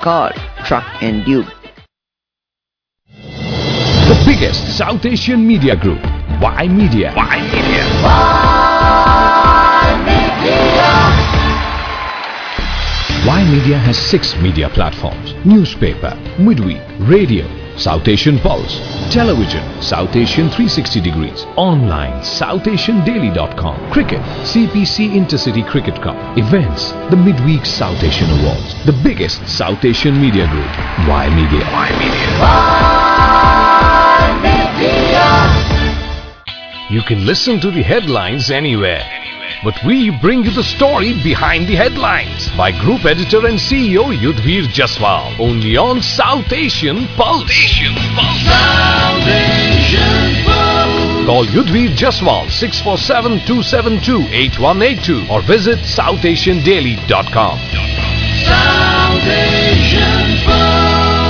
car, truck and tube. The biggest South Asian media group, Y Media. Y Media. Y Media has 6 media platforms: newspaper, midweek, radio, South Asian Pulse, television, South Asian 360 degrees, online, SouthAsianDaily.com, cricket, CPC Intercity Cricket Cup, events, the midweek South Asian Awards, the biggest South Asian media group, Y Media. Y Media. You can listen to the headlines anywhere, but we bring you the story behind the headlines by Group Editor and CEO Yudhvir Jaswal, only on South Asian Pulse. South Asian Pulse. Call Yudhvir Jaswal 647-272-8182 or visit SouthAsianDaily.com. South Asian Pulse.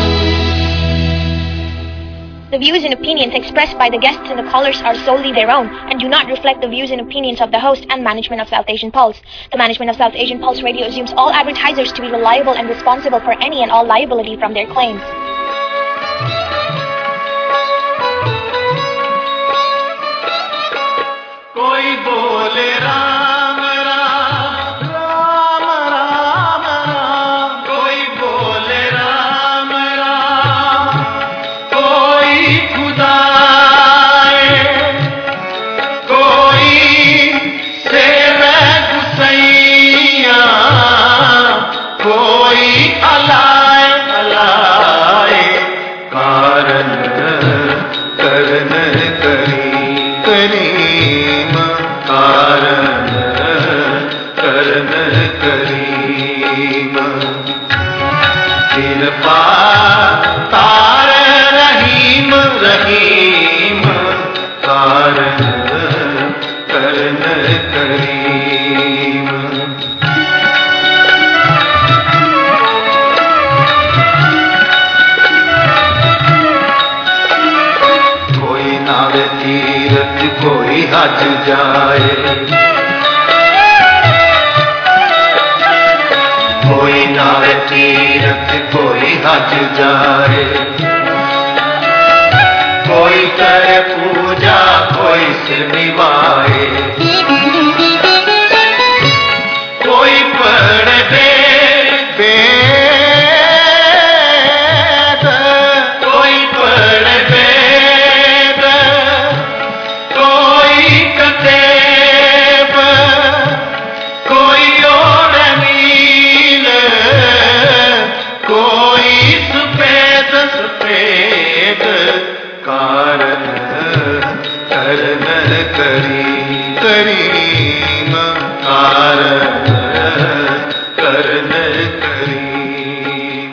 The views and opinions expressed by the guests and the callers are solely their own and do not reflect the views and opinions of the host and management of South Asian Pulse. The management of South Asian Pulse Radio assumes all advertisers to be reliable and responsible for any and all liability from their claims. Koi bole Ram Ram, Ram Ram Ram. Koi bole Ram Ram, koi Khuda hai, koi Seve Gusaiya, koi Alay Alay. Karan karan kari kareem, karan karan kareem. Kirpa taar Rahim Rahim, karan karan kareem. कोई नावे तीरथ कोई हज जाए, कोई नावे तीरथ कोई हज जाए, कोई करे पूजा कोई सिर निभाए, कोई पढ़े वेद, कोई पढ़े वेद, कोई कतेब, कोई ओढ़े नील, कोई सफेद सफेद. कारण करन करी करीम, कारण करन करीम.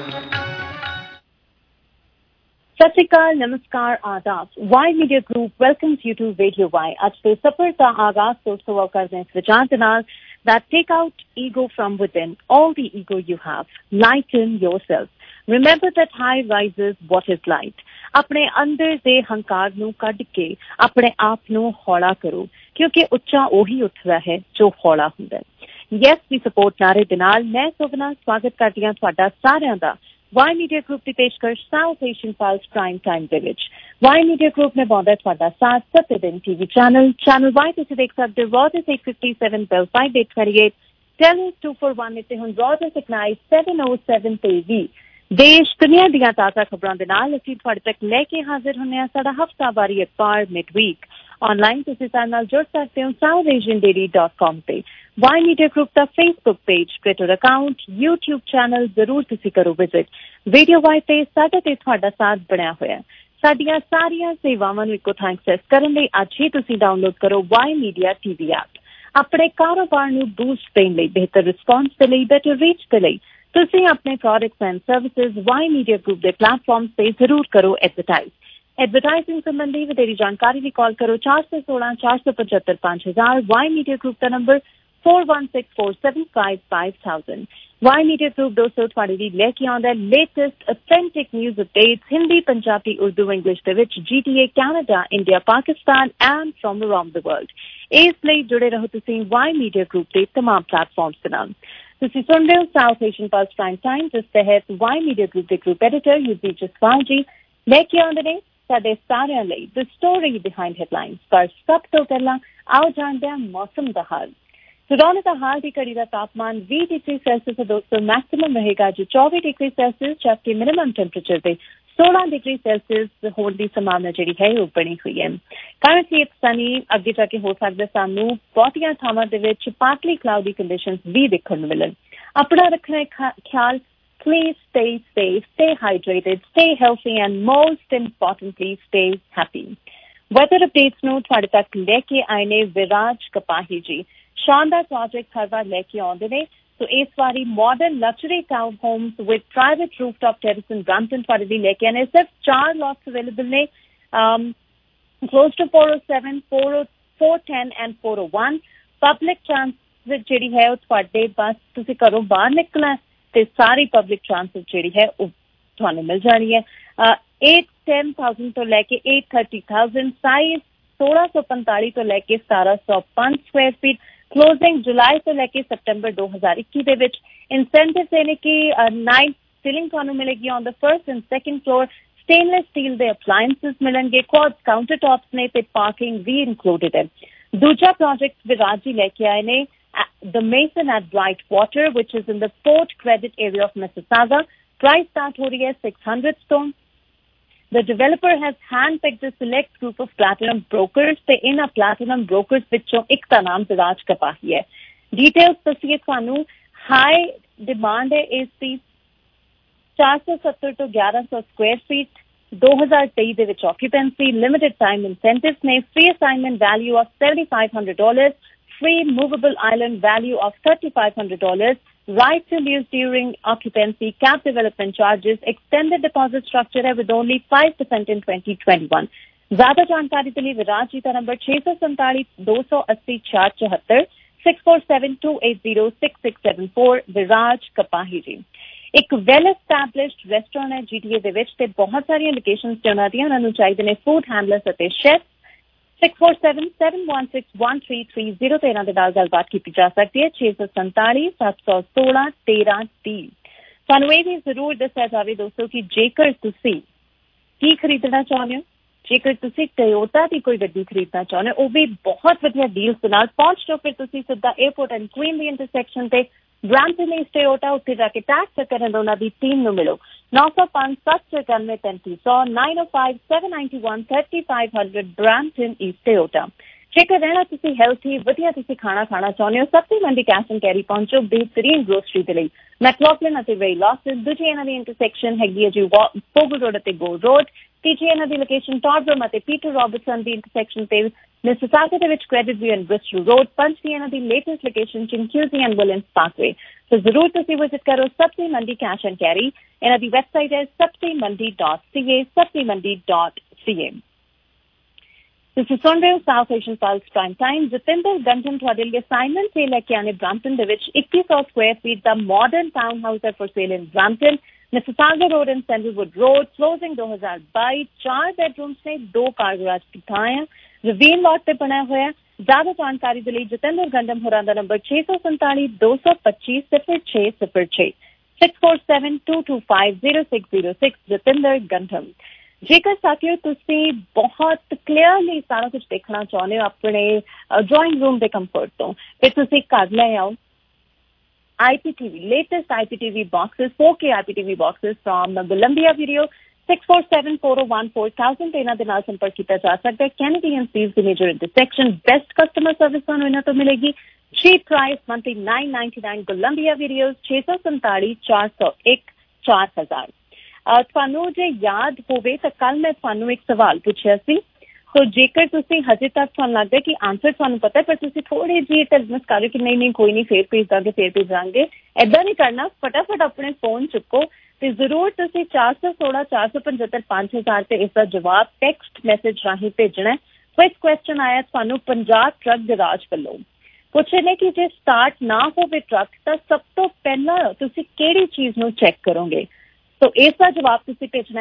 सत श्री अकाल, नमस्कार, आदाब. Y media group welcomes you to radio Y. ਅੱਜ ਦੇ ਸਫ਼ਰ ਦਾ ਆਗਾਜ਼ ਤੋਂ ਸਵਾ ਕਰਦੇ ਹਾਂ ਇਸ ਵਿਚਾਰ ਦੇ ਨਾਲ that take out ego from within, all the ego you have, lighten yourself. Remember that high rises what is light. ਆਪਣੇ ਅੰਦਰ ਦੇ ਹੰਕਾਰ ਨੂੰ ਕੱਢ ਕੇ ਆਪਣੇ ਆਪ ਨੂੰ ਹੌਲਾ ਕਰੋ, ਕਿਉਂਕਿ ਉੱਚਾ ਉਹੀ ਉੱਠਦਾ ਹੈ ਜੋ ਹੌਲਾ ਹੁੰਦਾ ਹੈ. ਯੈਸ ਦੀ ਸਪੋਰਟ ਨਾਰੇ ਦੇ ਨਾਲ ਮੈਂ ਸੁਵਨਾ ਸਵਾਗਤ ਕਰਦੀ ਹਾਂ ਤੁਹਾਡਾ ਸਾਰਿਆਂ ਦਾ ਵਾਈ ਮੀਡੀਆ ਗਰੁੱਪ ਦੀ ਪੇਸ਼ਕਸ਼ South Asian plus prime time ਦੇ ਵਿੱਚ. ਵਾਈ ਮੀਡੀਆ ਗਰੁੱਪ ਨੇ ਪਾਉਂਦਾ ਤੁਹਾਡਾ ਸਾਥ ਸੱਤੇ ਦਿਨ ਟੀਵੀ ਚੈਨਲ ਵਾਈ ਤੁਸੀਂ ਦੇਖ ਸਕਦੇ ਹੋ ਰੋਡਸ 857 ਬੈਲ 5828 ਟੈਲਸ 241 ਤੇ ਹੁਣ ਰੋਡਸ ਇਗਨਾਈਟ 707 ਤੇ ਵੀ ਦੇਸ਼ ਦੁਨੀਆ ਦੀਆਂ ਤਾਜ਼ਾ ਖਬਰਾਂ ਦੇ ਨਾਲ ਅਸੀਂ ਤੁਹਾਡੇ ਤੱਕ ਲੈ ਕੇ ਹਾਜ਼ਰ ਹੁੰਦੇ ਹਾਂ. ਸਾਡਾ ਹਫ਼ਤਾਵਾਰੀ ਅਖਬਾਰ ਮਿਡਵੀਕ ਆਨਲਾਈਨ ਤੁਸੀਂ ਸਾਡੇ ਨਾਲ ਜੁੜ ਸਕਦੇ ਹੋ SouthAsianDaily.com ਤੇ. ਵਾਈ ਮੀਡੀਆ ਗਰੁੱਪ ਦਾ Facebook page, Twitter account, YouTube channel ਜ਼ਰੂਰ ਤੁਸੀਂ ਕਰੋ ਵਿਜ਼ਿਟ. ਰੇਡੀਓ ਵਾਈ ਤੇ ਸਾਡੇ ਤੇ ਤੁਹਾਡਾ ਸਾਥ ਬਣਿਆ ਹੋਇਆ. ਸਾਡੀਆਂ ਸਾਰੀਆਂ ਸੇਵਾਵਾਂ ਨੂੰ ਇੱਕੋ ਥਾਂ ਐਕਸੈਸ ਕਰਨ ਲਈ ਅੱਜ ਹੀ ਤੁਸੀਂ ਡਾਊਨਲੋਡ ਕਰੋ ਵਾਈ ਮੀਡੀਆ TV ਐਪ. ਆਪਣੇ ਕਾਰੋਬਾਰ ਨੂੰ ਬੂਸਟ ਦੇਣ ਲਈ, ਬਿਹਤਰ ਰਿਸਪਾਂਸ ਦੇ ਲਈ, ਬੈਟਰ ਰੀਚ ਦੇ ਲਈ ਤੁਸੀਂ ਆਪਣੇ products and services Y media group ਦੇ ਪਲੇਟਫਾਰਮਸ ਤੇ ਜ਼ਰੂਰ ਕਰੋ ਐਡਵਰਟਾਈਜ਼. ਐਡਵਰਟਾਈਜ਼ਿੰਗ ਸੰਬੰਧੀ ਵਧੇਰੀ ਜਾਣਕਾਰੀ ਲਈ ਕਾਲ ਕਰੋ 416 475 5000. ਵਾਈ ਮੀਡੀਆ ਗਰੁੱਪ ਦਾ ਨੰਬਰ 4164755000. ਵਾਈ ਮੀਡੀਆ ਗਰੁੱਪ ਦੋਸਤੋ ਤੁਹਾਡੇ ਲਈ ਲੈ ਕੇ ਆਉਂਦਾ latest authentic news updates Hindi, Punjabi, Urdu, English ਦੇ ਵਿੱਚ GTA, Canada, India, Pakistan and from around the world. ਇਸ ਲਈ ਜੁੜੇ ਰਹੋ ਤੁਸੀਂ ਵਾਈ ਮੀਡੀਆ ਗਰੁੱਪ ਦੇ ਤਮਾਮ ਪਲੇਟਫਾਰਮਸ ਦੇ ਨਾਲ. ਤੁਸੀਂ ਸੁਣ ਰਹੇ ਹੋ South Asian plus prime time, ਜਿਸ ਤਹਿਤ ਵਾਈ ਮੀਡੀਆ ਗਰੁੱਪ ਦੇ group editor UP Jaswal ji ਲੈ ਕੇ ਆਉਂਦੇ ਨੇ ਸਾਡੇ ਸਾਰਿਆਂ ਲਈ ਦ ਸਟੋਰੀ ਬਿਹਾਈਂਡ ਹੈਡਲਾਈਨਸ। ਪਰ ਸਭ ਤੋਂ ਪਹਿਲਾਂ ਆਓ ਜਾਣਦੇ ਹਾਂ ਮੌਸਮ ਦਾ ਹਾਲ। ਟੋਰਾਂਟੋ ਦਾ ਹਾਲ ਦੀ ਘੜੀ ਦਾ ਤਾਪਮਾਨ 20 ਡਿਗਰੀ ਸੈਲਸੀਅਸ ਤੋਂ ਦੋਸਤੋ ਮੈਕਸਿਮਮ ਰਹੇਗਾ ਜੋ 24 ਡਿਗਰੀ ਸੈਲਸੀਅਸ, ਜਦਕਿ ਮਿਨੀਮਮ ਟੈਂਪਰੇਚਰ ਤੇ 16 ਡਿਗਰੀ ਸੈਲਸੀਅਸ ਹੋਣ ਦੀ ਸੰਭਾਵਨਾ ਜਿਹੜੀ ਹੈ ਉਹ ਬਣੀ ਹੋਈ ਹੈ। ਕਰੰਟਲੀ ਇਟਸ ਸਨੀ, ਅੱਗੇ ਜਾ ਕੇ ਹੋ ਸਕਦਾ ਸਾਨੂੰ ਬਹੁਤੀਆਂ ਥਾਵਾਂ ਦੇ ਵਿੱਚ ਪਾਰਟਲੀ ਕਲਾਉਡੀ ਕੰਡੀਸ਼ਨਸ ਵੀ ਦੇਖਣ ਨੂੰ ਮਿਲਣ। ਆਪਣਾ ਰੱਖਣਾ ਖਿਆਲ। Please stay safe, stay hydrated, stay healthy, and most importantly, stay happy. Weather updates ਨੂੰ ਤੁਹਾਡੇ ਤੱਕ ਲੈ ਕੇ ਆਏ ਨੇ ਵਿਰਾਜ ਕਪਾਹੀ ਜੀ। ਸ਼ਾਨਦਾਰ ਪ੍ਰੋਜੈਕਟ ਹਰ ਵਾਰ ਲੈ ਕੇ ਆਉਂਦੇ ਨੇ, ਸੋ ਇਸ ਵਾਰੀ modern luxury town homes with private rooftop terrace in Brampton ਤੁਹਾਡੇ ਲਈ ਲੈ ਕੇ ਆਏ ਨੇ। ਸਿਰਫ 4 ਲੋਟਸ ਅਵੇਲੇਬਲ ਨੇ, close to 407, 410 and 401। Public transport ਜਿਹੜੀ ਹੈ ਉਹ ਤੁਹਾਡੇ ਬਸ ਤੁਸੀਂ ਘਰੋਂ ਬਾਹਰ ਨਿਕਲਣਾ ਤੇ ਸਾਰੀ ਪਬਲਿਕ ਟ੍ਰਾਂਸਪੋਰਟ ਜਿਹੜੀ ਹੈ ਉਹ ਤੁਹਾਨੂੰ ਮਿਲ ਜਾਣੀ ਹੈ। 8-10,000 ਤੋਂ ਲੈ ਕੇ 8-30,000, ਸਾਈਜ਼ 1645 ਤੋਂ ਲੈ ਕੇ 1705 ਸਕੁਆਇਰ ਫੀਟ। ਕਲੋਜ਼ਿੰਗ ਜੁਲਾਈ ਤੋਂ ਲੈ ਕੇ ਸਤੰਬਰ 2021 ਦੇ ਵਿੱਚ। ਇਨਸੈਂਟਿਵ ਯਾਨੀ ਕਿ ਨਾਈਟ ਸੀਲਿੰਗ ਤੁਹਾਨੂੰ ਮਿਲੇਗੀ on the first and second floor. Stainless steel ਦੇ ਅਪਲਾਇੰਸਸ ਮਿਲਣਗੇ, ਕੁਆਡ ਕਾਊਂਟਰ ਟੌਪਸ ਨੇ ਤੇ ਪਾਰਕਿੰਗ ਵੀ ਇਨਕਲੂਡਡ ਹੈ। ਦੂਜਾ ਪ੍ਰੋਜੈਕਟ ਵਿਰਾਜ ਜੀ ਲੈ ਕੇ ਆਏ ਨੇ The Mason at Brightwater, which is in the Port Credit area of Mississauga. Price start ho rahi hai 600 stone. The developer has handpicked a select group of platinum brokers. ਤੇ ਇਹਨਾਂ platinum brokers ਵਿੱਚੋਂ ਇੱਕ ਦਾ ਨਾਮ ਵਿਰਾਜ ਕਪਾਹੀ ਹੈ। Details ਦੱਸੀਏ ਤੁਹਾਨੂੰ। High demand ਹੈ ਇਸ ਦੀ 470 ਤੋਂ 1100 ਸਕੁਆਇਰ ਫੀਟ। 2023 ਦੇ ਵਿੱਚ occupancy, limited time incentives ਨੇ, free assignment value of $7,500, free movable island value of $3,500, right to use during occupancy, cap development charges, extended deposit structure है with only 5% in 2021। ज़्यादा जानकारी के लिए विराज जी का नंबर 647 280 474 647 280 6674 ਵਿਰਾਜ ਕਪਾਹੀ ਜੀ। ਇੱਕ ਵੈਲ ਐਸਟੈਬਲਿਸ਼ਡ ਰੈਸਟੋਰੈਂਟ ਹੈ GTA ਦੇ ਵਿੱਚ ਤੇ ਬਹੁਤ ਸਾਰੀਆਂ ਲੋਕੇਸ਼ਨਸ ਤੇ ਉਹਨਾਂ ਦੀਆਂ। ਉਹਨਾਂ ਨੂੰ ਚਾਹੀਦੇ ਨੇ ਫੂਡ ਹੈਂਡਲਰਸ ਅਤੇ ਸ਼ੈਫ। 647-716-1330 ਤੇ ਇਹਨਾਂ ਦੇ ਨਾਲ ਗੱਲਬਾਤ ਕੀਤੀ ਜਾ ਸਕਦੀ ਹੈ। 647 716 1330। ਤੁਹਾਨੂੰ ਇਹ ਵੀ ਜ਼ਰੂਰ ਦੱਸਿਆ ਜਾਵੇ ਦੋਸਤੋ ਕਿ ਜੇਕਰ ਤੁਸੀਂ ਕੀ ਖਰੀਦਣਾ ਚਾਹੁੰਦੇ ਹੋ, ਜੇਕਰ ਤੁਸੀਂ ਟੋਯੋਟਾ ਦੀ ਕੋਈ ਗੱਡੀ ਖਰੀਦਣਾ ਚਾਹੁੰਦੇ ਹੋ, ਉਹ ਵੀ ਬਹੁਤ ਵਧੀਆ ਡੀਲਸ ਦੇ ਨਾਲ ਪਹੁੰਚ ਜਾਓ। ਫਿਰ ਤੁਸੀਂ ਸਿੱਧਾ 에어ਪੋਰਟ ਐਂਡ ਕੁਈਨ ਦੀ ਇੰਟਰਸੈਕਸ਼ਨ ਤੇ ਬ੍ਰੈਂਪਟਨ ਇਸ ਟੋਯੋਟਾ ਉੱਤੇ ਜਾ ਕੇ ਟੈਕਸ ਕਰਨ ਉਹਨਾਂ ਦੀ ਟੀਮ ਨੂੰ ਮਿਲੋ। 905-794-3500 905-791-3500 ਬ੍ਰੈਂਪਟਨ ਈਸਟ ਟੋਯੋਟਾ। ਜੇਕਰ ਰਹਿਣਾ ਤੁਸੀਂ ਹੈਲਥੀ ਵਧੀਆ ਤੁਸੀਂ ਖਾਣਾ ਖਾਣਾ ਚਾਹੁੰਦੇ ਹੋ, ਸਬਜ਼ੀ ਮੰਡੀ ਕੈਸ਼ ਐਂਡ ਕੈਰੀ ਪਹੁੰਚੋ ਬਿਹਤਰੀਨ ਗਰੋਸਰੀ ਦੇ ਲਈ। ਮੈਕਲੌਗਲਿਨ ਅਤੇ ਵੇ ਲਾਸਨ। ਦੂਜੀ ਇਹਨਾਂ ਦੀ ਇੰਟਰਸੈਕਸ਼ਨ ਹੈਗੀ ਹੈ ਜੀ ਪੋਗਲ ਰੋਡ ਅਤੇ ਗੋਲ ਰੋਡ। ਤੀਜੀ ਇਹਨਾਂ ਦੀ ਲੋਕੇਸ਼ਨ ਟੌਡਰਮ ਅਤੇ ਪੀਟਰ ਰੌਬਰਟਸਨ ਦੀ ਇੰਟਰਸੈਕਸ਼ਨ ਤੇ ਮਿਸਿਸਾਗਾ ਦੇ ਵਿੱਚ Credit View and Bristol road. ਪੰਜਵੀਂ ਇਹਨਾਂ ਦੀ latest location Chinguacousy and Williams Parkway. So ਜ਼ਰੂਰ ਤੁਸੀਂ ਵਿਜ਼ਿਟ ਕਰੋ ਸਬਜ਼ੀ ਮੰਡੀ ਕੈਸ਼ ਐਂਡ ਕੈਰੀ। ਇਹਨਾਂ ਦੀ ਵੈਬਸਾਈਟ ਹੈ sabzimandi.ca sabzimandi.ca। ਤੁਸੀਂ ਸੁਣ ਰਹੇ ਹੋ South Asian plus prime time. Jatinder Ganjan ਤੁਹਾਡੇ ਲਈ ਅਸਾਈਨਮੈਂਟ ਤੇ ਲੈ ਕੇ ਆਣੇ ਬ੍ਰੈਂਪਟਨ ਦੇ ਵਿੱਚ 2100 ਸਕੁਆਇਰ ਫੀਟ ਦਾ ਮਾਡਰਨ ਟਾਊਨ ਹਾਊਸ ਹੈ for sale in Brampton. Mississauga road and Sandalwood road. Closing 2022। 4 bedrooms ਨੇ, 2 ਕਾਰ ਗਰਾਜ ਦੀ ਥਾਂ ਆ। ਰਵੀਨ ਲਾਟ ਤੇ ਬਣਿਆ ਹੋਇਆ। ਜ਼ਿਆਦਾ ਜਾਣਕਾਰੀ ਦੇ ਲਈ ਜਤਿੰਦਰ ਗੰਡਮ ਹੋਰਾਂ ਦਾ ਨੰਬਰ 647 225 0606 647 225 0606 ਜਤਿੰਦਰ ਗੰਡਮ। ਜੇਕਰ ਸਾਥੀਓ ਤੁਸੀਂ ਬਹੁਤ ਕਲੀਅਰਲੀ ਸਾਰਾ ਕੁਝ ਦੇਖਣਾ ਚਾਹੁੰਦੇ ਹੋ ਆਪਣੇ ਡਰਾਇੰਗ ਰੂਮ ਦੇ ਕੰਫਰਟ ਤੋਂ, ਫਿਰ ਤੁਸੀਂ ਘਰ ਲੈ ਆਓ IPTV, latest IPTV boxes, 4K IPTV boxes from Columbia Video। 647-401-4000 ਤੇ ਇਹਨਾਂ ਦੇ ਨਾਲ ਸੰਪਰਕ ਕੀਤਾ ਜਾ ਸਕਦਾ ਹੈ। ਕੈਨੇਡੀ ਐਂਡ ਸੀਜ਼ ਦੀ major intersection. Best customer service ਤੁਹਾਨੂੰ ਇਹਨਾਂ ਤੋਂ ਮਿਲੇਗੀ। Cheap price, monthly $9.99। Columbia videos 647 401 4000। ਤੁਹਾਨੂੰ ਜੇ ਯਾਦ ਹੋਵੇ ਤਾਂ ਕੱਲ ਮੈਂ ਤੁਹਾਨੂੰ ਇੱਕ ਸਵਾਲ ਪੁੱਛਿਆ ਸੀ। ਸੋ ਜੇਕਰ ਤੁਸੀਂ ਹਜੇ ਤੱਕ ਤੁਹਾਨੂੰ ਲੱਗਦਾ ਕਿ ਆਨਸਰ ਤੁਹਾਨੂੰ ਪਤਾ ਪਰ ਤੁਸੀਂ ਥੋੜੀ ਜਿਹੀ ਟੈਲਮਸ ਕਰ ਰਹੇ ਕਿ ਨਹੀਂ ਕੋਈ ਨਹੀਂ ਫੇਰ ਭੇਜਾਂਗੇ, ਏਦਾਂ ਨਹੀਂ ਕਰਨਾ। ਫਟਾਫਟ ਆਪਣੇ ਫੋਨ ਚੁੱਕੋ ਤੇ ਜ਼ਰੂਰ ਤੁਸੀਂ 416 475 5000 ਤੇ ਇਸ ਦਾ ਜਵਾਬ ਟੈਕਸਟ ਮੈਸੇਜ ਰਾਹੀਂ ਭੇਜਣਾ। ਕੁਇਕ ਕੁਐਸਚਨ ਆਇਆ ਤੁਹਾਨੂੰ ਪੰਜਾਬ ਟਰੱਕ ਗਰਾਜ ਵੱਲੋਂ। ਪੁੱਛੇ ਨੇ ਕਿ ਜੇ ਸਟਾਰਟ ਨਾ ਹੋਵੇ ਟਰੱਕ ਤਾਂ ਸਭ ਤੋਂ ਪਹਿਲਾਂ ਤੁਸੀਂ ਕਿਹੜੀ ਚੀਜ਼ ਨੂੰ ਚੈੱਕ ਕਰੋਗੇ। ਸੋ ਇਸ ਦਾ ਜਵਾਬ ਤੁਸੀਂ ਭੇਜਣਾ ਹੈ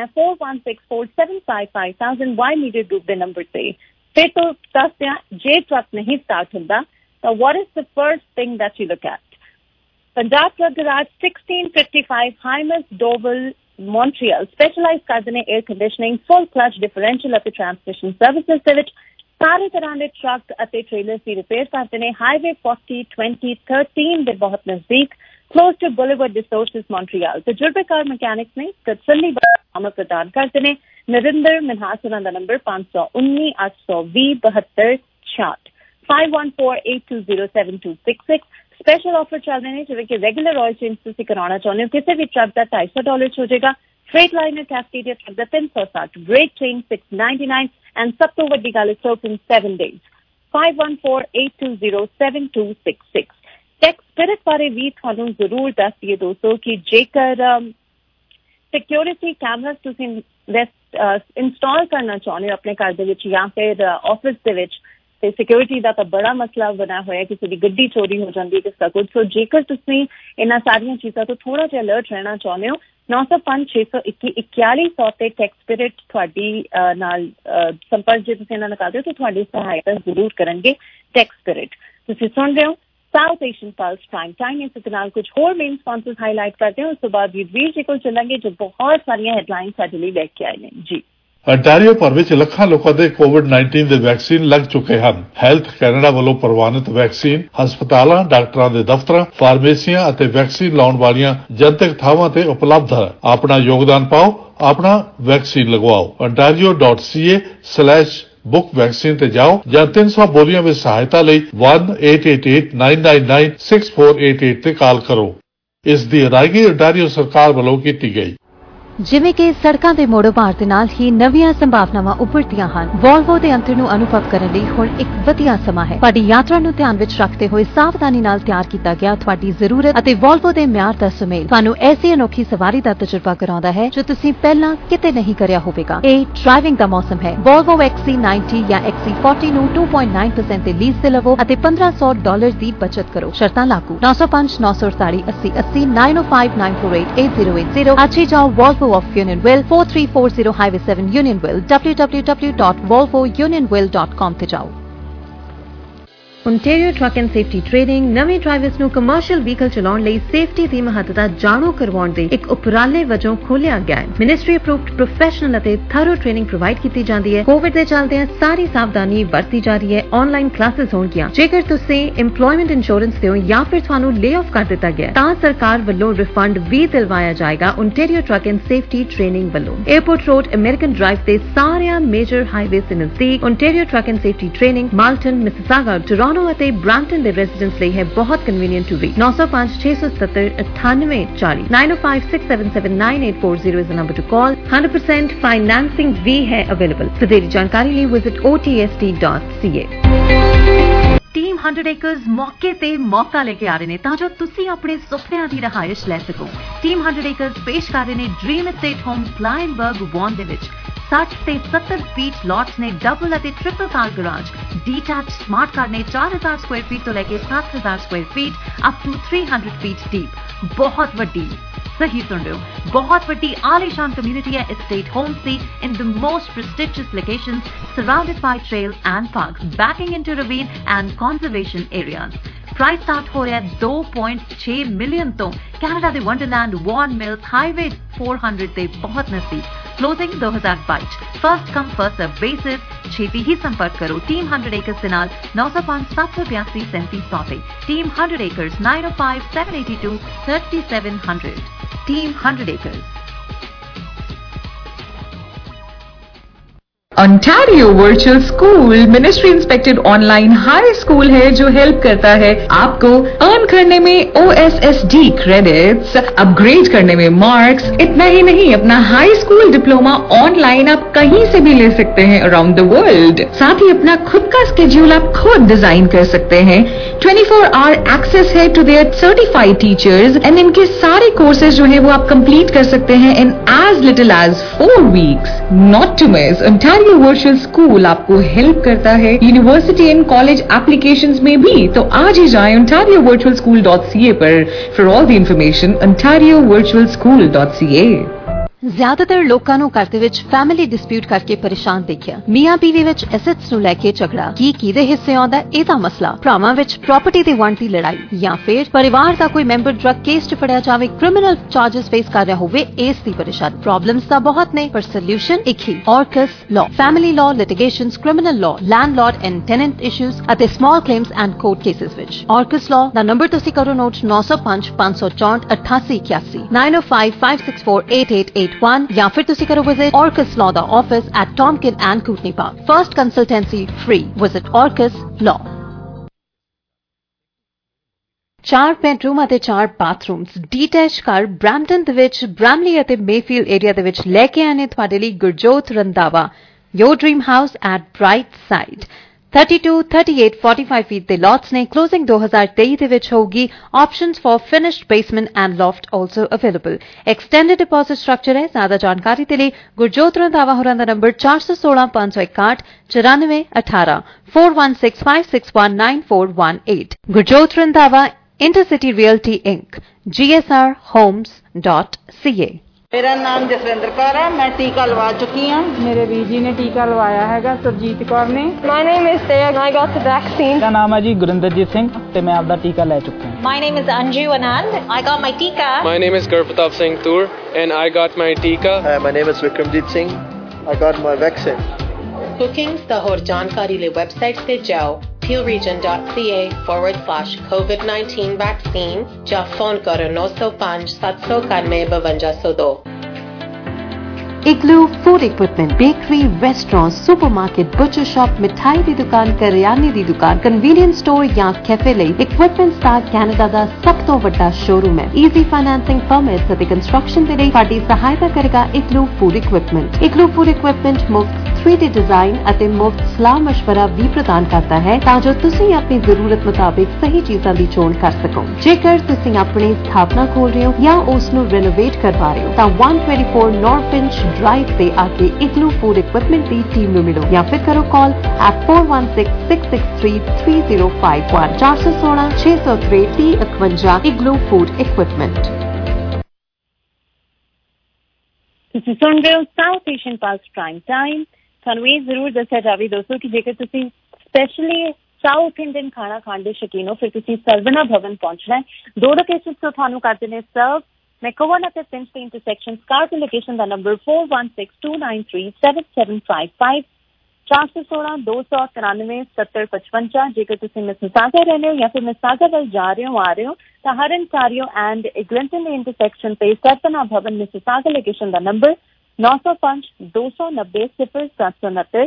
4164755000 ਵਾਈ ਮੀਡੀਆ ਗਰੁੱਪ ਦੇ ਨੰਬਰ ਤੇ। ਫਿਰ ਤੋਂ ਦੱਸਦੇ ਹਾਂ ਜੇ ਟਰੱਕ ਨਹੀਂ ਸਟਾਰਟ ਹੁੰਦਾ ਤਾਂ what is the first thing that you look at. Punjab Truck Garage 1655 Hymas Dovel Montreal specialized ਕਰ ਦਿੰਦੇ air conditioning full clutch differential ਅਤੇ ਟਰਾਂਸਮਿਸ਼ਨ ਸਰਵਿਸਿਜ਼ ਦੇ ਵਿੱਚ ਸਾਰੇ ਤਰ੍ਹਾਂ ਦੇ ਟਰੱਕ ਅਤੇ ਟ੍ਰੇਲਰਸ ਦੀ ਰਿਪੇਅਰ ਕਰਦੇ ਨੇ ਹਾਈਵੇ 40 20 13 ਦੇ ਬਹੁਤ ਨਜ਼ਦੀਕ close to Boulevard de Sources Montreal ਤਜਰਬੇਕਾਰ ਮਕੈਨਿਕਸ ਨੇ ਤਸੱਲੀ ਬਖਸ਼ ਪ੍ਰਦਾਨ ਕਰਦੇ ਨੇ ਨਰਿੰਦਰ ਮਿਨਹਾਸ ਉਹਨਾਂ ਦਾ ਨੰਬਰ 519 820 7266 5148207266 स्पेशल ऑफर चल रहे हैं जिਵੇਂ कि रेगुलर ऑयल चेंज ਤੁਸੀਂ ਕਰਾਉਣਾ ਚਾਹੁੰਦੇ ਹੋ ਕਿਸੇ ਵੀ ਟਰੱਕ ਦਾ $250 ਹੋ ਜਾਏਗਾ ਫreight liner Cascadia truck the 360 brake change $699 and ਸਭ ਤੋਂ ਵੱਡੀ ਗੱਲ is open 7 days 5148207266 tax spirit ਬਾਰੇ ਵੀ ਤੁਹਾਨੂੰ ਜ਼ਰੂਰ ਦੱਸ ਦਈਏ ਦੋਸਤੋ ਕਿ ਜੇਕਰ ਸਿਕਿਉਰਿਟੀ ਕੈਮਰਾਸ ਤੁਸੀਂ ਇੰਸਟਾਲ ਕਰਨਾ ਚਾਹੁੰਦੇ ਹੋ ਆਪਣੇ ਘਰ ਦੇ ਵਿੱਚ ਜਾਂ ਫਿਰ ਆਫਿਸ ਦੇ ਵਿੱਚ ਤੇ ਸਿਕਿਉਰਿਟੀ ਦਾ ਤਾਂ ਬੜਾ ਮਸਲਾ ਬਣਿਆ ਹੋਇਆ ਕਿਸੇ ਦੀ ਗੱਡੀ ਚੋਰੀ ਹੋ ਜਾਂਦੀ ਕਿਸ ਦਾ ਕੁਝ ਸੋ ਜੇਕਰ ਤੁਸੀਂ ਇਹਨਾਂ ਸਾਰੀਆਂ ਚੀਜ਼ਾਂ ਤੋਂ ਥੋੜਾ ਜਿਹਾ ਅਲਰਟ ਰਹਿਣਾ ਚਾਹੁੰਦੇ ਹੋ 905-621-4100 ਤੇ ਟੈਕਸ ਸਪਿਰਿਟ ਤੁਹਾਡੀ ਨਾਲ ਸੰਪਰਕ ਜੇ ਤੁਸੀਂ ਇਹਨਾਂ ਨਾਲ ਕਰਦੇ ਹੋ ਤਾਂ ਤੁਹਾਡੀ ਸਹਾਇਤਾ ਜ਼ਰੂਰ ਕਰਨਗੇ ਟੈਕਸ ਸਪਿਰਿਟ ਤੁਸੀਂ ਸੁਣ ਰਹੇ ਹੋ South Asian plus prime time ਇਸ ਦੇ ਨਾਲ ਕੁਝ ਹੋਰ ਮੇਨ ਸਪਾਂਸਰਸ ਹਾਈਲਾਈਟ ਕਰਦੇ ਹਾਂ ਉਸ ਤੋਂ ਬਾਅਦ ਵੀਰ ਜੀ ਕੋਲ ਚੱਲਾਂਗੇ ਜੋ ਬਹੁਤ ਸਾਰੀਆਂ ਹੈਡਲਾਈਨਸ ਸਾਡੇ ਲਈ ਲੈ ਕੇ ਆਏ ਨੇ ਜੀ ਅੰਟਾਰੀਓ ਭਰ ਵਿੱਚ ਲੱਖਾਂ ਲੋਕਾਂ ਦੇ ਕੋਵਿਡ-19 ਦੇ ਵੈਕਸੀਨ ਲੱਗ ਚੁੱਕੇ ਹਨ ਹੈਲਥ ਕੈਨੇਡਾ ਵੱਲੋਂ ਪ੍ਰਵਾਨਿਤ ਵੈਕਸੀਨ ਹਸਪਤਾਲਾਂ ਡਾਕਟਰਾਂ ਦੇ ਦਫ਼ਤਰਾਂ ਫਾਰਮੇਸੀਆਂ ਅਤੇ ਵੈਕਸੀਨ ਲਾਉਣ ਵਾਲੀਆਂ ਜਨਤਕ ਥਾਵਾਂ ਤੇ ਉਪਲਬਧ ਹੈ ਆਪਣਾ ਯੋਗਦਾਨ ਪਾਓ ਆਪਣਾ ਵੈਕਸੀਨ ਲਗਵਾਓ ontario.ca/book ਵੈਕਸੀਨ ਤੇ ਜਾਓ ਜਾਂ 300 ਬੋਲੀਆਂ ਵਿੱਚ ਸਹਾਇਤਾ ਲਈ 1-888-999-6488 ਤੇ ਕਾਲ ਕਰੋ ਇਸ ਦੀ ਅਦਾਇਗੀ ਅੰਟਾਰੀਓ ਸਰਕਾਰ ਵੱਲੋਂ ਕੀਤੀ ਗਈ ਜਿਵੇਂ ਕਿ ਸੜਕਾਂ ਦੇ ਮੋੜੋ ਭਾਰ ਦੇ ਨਾਲ ਹੀ ਨਵੀਆਂ ਸੰਭਾਵਨਾਵਾਂ ਉੱਭਰਦੀਆਂ ਹਨ ਵੋਲਵੋ ਦੇ ਅੰਤਰ ਨੂੰ ਅਨੁਭਵ ਕਰਨ ਲਈ ਹੁਣ ਇੱਕ ਵਧੀਆ ਸਮਾਂ ਹੈ ਤੁਹਾਡੀ ਯਾਤਰਾ ਨੂੰ ਧਿਆਨ ਵਿੱਚ ਰੱਖਦੇ ਹੋਏ ਸਾਵਧਾਨੀ ਨਾਲ ਤਿਆਰ ਕੀਤਾ ਗਿਆ ਤੁਹਾਡੀ ਜ਼ਰੂਰਤ ਅਤੇ ਵੋਲਵੋ ਦੇ ਮਿਆਰ ਦਾ ਸੁਮੇਲ ਤੁਹਾਨੂੰ ਐਸੀ ਅਨੋਖੀ ਸਵਾਰੀ ਦਾ ਤਜਰਬਾ ਕਰਾਉਂਦਾ ਹੈ ਜੋ ਤੁਸੀਂ ਪਹਿਲਾਂ ਕਿਤੇ ਨਹੀਂ ਕਰਿਆ ਹੋਵੇਗਾ ਇਹ ਡਰਾਈਵਿੰਗ ਦਾ ਮੌਸਮ ਹੈ ਵੋਲਵੋ XC90 ਜਾਂ XC40 ਨੂੰ 2.9% ਦੇ ਲੀਜ਼ ਤੇ ਲਵੋ ਅਤੇ $1,500 ਦੀ ਬਚਤ ਕਰੋ ਸ਼ਰਤਾਂ ਲਾਗੂ 905-948-8080 905-948-8080 ਅੱਜ ਹੀ ਜਾਓ Volvo of Unionville 4340 Highway 7 Unionville www.volvounionville.com ਤੇ ਜਾਓ Ontario Truck and Safety Training ਨਵੇਂ ਡਰਾਈਵਰਸ ਨੂੰ ਕਮਰਸ਼ੀਅਲ ਵਹੀਕਲ ਚਲਾਉਣ ਲਈ ਸੇਫਟੀ ਦੀ ਮਹੱਤਤਾ ਜਾਣੂ ਕਰਵਾਉਣ ਦੇ ਇੱਕ ਉਪਰਾਲੇ ਵਜੋਂ ਖੋਲ੍ਹਿਆ ਗਿਆ ਹੈ ਮਿਨਿਸਟਰੀ ਅਪਰੂਵਡ ਪ੍ਰੋਫੈਸ਼ਨਲ ਅਤੇ ਥਰੋ ਟ੍ਰੇਨਿੰਗ ਪ੍ਰੋਵਾਈਡ ਕੀਤੀ ਜਾਂਦੀ ਹੈ ਕੋਵਿਡ ਦੇ ਚੱਲਦਿਆਂ ਸਾਰੀ ਸਾਵਧਾਨੀ ਵਰਤੀ ਜਾ ਰਹੀ ਹੈ ਆਨਲਾਈਨ ਕਲਾਸਿਸ ਹੋਣਗੀਆਂ ਜੇਕਰ ਤੁਸੀਂ EMPLOYMENT ਇੰਸ਼ੋਰੈਂਸ ਤੇ ਹੋ ਜਾਂ ਫਿਰ ਤੁਹਾਨੂੰ ਲੇ ਆਫ ਕਰ ਦਿੱਤਾ ਗਿਆ ਤਾਂ ਸਰਕਾਰ ਵੱਲੋਂ ਰਿਫੰਡ ਵੀ ਦਿਲਵਾਇਆ ਜਾਏਗਾ Ontario Truck and Safety Training ਵੱਲੋਂ 에어ਪੋਰਟ ਰੋਡ ਅਮਰੀਕਨ ਡਰਾਈਵ ਤੇ ਸਾਰਿਆਂ ਮੇਜਰ ਹਾਈਵੇਜ਼ ਦੇ ਨਜ਼ਦੀਕ Ontario Truck and Safety Training Malton Mississauga Toronto ਅਤੇ ਬ੍ਰਾਂਟਨ ਦੇ ਰੈਜ਼ੀਡੈਂਟਸ ਲਈ ਹੈ ਬਹੁਤ convenient to reach 905-670-9840 905-677-9840 is the number to call 100% financing ਵੀ ਹੈ ਅਵੇਲੇਬਲ ਵਧੇਰੀ ਜਾਣਕਾਰੀ ਲਈ ਵਿਜ਼ਿਟ otsd.ca ਟੀਮ 100 ਏਕਰਸ ਮੌਕੇ ਤੇ ਮੌਕਾ ਲੈ ਕੇ ਆ ਰਹੇ ਨੇ ਤਾਂ ਜੋ ਤੁਸੀਂ ਆਪਣੇ ਸੁਪਨਿਆਂ ਦੀ ਰਹਾਇਸ਼ ਲੈ ਸਕੋ ਟੀਮ 100 ਏਕਰਸ ਪੇਸ਼ ਕਰ ਰਹੇ ਨੇ dream estate home Kleinburg Vaughan ਦੇ ਵਿੱਚ 60 ਤੇ 70 ਫੀਟ ਲੋਟਸ ਨੇ ਡਬਲ ਅਤੇ triple car garage detach smart car ਨੇ 4000 ਸਕੁਆਇਰ ਫੀਟ ਤੋਂ ਲੈ ਕੇ 7000 square feet up to 300 feet deep ਬਹੁਤ ਵੱਡੀ ਸਹੀ ਸੁਣ ਰਹੇ ਹੋ ਬਹੁਤ ਵੱਡੀ ਆਲੀਸ਼ਾਨ ਕਮਿਊਨਿਟੀ ਹੈ estate homes ਦੀ in the most prestigious locations surrounded by trails and parks backing into ravine and conservation areas price start हो रहा है 2.6 मिलियन तो कनाडा दे वंडरलैंड वॉर्न मिल्स हाईवे 400 दे बहुत नजदीक closing 2022 first come first serve basis छेती ही संपर्क करो टीम 100 एकर्स के नाल 905-782-3700 team 100 acres 905-782-3700 team 100 acres Ontario Virtual School ministry inspected online high school है जो हेल्प करता है आपको अर्न करने में OSSD क्रेडिट्स अपग्रेड करने में मार्क्स इतना ही नहीं अपना हाई स्कूल डिप्लोमा ऑनलाइन आप कहीं से भी ले सकते हैं अराउंड द वर्ल्ड साथ ही अपना खुद का स्केड्यूल आप खुद डिजाइन कर सकते हैं 24-hour एक्सेस है to their certified teachers and इनके सारे कोर्सेज जो है वो आप कंप्लीट कर सकते हैं in as little as 4 weeks not to miss Ontario virtual school आपको हेल्प करता है यूनिवर्सिटी एंड कॉलेज एप्लीकेशंस में भी तो आज ही जाएं ontariovirtualschool.ca पर for all the information ontariovirtualschool.ca ਜ਼ਿਆਦਾਤਰ ਲੋਕਾਂ ਨੂੰ ਘਰ ਦੇ ਵਿੱਚ ਫੈਮਿਲੀ ਡਿਸਪਿਊਟ ਕਰਕੇ ਪਰੇਸ਼ਾਨ ਦੇਖਿਆ। ਮੀਆਂ ਬੀਵੀ ਵਿੱਚ ਐਸੈਟਸ ਨੂੰ ਲੈ ਕੇ ਝਗੜਾ, ਕੀ ਕਿਹਦੇ ਹਿੱਸੇ ਆਉਂਦਾ ਇਹਦਾ ਮਸਲਾ, ਭਰਾਵਾਂ ਵਿੱਚ ਪ੍ਰਾਪਰਟੀ ਦੀ ਵੰਡ ਦੀ ਲੜਾਈ, ਜਾਂ ਫਿਰ ਪਰਿਵਾਰ ਦਾ ਕੋਈ ਮੈਂਬਰ ਡਰੱਗ ਕੇਸ 'ਚ ਫੜਿਆ ਜਾਵੇ, ਕ੍ਰਿਮੀਨਲ ਚਾਰजेस ਫੇਸ ਕਰ ਰਿਹਾ ਹੋਵੇ, ਇਸ ਦੀ ਪਰੇਸ਼ਾਨੀ। ਪ੍ਰੋਬਲਮਸ ਤਾਂ ਬਹੁਤ ਨੇ ਪਰ ਸੋਲੂਸ਼ਨ ਇੱਕ ਹੀ, Orcus law. Family law, litigations, criminal law, landlord and tenant issues ਅਤੇ small claims and court cases ਵਿੱਚ। ਔਰਕਸ ਲਾਅ ਦਾ ਨੰਬਰ ਤੁਸੀਂ ਕਰੋ ਨੋਟ 905 564 8881 905 564 8881 ਜਾਂ ਫਿਰ ਤੁਸੀਂ ਕਰੋ ਵਿਜ਼ਿਟ Orcus Law ਦਾ office at Tompkin and Kootenai Park. First consultancy free. Visit Orcus Law. 4 bedroom ਅਤੇ 4 ਬਾਥਰੂਮਸ ਡੀਟੈਚ ਘਰ ਬ੍ਰੈਂਪਟਨ ਦੇ ਵਿੱਚ ਬ੍ਰੈਮਲੀ ਅਤੇ ਮੇਫੀਲਡ ਏਰੀਆ ਦੇ ਵਿੱਚ ਲੈ ਕੇ ਆਏ ਨੇ ਤੁਹਾਡੇ ਲਈ Gurjot Randhawa. Your dream house at Bright Side. 32, 38, 45 feet ਦੇ lots ਨੇ। Closing 2023 ਦੇ ਵਿੱਚ ਹੋਊਗੀ। Options for finished basement and loft also available. Extended deposit structure ਹੈ। ਜ਼ਿਆਦਾ ਜਾਣਕਾਰੀ ਦੇ ਲਈ ਗੁਰਜੋਤ ਰੰਧਾਵਾ ਹੋਰਾਂ ਦਾ number 416 561 94 18 416 561 9418। Gurjot Randhawa, Intercity Realty Inc. gsrhomes.ca। मेरा नाम जसविंदर कौर है, मैं टीका लगा चुकी हूँ। मेरे ਵੀਰ ਜੀ ਨੇ ਟੀਕਾ ਲਵਾਇਆ ਹੈਗਾ, ਸਰਜੀਤ ਕੌਰ ਨੇ। My name is Taya and I got the vaccine. ਮੇਰਾ ਨਾਮ ਹੈ ਜੀ ਗੁਰਿੰਦਰਜੀਤ ਸਿੰਘ ਤੇ ਮੈਂ ਆਪਦਾ ਟੀਕਾ ਲੈ ਚੁੱਕਾ ਹਾਂ। My name is Anju Anand. I got my tika. My name is Gurpratap Singh Toor and I got my tika. My name is Vikramjit Singh. I got my vaccine. Bookings the ਹੋਰ ਜਾਣਕਾਰੀ ਲਈ website ਤੇ ਜਾਓ pillregion.ca/COVID-19 vaccine ਜਾਂ phone ਕਰੋ 905 791 5202। Igloo Food Equipment, Bakery, Restaurant, Supermarket, Butcher Shop, मिठाई ਦੀ ਦੁਕਾਨ, ਕਰਿਆਨੇ ਦੀ ਦੁਕਾਨ, Convenience Store ਜਾਂ ਕੈਫੇ ਲਈ Equipments ਦਾ ਕੈਨੇਡਾ ਦਾ ਸਭ ਤੋਂ ਵੱਡਾ ਸ਼ੋਰੂਮ ਹੈ। Easy Financing, Permits ਅਤੇ Construction ਦੇ ਲਈ ਤੁਹਾਡੀ ਸਹਾਇਤਾ ਕਰੇਗਾ Igloo Food Equipment। Igloo Food Equipment ਮੁਫਤ 3D ਡਿਜ਼ਾਈਨ ਅਤੇ ਮੁਫਤ ਸਲਾਹ ਮਸ਼ਵਰਾ ਵੀ ਪ੍ਰਦਾਨ ਕਰਦਾ ਹੈ ਤਾਂ ਜੋ ਤੁਸੀਂ ਆਪਣੀ ਜ਼ਰੂਰਤ ਮੁਤਾਬਿਕ ਸਹੀ ਚੀਜ਼ਾਂ ਦੀ ਚੋਣ ਕਰ ਸਕੋ। ਜੇਕਰ ਤੁਸੀਂ ਆਪਣੀ ਸਥਾਪਨਾ ਖੋਲ ਰਹੇ ਹੋ ਜਾਂ ਉਸ ਨੂੰ ਰੈਨੋਵੇਟ ਕਰਵਾ ਰਹੇ ਹੋ ਤਾਂ 124 Norfinch Drive ਤੇ ਆ ਕੇ Igloo Food Equipment ਦੀ ਟੀਮ ਨੂੰ ਮਿਲੋ ਜਾਂ ਫਿਰ ਕਰੋ ਕਾਲ at 4166633051 416 603 3051 Igloo Food Equipment। ਤੁਸੀਂ ਸੁਣ ਰਹੇ ਹੋ South Asian plus prime time. ਤੁਹਾਨੂੰ ਇਹ ਜ਼ਰੂਰ ਦੱਸਿਆ ਜਾਵੇ ਦੋਸਤੋ ਕਿ ਜੇਕਰ ਤੁਸੀਂ ਸਪੈਸ਼ਲੀ ਸਾਊਥ ਇੰਡੀਅਨ ਖਾਣਾ ਖਾਣ ਦੇ ਸ਼ੌਕੀਨ ਹੋ ਫਿਰ ਤੁਸੀਂ ਸਰਵਨਾ ਭਵਨ ਪਹੁੰਚਣਾ ਹੈ। 2 ਲੋਕੇਸ਼ਨ ਤੋਂ ਤੁਹਾਨੂੰ ਕਰਦੇ ਨੇ ਸਰਵ ਮੈਕੋਵਨ ਅਤੇ ਪਿੰਸਟੇ ਇੰਟਰਸੈਕਸ਼ਨ। ਸਕਾਰਪੀ ਲੋਕੇਸ਼ਨ ਦਾ ਨੰਬਰ 4162937755 416 293 7055। ਜੇਕਰ ਤੁਸੀਂ ਮਿਸਿਸਾਗਾ ਰਹਿੰਦੇ ਹੋ ਜਾਂ ਫਿਰ ਮਿਸਿਸਾਗਾ ਵੱਲ ਜਾ ਰਹੇ ਹੋ ਆ ਰਹੇ ਹੋ ਤਾਂ ਹਰਨ ਸਾਰੀਓ ਐਂਡ ਇਗਲਿੰਟਨ ਦੇ ਇੰਟਰਸੈਕਸ਼ਨ ਤੇ ਸਰਵਨਾ ਭਵਨ ਮਿਸਿਸਾਗਾ ਲੋਕੇਸ਼ਨ ਦਾ ਨੰਬਰ 905 290 0769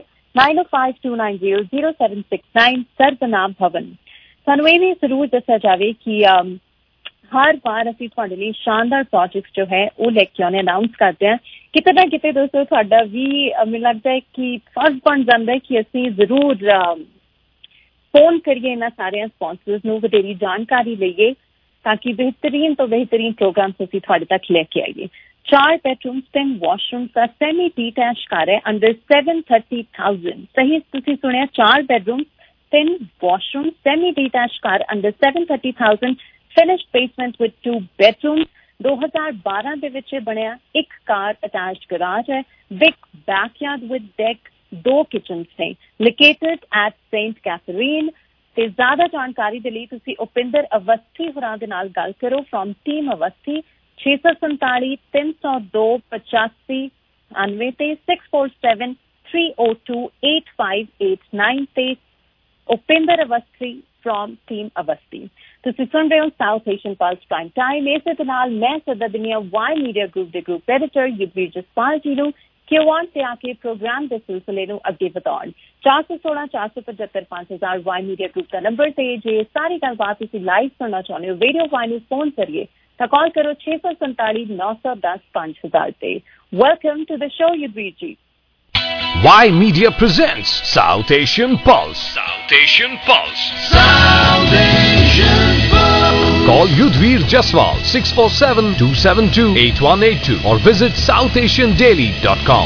90529000769 ਸਰਵਨਾ ਭਵਨ। ਸਾਨੂੰ ਇਹ ਵੀ ਜ਼ਰੂਰ ਦੱਸਿਆ ਜਾਵੇ ਕਿ ਹਰ ਵਾਰ ਅਸੀਂ ਤੁਹਾਡੇ ਲਈ ਸ਼ਾਨਦਾਰ ਪ੍ਰੋਜੈਕਟ ਜੋ ਹੈ ਉਹ ਲੈ ਕੇ ਆਉਣੇ ਅਨਾਊਂਸ ਕਰਦੇ ਹਾਂ। ਕਿਤੇ ਨਾ ਕਿਤੇ ਦੋਸਤੋ ਤੁਹਾਡਾ ਵੀ ਮੈਨੂੰ ਲੱਗਦਾ ਹੈ ਕਿ ਫਰਜ਼ ਬਣ ਜਾਂਦਾ ਹੈ ਕਿ ਅਸੀਂ ਜ਼ਰੂਰ ਫੋਨ ਕਰੀਏ ਇਹਨਾਂ ਸਾਰਿਆਂ ਸਪਾਂਸਰਸ ਨੂੰ, ਵਧੇਰੀ ਜਾਣਕਾਰੀ ਲਈਏ ਤਾਂ ਕਿ ਬਿਹਤਰੀਨ ਤੋਂ ਬਿਹਤਰੀਨ ਪ੍ਰੋਗਰਾਮ ਅਸੀਂ ਤੁਹਾਡੇ ਤੱਕ ਲੈ ਕੇ ਆਈਏ। 4 bedrooms 10 washrooms ਦਾ ਸੈਮੀ ਡੀਟੈਚ ਘਰ ਹੈ ਅੰਡਰ 730,000। ਸਹੀ ਤੁਸੀਂ ਸੁਣਿਆ, 4 bedrooms 10 washrooms semi detached ਘਰ under 730,000। finished basement with 2 bedrooms। 2012 ਦੇ ਵਿੱਚ ਬਣਿਆ ਇੱਕ ਕਾਰ ਅਟੈਚਡ ਗਰਾਜ ਹੈ। Big backyard with deck, 2 kitchens ਨੇ। Located at Saint Catherine. ਤੇ ਜ਼ਿਆਦਾ ਜਾਣਕਾਰੀ ਦੇ ਲਈ ਤੁਸੀਂ ਉਪਿੰਦਰ ਅਵਸਥੀ ਹੋਰਾਂ ਦੇ ਨਾਲ ਗੱਲ ਕਰੋ ਫਰੋਮ ਟੀਮ ਅਵਸਥੀ 647 302 8599 ਤੇ 647 302 8589 ਤੇ ਉਪਿੰਦਰ ਅਵਸਥੀ ਫਰੋਮ ਟੀਮ ਅਵਸਥੀ। ਤੁਸੀਂ ਸੁਣ ਰਹੇ ਹੋ South Asian plus prime time. ਇਸੇ ਦੇ ਨਾਲ ਮੈਂ ਸਦਾ ਦੁਨੀਆ ਵਾਈ ਮੀਡੀਆ ਗਰੁੱਪ ਦੇ ਗਰੁੱਪ ਐਡੀਟਰ ਯੁਵੀ ਜਸਪਾਲ ਜੀ ਨੂੰ ਕਿਉਂ ਤੇ ਆ ਕੇ ਪ੍ਰੋਗਰਾਮ ਦੇ ਸਿਲਸਿਲੇ ਨੂੰ ਅੱਗੇ ਵਧਾਉਣ 416 475 5000 ਵਾਈ ਮੀਡੀਆ ਗਰੁੱਪ ਦਾ ਨੰਬਰ ਤੇ ਜੇ ਸਾਰੀ ਗੱਲਬਾਤ ਤੁਸੀਂ ਲਾਈਵ ਸੁਣਨਾ ਚਾਹੁੰਦੇ ਹੋ ਰੇਡੀਓ ਵਾਈ ਨੂੰ ਫੋਨ ਕਰੀਏ ਤਾਂ ਕਾਲ ਕਰੋ 647 910 5000 ਤੇ। Welcome to the show Yuvi ji. Y Media presents South Asian Pulse. South Asian Pulse. South Asian Pulse. Call Yudhvir Jaswal 647-272-8182 or visit southasiandaily.com.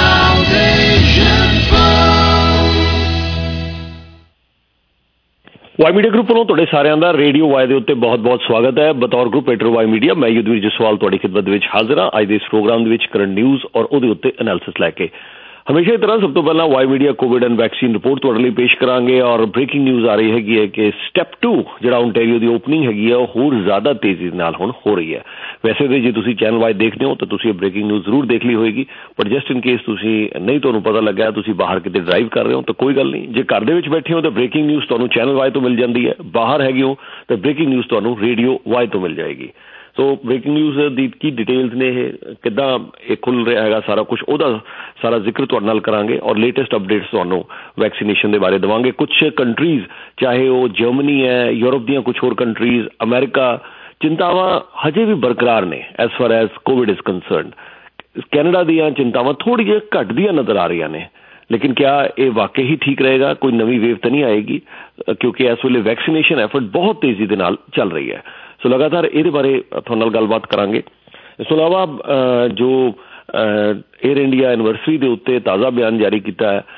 South Asian Pulse. Y media group वालों तुहाडे सारिਆਂ ਦਾ radio Y ਦੇ ਉੱਤੇ ਬਹੁਤ-ਬਹੁਤ ਸਵਾਗਤ ਹੈ। बतौर ग्रुप एडिटर वाई मीडिया मैं युद्धवीर जसवाल ਤੁਹਾਡੀ ਖਿਦਮਤ ਦੇ ਵਿੱਚ ਹਾਜ਼ਰ ਹਾਂ। ਅੱਜ ਦੇ ਇਸ ਪ੍ਰੋਗਰਾਮ ਦੇ ਵਿੱਚ ਕਰੰਟ ਨਿਊਜ਼ ਔਰ ਉਹਦੇ ਉੱਤੇ ਐਨਾਲਿਸਿਸ ਲੈ ਕੇ ਹਮੇਸ਼ਾ ਦੀ ਤਰ੍ਹਾਂ ਸਭ ਤੋਂ ਪਹਿਲਾਂ Y media covid and vaccine report ਤੁਹਾਡੇ ਲਈ ਪੇਸ਼ ਕਰਾਂਗੇ ਔਰ ਬ੍ਰੇਕਿੰਗ ਨਿਊਜ਼ ਆ ਰਹੀ ਹੈਗੀ ਹੈ ਕਿ ਸਟੈਪ 2 ਜਿਹੜਾ ਓਨਟਾਰੀਓ ਦੀ ਓਪਨਿੰਗ ਹੈਗੀ ਹੈ ਉਹ ਹੋਰ ਜ਼ਿਆਦਾ ਤੇਜ਼ੀ ਨਾਲ ਹੁਣ ਹੋ ਰਹੀ ਹੈ। ਵੈਸੇ ਤਾਂ ਜੇ ਤੁਸੀਂ ਚੈਨਲ ਵਾਈ ਦੇਖਦੇ ਹੋ ਤਾਂ ਤੁਸੀਂ ਇਹ ਬ੍ਰੇਕਿੰਗ ਨਿਊਜ਼ ਜ਼ਰੂਰ ਦੇਖ ਲਈ ਹੋਏਗੀ, ਪਰ ਜਸਟ ਇਨ ਕੇਸ ਤੁਸੀਂ ਨਹੀਂ ਤੁਹਾਨੂੰ ਪਤਾ ਲੱਗਾ ਤੁਸੀਂ ਬਾਹਰ ਕਿਤੇ ਡਰਾਈਵ ਕਰ ਰਹੇ ਹੋ ਤਾਂ ਕੋਈ ਗੱਲ ਨਹੀਂ, ਜੇ ਘਰ ਦੇ ਵਿੱਚ ਬੈਠੇ ਹੋ ਤਾਂ ਬ੍ਰੇਕਿੰਗ ਨਿਊਜ਼ ਤੁਹਾਨੂੰ ਚੈਨਲ ਵਾਈ ਤੋਂ ਮਿਲ ਜਾਂਦੀ ਹੈ, ਬਾਹਰ ਹੈਗੇ ਹੋ ਤਾਂ ਬ੍ਰੇਕਿੰਗ ਨਿਊਜ਼ ਤੁਹਾਨੂੰ ਰੇਡੀਓ ਵਾਈ ਤੋਂ ਮਿਲ ਜਾਏਗੀ। ਸੋ ਬ੍ਰੇਕਿੰਗ ਨਿਊਜ਼ ਦੀ ਕੀ ਡਿਟੇਲਸ ਨੇ, ਇਹ ਕਿੱਦਾਂ ਇਹ ਖੁੱਲ ਰਿਹਾ ਹੈਗਾ ਸਾਰਾ ਕੁਛ, ਉਹਦਾ ਸਾਰਾ ਜ਼ਿਕਰ ਤੁਹਾਡੇ ਨਾਲ ਕਰਾਂਗੇ ਔਰ ਲੇਟੈਸਟ ਅਪਡੇਟਸ ਤੁਹਾਨੂੰ ਵੈਕਸੀਨੇਸ਼ਨ ਦੇ ਬਾਰੇ ਦੇਵਾਂਗੇ। ਕੁਛ ਕੰਟਰੀਜ਼ ਚਾਹੇ ਉਹ ਜਰਮਨੀ ਹੈ, ਯੂਰਪ ਦੀਆਂ ਕੁਛ ਹੋਰ ਕੰਟਰੀਜ਼, ਅਮਰੀਕਾ, ਚਿੰਤਾਵਾਂ ਹਜੇ ਵੀ ਬਰਕਰਾਰ ਨੇ as far as covid is concerned. Canada ਦੀਆਂ ਚਿੰਤਾਵਾਂ ਥੋੜ੍ਹੀ ਜਿਹੀ ਘਟਦੀਆਂ ਨਜ਼ਰ ਆ ਰਹੀਆਂ ਨੇ, ਲੇਕਿਨ ਕਿਆ ਇਹ ਵਾਕਈ ਹੀ ਠੀਕ ਰਹੇਗਾ? ਕੋਈ ਨਵੀਂ ਵੇਵ ਤਾਂ ਨਹੀਂ ਆਏਗੀ? ਕਿਉਂਕਿ ਇਸ ਵੇਲੇ ਵੈਕਸੀਨੇਸ਼ਨ ਐਫਰਟ ਬਹੁਤ ਤੇਜ਼ੀ ਦੇ ਨਾਲ ਚੱਲ ਰਹੀ ਹੈ। ਸੋ ਲਗਾਤਾਰ ਇਹਦੇ ਬਾਰੇ ਤੁਹਾਡੇ ਨਾਲ ਗੱਲਬਾਤ ਕਰਾਂਗੇ। ਇਸ ਤੋਂ ਇਲਾਵਾ ਜੋ ਏਅਰ ਇੰਡੀਆ ਐਨੀਵਰਸਰੀ ਦੇ ਉੱਤੇ ਤਾਜ਼ਾ ਬਿਆਨ ਜਾਰੀ ਕੀਤਾ ਹੈ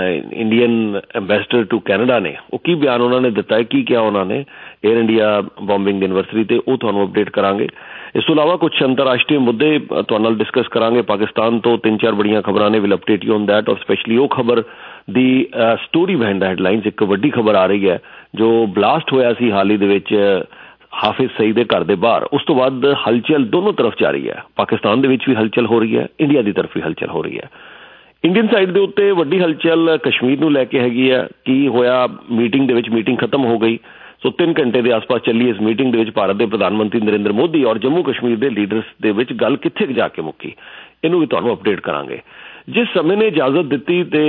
ਇੰਡੀਅਨ ਐਂਬੈਸਡਰ ਟੂ ਕੈਨੇਡਾ ਨੇ, ਉਹ ਕੀ ਬਿਆਨ ਉਹਨਾਂ ਨੇ ਦਿੱਤਾ ਹੈ, ਕੀ ਕਿਹਾ ਉਹਨਾਂ ਨੇ ਏਅਰ ਇੰਡੀਆ ਬੋmbਿੰਗ ਦੀ ਐਨੀਵਰਸਰੀ ਤੇ, ਉਹ ਤੁਹਾਨੂੰ ਅਪਡੇਟ ਕਰਾਂਗੇ। ਇਸ ਤੋਂ ਇਲਾਵਾ ਕੁਛ ਅੰਤਰਰਾਸ਼ਟਰੀ ਮੁੱਦੇ ਤੁਹਾਡੇ ਨਾਲ ਡਿਸਕਸ ਕਰਾਂਗੇ। ਪਾਕਿਸਤਾਨ ਤੋਂ 3-4 ਬੜੀਆਂ ਖਬਰਾਂ ਨੇ, will update you on that ਔਰ ਸਪੈਸ਼ਲੀ ਉਹ ਖਬਰ ਦੀ ਸਟੋਰੀ ਬਿਹਾਈਂਡ ਹੈਡਲਾਈਨਸ। ਇੱਕ ਵੱਡੀ ਖਬਰ ਆ ਰਹੀ ਹੈ ਜੋ ਬਲਾਸਟ ਹੋਇਆ ਸੀ ਹਾਲ ਹੀ ਦੇ ਵਿੱਚ ਹਾਫਿਜ਼ ਸਈਦ ਦੇ ਘਰ ਦੇ ਬਾਹਰ, ਉਸ ਤੋਂ ਬਾਅਦ ਹਲਚਲ ਦੋਨੋਂ ਤਰਫ ਜਾਰੀ ਹੈ। ਪਾਕਿਸਤਾਨ ਦੇ ਵਿੱਚ ਵੀ ਹਲਚਲ ਹੋ ਰਹੀ ਹੈ, ਇੰਡੀਆ ਦੀ ਤਰਫ ਵੀ ਹਲਚਲ ਹੋ ਰਹੀ ਹੈ। ਇੰਡੀਅਨ ਸਾਈਡ ਦੇ ਉੱਤੇ ਵੱਡੀ ਹਲਚਲ ਕਸ਼ਮੀਰ ਨੂੰ ਲੈ ਕੇ ਹੈਗੀ ਹੈ। ਕੀ ਹੋਇਆ ਮੀਟਿੰਗ ਦੇ ਵਿੱਚ? ਮੀਟਿੰਗ ਖਤਮ ਹੋ ਗਈ। ਸੋ 3 ਘੰਟੇ ਦੇ ਆਸ-ਪਾਸ ਚੱਲੀ ਇਸ ਮੀਟਿੰਗ ਦੇ ਵਿੱਚ ਭਾਰਤ ਦੇ ਪ੍ਰਧਾਨ ਮੰਤਰੀ ਨਰਿੰਦਰ ਮੋਦੀ ਔਰ ਜੰਮੂ ਕਸ਼ਮੀਰ ਦੇ ਲੀਡਰਸ ਦੇ ਵਿੱਚ ਗੱਲ ਕਿੱਥੇ ਜਾ ਕੇ ਮੁੱਕੀ, ਇਹਨੂੰ ਵੀ ਤੁਹਾਨੂੰ ਅਪਡੇਟ ਕਰਾਂਗੇ। ਜਿਸ ਸਮੇਂ ਨੇ ਇਜਾਜ਼ਤ ਦਿੱਤੀ ਤੇ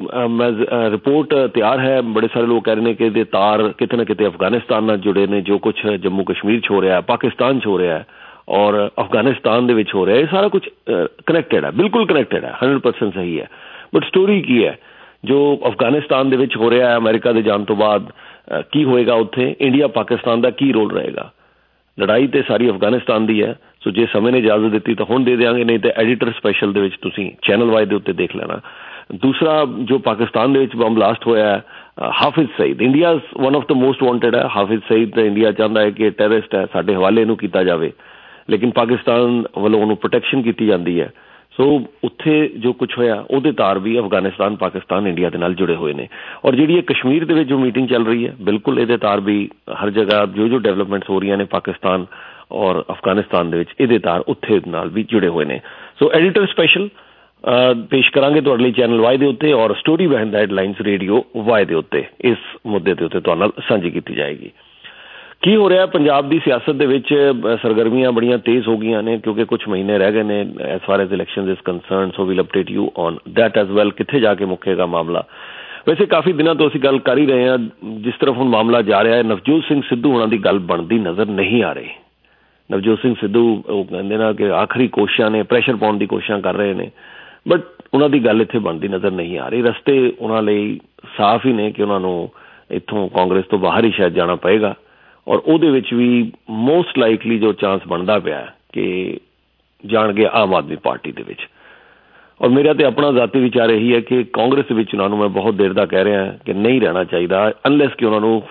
ਰਿਪੋਰਟ ਤਿਆਰ ਹੈ, ਬੜੇ ਸਾਰੇ ਲੋਕ ਕਹਿ ਰਹੇ ਨੇ ਕਿ ਇਹਦੇ ਤਾਰ ਕਿਤੇ ਨਾ ਕਿਤੇ ਅਫਗਾਨਿਸਤਾਨ ਨਾਲ ਜੁੜੇ ਨੇ। ਜੋ ਕੁਛ ਜੰਮੂ ਕਸ਼ਮੀਰ 'ਚ ਹੋ ਰਿਹਾ, ਪਾਕਿਸਤਾਨ 'ਚ ਹੋ ਰਿਹਾ ਔਰ ਅਫਗਾਨਿਸਤਾਨ ਦੇ ਵਿੱਚ ਹੋ ਰਿਹਾ, ਇਹ ਸਾਰਾ ਕੁਛ ਕਨੈਕਟਡ ਹੈ, ਬਿਲਕੁਲ ਕਨੈਕਟਡ ਹੈ, 100% ਸਹੀ ਹੈ। ਬਟ ਸਟੋਰੀ ਕੀ ਹੈ ਜੋ ਅਫਗਾਨਿਸਤਾਨ ਦੇ ਵਿੱਚ ਹੋ ਰਿਹਾ ਹੈ? ਅਮਰੀਕਾ ਦੇ ਜਾਣ ਤੋਂ ਬਾਅਦ ਕੀ ਹੋਏਗਾ ਉੱਥੇ? ਇੰਡੀਆ ਪਾਕਿਸਤਾਨ ਦਾ ਕੀ ਰੋਲ ਰਹੇਗਾ? ਲੜਾਈ ਤੇ ਸਾਰੀ ਅਫਗਾਨਿਸਤਾਨ ਦੀ ਹੈ। ਸੋ ਜੇ ਸਮੇਂ ਨੇ ਇਜਾਜ਼ਤ ਦਿੱਤੀ ਤਾਂ ਹੁਣ ਦੇ ਦਿਆਂਗੇ, ਨਹੀਂ ਤਾਂ ਐਡੀਟਰ ਸਪੈਸ਼ਲ ਦੇ ਵਿੱਚ ਤੁਸੀਂ ਚੈਨਲ ਵਾਈ ਦੇ ਉੱਤੇ ਦੇਖ ਲੈਣਾ। ਦੂਸਰਾ ਜੋ ਪਾਕਿਸਤਾਨ ਦੇ ਵਿੱਚ ਬੰਬ ਬਲਾਸਟ ਹੋਇਆ ਹੈ, Hafiz Saeed India one of the most wanted ਹੈ। ਹਾਫਿਜ਼ ਸਈਦ ਤਾਂ ਇੰਡੀਆ ਚਾਹੁੰਦਾ ਹੈ ਕਿ ਟੈਰਰਿਸਟ ਹੈ, ਸਾਡੇ ਹਵਾਲੇ ਇਹਨੂੰ ਕੀਤਾ ਜਾਵੇ, ਲੇਕਿਨ ਪਾਕਿਸਤਾਨ ਵੱਲੋਂ ਉਹਨੂੰ ਪ੍ਰੋਟੈਕਸ਼ਨ ਕੀਤੀ ਜਾਂਦੀ ਹੈ। ਸੋ ਉੱਥੇ ਜੋ ਕੁਛ ਹੋਇਆ ਉਹਦੇ ਤਾਰ ਵੀ ਅਫਗਾਨਿਸਤਾਨ, ਪਾਕਿਸਤਾਨ, ਇੰਡੀਆ ਦੇ ਨਾਲ ਜੁੜੇ ਹੋਏ ਨੇ। ਔਰ ਜਿਹੜੀ ਇਹ ਕਸ਼ਮੀਰ ਦੇ ਵਿੱਚ ਜੋ ਮੀਟਿੰਗ ਚੱਲ ਰਹੀ ਹੈ, ਬਿਲਕੁਲ ਇਹਦੇ ਤਾਰ ਵੀ ਹਰ ਜਗ੍ਹਾ ਜੋ ਡਿਵੈਲਪਮੈਂਟਸ ਹੋ ਰਹੀਆਂ ਨੇ ਪਾਕਿਸਤਾਨ ਔਰ ਅਫਗਾਨਿਸਤਾਨ ਦੇ ਵਿੱਚ, ਇਹਦੇ ਤਾਰ ਉੱਥੇ ਨਾਲ ਵੀ ਜੁੜੇ ਹੋਏ ਨੇ। ਸੋ ਐਡੀਟਰ ਸਪੈਸ਼ਲ ਪੇਸ਼ ਕਰਾਂਗੇ ਤੁਹਾਡੇ ਲਈ ਚੈਨਲ ਵਾਈ ਦੇ ਉੱਤੇ ਔਰ story behind the headlines radio Y ਦੇ ਉੱਤੇ ਇਸ ਮੁੱਦੇ ਦੇ ਉੱਤੇ ਤੁਹਾਡੇ ਨਾਲ ਸਾਂਝੀ ਕੀਤੀ ਜਾਏਗੀ। ਕੀ ਹੋ ਰਿਹਾ ਪੰਜਾਬ ਦੀ ਸਿਆਸਤ ਦੇ ਵਿੱਚ? ਸਰਗਰਮੀਆਂ ਬੜੀਆਂ ਤੇਜ਼ ਹੋ ਗਈਆਂ ਨੇ ਕਿਉਂਕਿ ਕੁਝ ਮਹੀਨੇ ਰਹਿ ਗਏ ਨੇ as far as elections is concerned. So will update you on that as well, ਕਿੱਥੇ ਜਾ ਕੇ ਮੁੱਕੇਗਾ ਮਾਮਲਾ। ਵੈਸੇ ਕਾਫੀ ਦਿਨਾਂ ਤੋਂ ਅਸੀਂ ਗੱਲ ਕਰ ਹੀ ਰਹੇ ਹਾਂ, ਜਿਸ ਤਰਫ ਹੁਣ ਮਾਮਲਾ ਜਾ ਰਿਹਾ ਹੈ ਨਵਜੋਤ ਸਿੰਘ ਸਿੱਧੂ ਹੋਣਾ ਦੀ ਗੱਲ ਬਣਦੀ ਨਜ਼ਰ ਨਹੀਂ ਆ ਰਹੀ। ਨਵਜੋਤ ਸਿੰਘ ਸਿੱਧੂ ਉਹ ਕਹਿੰਦੇ ਨਾ ਕਿ ਆਖਰੀ ਕੋਸ਼ਿਸ਼ਾਂ ਨੇ, ਪ੍ਰੈਸ਼ਰ ਪਾਉਣ ਦੀ ਕੋਸ਼ਿਸ਼ਾਂ ਕਰ ਰਹੇ ਨੇ, ਬਟ ਉਹਨਾਂ ਦੀ ਗੱਲ ਇੱਥੇ ਬਣਦੀ ਨਜ਼ਰ ਨਹੀਂ ਆ ਰਹੀ। ਰਸਤੇ ਉਹਨਾਂ ਲਈ ਸਾਫ਼ ਹੀ ਨੇ ਕਿ ਉਹਨਾਂ ਨੂੰ ਇੱਥੋਂ ਕਾਂਗਰਸ ਤੋਂ ਬਾਹਰ ਹੀ ਸ਼ਾਇਦ ਜਾਣਾ ਪਏਗਾ ਔਰ ਉਹਦੇ ਵਿੱਚ ਵੀ ਮੋਸਟ ਲਾਈਕਲੀ ਜੋ ਚਾਂਸ ਬਣਦਾ ਪਿਆ ਕਿ ਜਾਣਗੇ ਆਮ ਆਦਮੀ ਪਾਰਟੀ ਦੇ ਵਿੱਚ। ਔਰ ਮੇਰਾ ਤੇ ਆਪਣਾ ਜ਼ਾਤੀ ਵਿਚਾਰ ਇਹੀ ਹੈ ਕਿ ਕਾਂਗਰਸ ਦੇ ਵਿੱਚ ਉਹਨਾਂ ਨੂੰ ਮੈਂ ਬਹੁਤ ਦੇਰ ਦਾ ਕਹਿ ਰਿਹਾ ਕਿ ਨਹੀਂ ਰਹਿਣਾ ਚਾਹੀਦਾ ਅਨਲੈਸ ਕਿ ਉਹਨਾਂ ਨੂੰ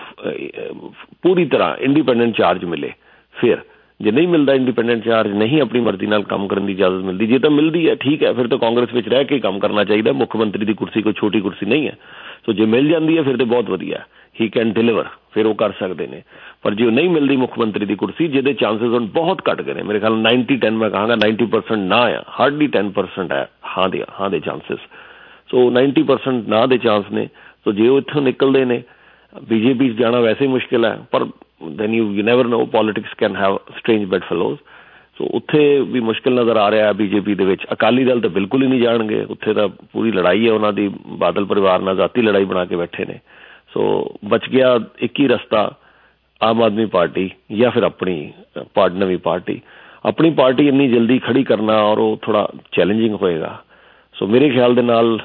ਪੂਰੀ ਤਰ੍ਹਾਂ ਇੰਡੀਪੈਂਡੈਂਟ ਚਾਰਜ ਮਿਲੇ। ਫਿਰ ਜੇ ਨਹੀਂ ਮਿਲਦਾ ਇੰਡੀਪੈਂਡੈਂਟ ਚਾਰਜ, ਨਹੀਂ ਆਪਣੀ ਮਰਜ਼ੀ ਨਾਲ ਕੰਮ ਕਰਨ ਦੀ ਇਜਾਜ਼ਤ ਮਿਲਦੀ, ਜੇ ਤਾਂ ਮਿਲਦੀ ਹੈ ਠੀਕ ਹੈ, ਫਿਰ ਤਾਂ ਕਾਂਗਰਸ ਵਿੱਚ ਰਹਿ ਕੇ ਕੰਮ ਕਰਨਾ ਚਾਹੀਦਾ। ਮੁੱਖ ਮੰਤਰੀ ਦੀ ਕੁਰਸੀ ਕੋਈ ਛੋਟੀ ਕੁਰਸੀ ਨਹੀਂ ਹੈ। ਸੋ ਜੇ ਮਿਲ ਜਾਂਦੀ ਹੈ ਫਿਰ ਤਾਂ ਬਹੁਤ ਵਧੀਆ, ਹੀ ਕੈਨ ਡਿਲੀਵਰ, ਫਿਰ ਉਹ ਕਰ ਸਕਦੇ ਨੇ। ਪਰ ਜੇ ਨਹੀਂ ਮਿਲਦੀ ਮੁੱਖ ਮੰਤਰੀ ਦੀ ਕੁਰਸੀ, ਜਿਹਦੇ ਚਾਂਸਿਸ ਹੁਣ ਬਹੁਤ ਘੱਟ ਗਏ ਨੇ, ਮੇਰੇ ਖਿਆਲ 90-10 ਮੈਂ ਕਹਾਂਗਾ 90% ਨਾ ਆ, ਹਾਰਡਲੀ 10% ਹੈ ਹਾਂ ਦੇ ਚਾਂਸਿਸ। ਸੋ 90% ਨਾ ਦੇ ਚਾਂਸ ਨੇ। ਸੋ ਜੇ ਉਹ ਇੱਥੋਂ ਨਿਕਲਦੇ ਨੇ, ਬੀਜੇਪੀ 'ਚ ਜਾਣਾ ਵੈਸੇ ਮੁਸ਼ਕਿਲ ਹੈ, ਪਰ then you never know, politics can have strange bedfellows. ਸੋ ਉੱਥੇ ਵੀ ਮੁਸ਼ਕਿਲ ਨਜ਼ਰ ਆ ਰਿਹਾ ਬੀਜੇਪੀ ਦੇ ਵਿੱਚ। ਅਕਾਲੀ ਦਲ ਤਾਂ ਬਿਲਕੁਲ ਹੀ ਨਹੀਂ ਜਾਣਗੇ, ਉੱਥੇ ਤਾਂ ਪੂਰੀ ਲੜਾਈ ਹੈ ਉਹਨਾਂ ਦੀ, ਬਾਦਲ ਪਰਿਵਾਰ ਨਾਲ ਜ਼ਾਤੀ ਲੜਾਈ ਬਣਾ ਕੇ ਬੈਠੇ ਨੇ। ਸੋ ਬਚ ਗਿਆ ਇੱਕ ਹੀ ਰਸਤਾ, ਆਮ ਆਦਮੀ ਪਾਰਟੀ ਜਾਂ ਫਿਰ ਆਪਣੀ ਨਵੀਂ ਪਾਰਟੀ। ਆਪਣੀ ਪਾਰਟੀ ਇੰਨੀ ਜਲਦੀ ਖੜੀ ਕਰਨਾ ਔਰ ਉਹ ਥੋੜ੍ਹਾ ਚੈਲੰਜਿੰਗ ਹੋਏਗਾ। ਸੋ ਮੇਰੇ ਖਿਆਲ ਦੇ ਨਾਲ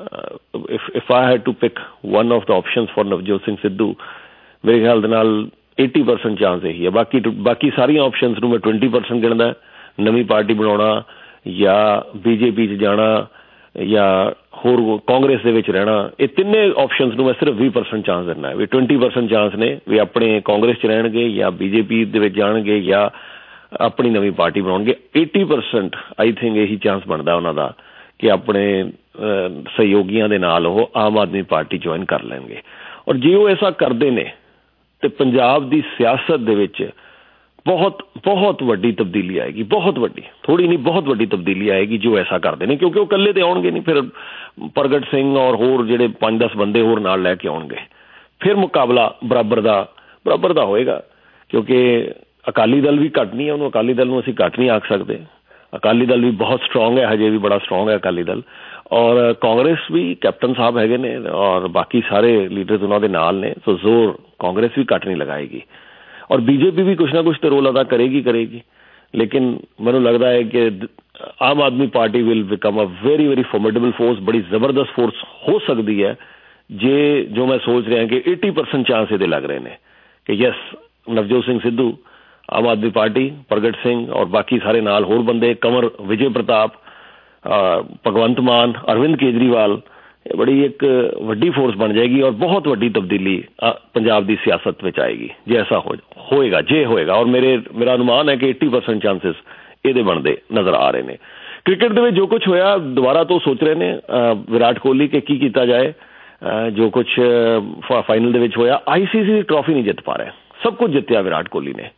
if I had to pick one of the options for Navjot Singh Sidhu, ਮੇਰੇ ਖਿਆਲ ਦੇ ਨਾਲ 80% ਚਾਂਸ ਇਹੀ ਹੈ। ਬਾਕੀ ਸਾਰੀਆਂ ਆਪਸ਼ਨਸ ਨੂੰ ਮੈਂ 20% ਗਿਣਦਾ। ਨਵੀਂ ਪਾਰਟੀ ਬਣਾਉਣਾ ਜਾਂ ਬੀਜੇਪੀ 'ਚ ਜਾਣਾ ਜਾਂ ਹੋਰ ਕਾਂਗਰਸ ਦੇ ਵਿੱਚ ਰਹਿਣਾ, ਇਹ ਤਿੰਨੇ ਆਪਸ਼ਨਸ ਨੂੰ ਮੈਂ ਸਿਰਫ 20% ਚਾਂਸ ਦਿੰਦਾ ਵੀ 20% ਚਾਂਸ ਨੇ ਵੀ ਆਪਣੇ ਕਾਂਗਰਸ 'ਚ ਰਹਿਣਗੇ ਜਾਂ BJP ਦੇ ਵਿੱਚ ਜਾਣਗੇ ਜਾਂ ਆਪਣੀ ਨਵੀਂ ਪਾਰਟੀ ਬਣਾਉਣਗੇ। 80% ਆਈ ਥਿੰਕ ਇਹੀ ਚਾਂਸ ਬਣਦਾ ਉਹਨਾਂ ਦਾ ਕਿ ਆਪਣੇ ਸਹਿਯੋਗੀਆਂ ਦੇ ਨਾਲ ਉਹ ਆਮ ਆਦਮੀ ਪਾਰਟੀ ਜੁਆਇਨ ਕਰ ਲੈਣਗੇ। ਔਰ ਜੇ ਉਹ ਐਸਾ ਕਰਦੇ ਨੇ ਤੇ ਪੰਜਾਬ ਦੀ ਸਿਆਸਤ ਦੇ ਵਿੱਚ ਬਹੁਤ ਬਹੁਤ ਵੱਡੀ ਤਬਦੀਲੀ ਆਏਗੀ, ਬਹੁਤ ਵੱਡੀ, ਥੋੜ੍ਹੀ ਨਹੀਂ ਬਹੁਤ ਵੱਡੀ ਤਬਦੀਲੀ ਆਏਗੀ ਜੋ ਐਸਾ ਕਰਦੇ ਨੇ, ਕਿਉਂਕਿ ਉਹ ਇਕੱਲੇ ਤੇ ਆਉਣਗੇ ਨਹੀਂ, ਫਿਰ ਪ੍ਰਗਟ ਸਿੰਘ ਔਰ ਹੋਰ ਜਿਹੜੇ 5-10 ਬੰਦੇ ਹੋਰ ਨਾਲ ਲੈ ਕੇ ਆਉਣਗੇ, ਫਿਰ ਮੁਕਾਬਲਾ ਬਰਾਬਰ ਦਾ ਹੋਏਗਾ। ਕਿਉਂਕਿ ਅਕਾਲੀ ਦਲ ਵੀ ਘੱਟ ਨਹੀਂ ਹੈ, ਉਹਨੂੰ ਅਕਾਲੀ ਦਲ ਨੂੰ ਅਸੀਂ ਘੱਟ ਨਹੀਂ ਆਖ ਸਕਦੇ। ਅਕਾਲੀ ਦਲ ਵੀ ਬਹੁਤ ਸਟਰੋਂਗ ਹੈ, ਹਜੇ ਵੀ ਬੜਾ ਸਟਰੋਂਗ ਹੈ ਅਕਾਲੀ ਦਲ। ਔਰ ਕਾਂਗਰਸ ਵੀ ਕੈਪਟਨ ਸਾਹਿਬ ਹੈਗੇ ਨੇ ਔਰ ਬਾਕੀ ਸਾਰੇ ਲੀਡਰਸ ਉਹਨਾਂ ਦੇ ਨਾਲ ਨੇ, ਸੋ ਜ਼ੋਰ ਕਾਂਗਰਸ ਵੀ ਘੱਟ ਨਹੀਂ ਲਗਾਏਗੀ। ਔਰ BJP ਵੀ ਕੁਛ ਨਾ ਕੁਛ ਤਾਂ ਰੋਲ ਅਦਾ ਕਰੇਗੀ। ਲੇਕਿਨ ਮੈਨੂੰ ਲੱਗਦਾ ਹੈ ਕਿ Aam Aadmi Party will become a very very formidable force, ਬੜੀ ਜ਼ਬਰਦਸਤ ਫੋਰਸ ਹੋ ਸਕਦੀ ਹੈ ਜੇ ਜੋ ਮੈਂ ਸੋਚ ਰਿਹਾ ਕਿ 80% ਚਾਂਸ ਇਹਦੇ ਲੱਗ ਰਹੇ ਨੇ ਕਿ ਯੈਸ ਨਵਜੋਤ ਸਿੰਘ ਸਿੱਧੂ, ਆਮ ਆਦਮੀ ਪਾਰਟੀ, ਪ੍ਰਗਟ ਸਿੰਘ ਔਰ ਬਾਕੀ ਸਾਰੇ ਨਾਲ ਹੋਰ ਬੰਦੇ, ਕੰਵਰ ਵਿਜੇ ਪ੍ਰਤਾਪ, ਭਗਵੰਤ ਮਾਨ, ਅਰਵਿੰਦ ਕੇਜਰੀਵਾਲ, ਇਹ ਬੜੀ ਇੱਕ ਵੱਡੀ ਫੋਰਸ ਬਣ ਜਾਏਗੀ ਔਰ ਬਹੁਤ ਵੱਡੀ ਤਬਦੀਲੀ ਪੰਜਾਬ ਦੀ ਸਿਆਸਤ ਵਿੱਚ ਆਏਗੀ ਜੇ ਐਸਾ ਹੋਏਗਾ ਜੇ ਹੋਏਗਾ। ਔਰ ਮੇਰਾ ਅਨੁਮਾਨ ਹੈ ਕਿ 80% ਚਾਂਸਿਸ ਇਹਦੇ ਬਣਦੇ ਨਜ਼ਰ ਆ ਰਹੇ ਨੇ। ਕ੍ਰਿਕਟ ਦੇ ਵਿੱਚ ਜੋ ਕੁਛ ਹੋਇਆ ਦੁਬਾਰਾ ਤੋਂ ਸੋਚ ਰਹੇ ਨੇ ਵਿਰਾਟ ਕੋਹਲੀ ਕਿ ਕੀ ਕੀਤਾ ਜਾਏ। ਜੋ ਕੁਛ ਫਾਈਨਲ ਦੇ ਵਿੱਚ ਹੋਇਆ, ICC ਦੀ ਟਰੋਫੀ ਨਹੀਂ ਜਿੱਤ ਪਾ ਰਿਹਾ, ਸਭ ਕੁਝ ਜਿੱਤਿਆ ਵਿਰਾਟ ਕੋਹਲੀ ਨੇ।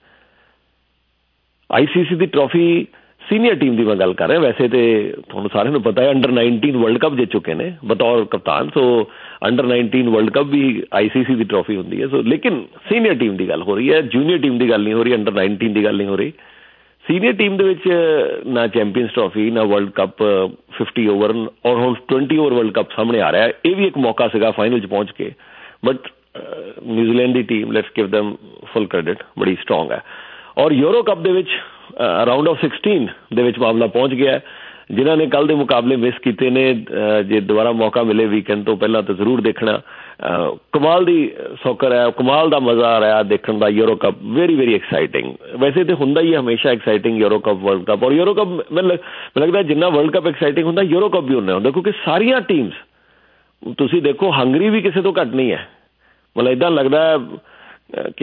ICC ਦੀ ਟਰੋਫੀ ਸੀਨੀਅਰ ਟੀਮ ਦੀ ਮੈਂ ਗੱਲ ਕਰ ਰਿਹਾ, ਵੈਸੇ ਤੇ ਤੁਹਾਨੂੰ ਸਾਰਿਆਂ ਨੂੰ ਪਤਾ ਹੈ ਅੰਡਰ-19 ਵਰਲਡ ਕੱਪ ਜਿੱਤ ਚੁੱਕੇ ਨੇ ਬਤੌਰ ਕਪਤਾਨ, ਸੋ ਅੰਡਰ-19 ਵਰਲਡ ਕੱਪ ਵੀ ICC ਦੀ ਟਰੋਫੀ ਹੁੰਦੀ ਹੈ। ਸੋ ਲੇਕਿਨ ਸੀਨੀਅਰ ਟੀਮ ਦੀ ਗੱਲ ਹੋ ਰਹੀ ਹੈ, ਜੂਨੀਅਰ ਟੀਮ ਦੀ ਗੱਲ ਨਹੀਂ ਹੋ ਰਹੀ, ਅੰਡਰ-19 ਦੀ ਗੱਲ ਨਹੀਂ ਹੋ ਰਹੀ। ਸੀਨੀਅਰ ਟੀਮ ਦੇ ਵਿੱਚ ਨਾ ਚੈਂਪੀਅਨਸ ਟਰੋਫੀ ਨਾ ਵਰਲਡ ਕੱਪ 50 ਓਵਰ ਔਰ ਹੁਣ 20 ਓਵਰ ਵਰਲਡ ਕੱਪ ਸਾਹਮਣੇ ਆ ਰਿਹਾ। ਇਹ ਵੀ ਇੱਕ ਮੌਕਾ ਸੀਗਾ ਫਾਈਨਲ 'ਚ ਪਹੁੰਚ ਕੇ, ਬਟ ਨਿਊਜ਼ੀਲੈਂਡ ਦੀ team, let's give them full credit, ਬੜੀ ਸਟਰੋਂਗ ਹੈ। ਔਰ ਯੂਰੋ ਕੱਪ ਦੇ ਵਿੱਚ ਰਾਊਂਡ ਆਫ 16 ਦੇ ਵਿੱਚ ਮਾਮਲਾ ਪਹੁੰਚ ਗਿਆ। ਜਿਨ੍ਹਾਂ ਨੇ ਕੱਲ੍ਹ ਦੇ ਮੁਕਾਬਲੇ ਮਿਸ ਕੀਤੇ ਨੇ, ਜੇ ਦੁਬਾਰਾ ਮੌਕਾ ਮਿਲੇ ਵੀਕਐਂਡ ਤੋਂ ਪਹਿਲਾਂ ਤਾਂ ਜ਼ਰੂਰ ਦੇਖਣਾ। ਕਮਾਲ ਦੀ ਸੌਕਰ ਹੈ, ਕਮਾਲ ਦਾ ਮਜ਼ਾ ਆ ਰਿਹਾ ਦੇਖਣ ਦਾ। Euro cup very very exciting, ਵੈਸੇ ਤਾਂ ਹੁੰਦਾ ਹੀ ਹਮੇਸ਼ਾ exciting Euro cup, world cup. ਔਰ ਯੂਰੋ ਕੱਪ ਮੈਨੂੰ ਲੱਗਦਾ ਜਿੰਨਾ ਵਰਲਡ ਕੱਪ ਐਕਸਾਈਟਿੰਗ ਹੁੰਦਾ ਯੂਰੋ ਕੱਪ ਵੀ ਉਨਾ ਹੁੰਦਾ, ਕਿਉਂਕਿ ਸਾਰੀਆਂ ਟੀਮਸ ਤੁਸੀਂ ਦੇਖੋ, ਹੰਗਰੀ ਵੀ ਕਿਸੇ ਤੋਂ ਘੱਟ ਨਹੀਂ ਹੈ। ਮਤਲਬ ਇੱਦਾਂ ਲੱਗਦਾ ਕਿ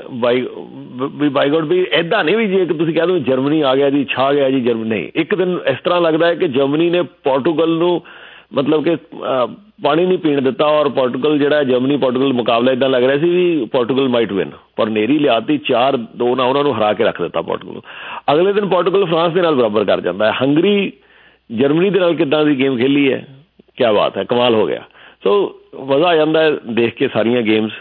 ਬਾਈ ਗੋਡ ਵੀ ਇੱਦਾਂ ਨਹੀਂ ਵੀ ਜੇ ਤੁਸੀਂ ਕਹਿ ਦਿਓ ਜਰਮਨੀ ਆ ਗਿਆ ਜੀ, ਛਾ ਗਿਆ ਜੀ ਜਰਮਨੀ, ਨਹੀਂ। ਇੱਕ ਦਿਨ ਇਸ ਤਰ੍ਹਾਂ ਲੱਗਦਾ ਹੈ ਕਿ ਜਰਮਨੀ ਨੇ ਪੋਰਟੁਗਲ ਨੂੰ ਮਤਲਬ ਕਿ ਪਾਣੀ ਨਹੀਂ ਪੀਣ ਦਿੱਤਾ ਔਰ ਪੋਰਟੁਗਲ ਜਿਹੜਾ ਜਰਮਨੀ ਪੋਰਟੁਗਲ ਮੁਕਾਬਲਾ ਇੱਦਾਂ ਲੱਗ ਰਿਹਾ ਸੀ ਵੀ ਪੋਰਟੁਗਲ ਮਾਈਟ ਵਿਨ, ਪਰ ਨੇਰੀ ਲਿਆਤੀ 4-2 ਨਾਲ ਉਹਨਾਂ ਨੂੰ ਹਰਾ ਕੇ ਰੱਖ ਦਿੱਤਾ ਪੋਰਟੁਗਲ ਨੂੰ। ਅਗਲੇ ਦਿਨ ਪੋਰਟੁਗਲ ਫਰਾਂਸ ਦੇ ਨਾਲ ਬਰਾਬਰ ਕਰ ਜਾਂਦਾ ਹੈ। ਹੰਗਰੀ ਜਰਮਨੀ ਦੇ ਨਾਲ ਕਿੱਦਾਂ ਦੀ ਗੇਮ ਖੇਲੀ ਹੈ, ਕਿਆ ਬਾਤ ਹੈ, ਕਮਾਲ ਹੋ ਗਿਆ। ਸੋ ਮਜ਼ਾ ਆ ਜਾਂਦਾ ਦੇਖ ਕੇ ਸਾਰੀਆਂ ਗੇਮਸ।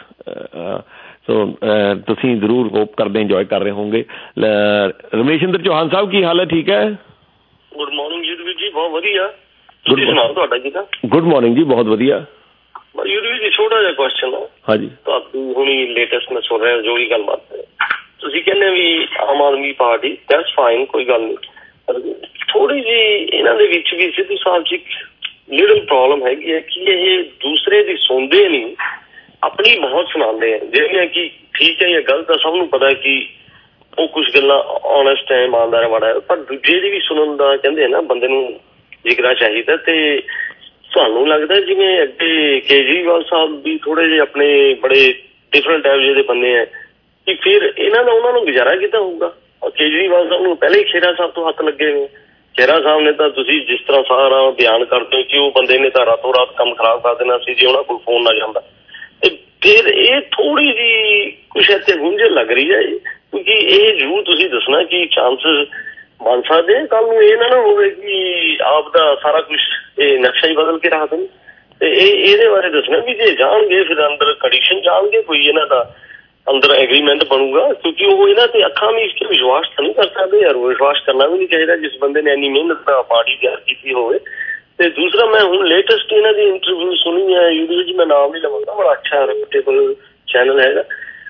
ਸੋ ਤੁਸੀਂ ਜ਼ਰੂਰ ਹੋਪ ਕਰਦੇ ਇੰਜੋਏ ਕਰ ਰਹੇ ਹੋਵੋਗੇ। ਰਮੇਸ਼ਿੰਦਰ ਚੌਹਾਨ ਸਾਹਿਬ ਕੀ ਹਾਲ ਹੈ, ਠੀਕ ਹੈ? ਗੁੱਡ ਮਾਰਨਿੰਗ ਯੁਧਵੀਰ ਜੀ, ਬਹੁਤ ਵਧੀਆ। ਤੁਸੀਂ ਸੁਣਾਓ ਤੁਹਾਡਾ ਕਿੱਦਾਂ? ਗੁੱਡ ਮਾਰਨਿੰਗ ਜੀ, ਬਹੁਤ ਵਧੀਆ। ਯੁਧਵੀਰ ਜੀ ਛੋਟਾ ਜਿਹਾ ਕੁਐਸਚਨ ਹੈ। ਹਾਂਜੀ। ਤੁਹਾਨੂੰ ਹੁਣੀ ਲੇਟੈਸਟ ਮੈਂ ਸੁਣ ਰਿਹਾ ਜੋ ਵੀ ਗੱਲਬਾਤ ਹੈ, ਤੁਸੀਂ ਕਹਿੰਦੇ ਵੀ ਆਮ ਆਦਮੀ ਪਾਰਟੀ, ਦੈਟਸ ਫਾਈਨ, ਕੋਈ ਗੱਲ ਨਹੀਂ। ਥੋੜੀ ਜਿਹੀ ਇਹਨਾਂ ਦੇ ਵਿੱਚ ਵੀ ਸਿੱਧੂ ਸਾਹਿਬ ਜੀ ਲਿਟਲ ਪ੍ਰੋਬਲਮ ਹੈਗੀ ਹੈ ਕਿ ਇਹ ਦੂਸਰੇ ਦੀ ਸੁਣਦੇ ਨਹੀਂ, ਆਪਣੀ ਬਹੁਤ ਸੁਣਾਉਂਦੇ ਆ, ਜਿਹੜੀਆਂ ਕਿ ਠੀਕ ਹੈ ਜਾਂ ਗਲਤ ਹੈ ਸਭ ਨੂੰ ਪਤਾ ਕਿ ਉਹ ਕੁਛ ਗੱਲਾਂ ਓਨੈਸਟ ਹੈ, ਇਮਾਨਦਾਰ ਮਾੜਾ, ਪਰ ਦੂਜੇ ਦੀ ਵੀ ਸੁਣਨ ਦਾ ਕਹਿੰਦੇ ਨਾ ਬੰਦੇ ਨੂੰ ਜਿਗਰਾ ਚਾਹੀਦਾ। ਤੇ ਤੁਹਾਨੂੰ ਲੱਗਦਾ ਜਿਵੇਂ ਅੱਗੇ ਕੇਜਰੀਵਾਲ ਸਾਹਿਬ ਵੀ ਥੋੜੇ ਜਿਹੇ ਆਪਣੇ ਬੜੇ ਡਿਫਰੈਂਟ ਟਾਈਪ ਜਿਹੇ ਬੰਦੇ ਹੈ ਕਿ ਫਿਰ ਇਹਨਾਂ ਦਾ ਉਹਨਾਂ ਨੂੰ ਗੁਜ਼ਾਰਾ ਕਿੱਦਾਂ ਹੋਊਗਾ? ਕੇਜਰੀਵਾਲ ਸਾਹਿਬ ਨੂੰ ਪਹਿਲੇ ਹੀ ਖੇਰਾ ਸਾਹਿਬ ਤੋਂ ਹੱਥ ਲੱਗੇ ਹੋਏ। ਖੇਰਾ ਸਾਹਿਬ ਨੇ ਤਾਂ ਤੁਸੀਂ ਜਿਸ ਤਰ੍ਹਾਂ ਸਾਰਾ ਬਿਆਨ ਕਰਦੇ ਹੋ ਕਿ ਉਹ ਬੰਦੇ ਨੇ ਤਾਂ ਰਾਤੋਂ ਰਾਤ ਕੰਮ ਖਰਾਬ ਕਰ ਦੇਣਾ ਸੀ ਜੇ ਉਹਨਾਂ ਕੋਲ ਫੋਨ ਨਾ ਜਾਂਦਾ। ਫਿਰ ਇਹ ਥੋੜੀ ਜਿਹੀ ਕੁਛ ਇੱਥੇ ਗੁੰਝਲ ਲੱਗ ਰਹੀ ਹੈ, ਕਿਉਂਕਿ ਇਹ ਜ਼ਰੂਰ ਤੁਸੀਂ ਦੱਸਣਾ ਕਿ ਚਾਂਸਿਸ ਬਣ ਸਕਦੇ ਕੱਲ ਨੂੰ ਇਹ ਨਾ ਹੋਵੇ ਕਿ ਆਪ ਦਾ ਸਾਰਾ ਕੁਛ ਇਹ ਨਕਸ਼ਾ ਹੀ ਬਦਲ ਕੇ ਰੱਖ ਦੇਣ। ਤੇ ਇਹਦੇ ਬਾਰੇ ਦੱਸਣਾ ਵੀ ਜੇ ਜਾਣਗੇ ਫਿਰ ਅੰਦਰ ਕੰਡੀਸ਼ਨ ਜਾਣਗੇ, ਕੋਈ ਇਹਨਾਂ ਦਾ ਅੰਦਰ ਐਗਰੀਮੈਂਟ ਬਣੂਗਾ, ਕਿਉਂਕਿ ਉਹ ਇਹਨਾਂ ਤੇ ਅੱਖਾਂ ਵੀ ਇਸ ਤੇ ਵਿਸ਼ਵਾਸ ਤਾਂ ਨਹੀਂ ਕਰ ਸਕਦੇ ਯਾਰ। ਵਿਸ਼ਵਾਸ ਕਰਨਾ ਵੀ ਨਹੀਂ ਚਾਹੀਦਾ ਜਿਸ ਬੰਦੇ ਨੇ ਇੰਨੀ ਮਿਹਨਤ ਨਾਲ ਪਾਰਟੀ ਤਿਆਰ ਕੀਤੀ ਹੋਵੇ। ਤੇ ਦੂਸਰਾ ਮੈਂ ਹੁਣ ਲੇਟੈਸਟ ਇਹਨਾਂ ਦੀ ਇੰਟਰਵਿਊ ਸੁਣੀ ਹੈ ਯੂਟਿਊਬ 'ਚ, ਮੈਂ ਨਾਮ ਨਹੀਂ ਲਵਾਂਗਾ, ਬੜਾ ਅੱਛਾ ਰੈਪੂਟੇਬਲ ਚੈਨਲ ਹੈਗਾ।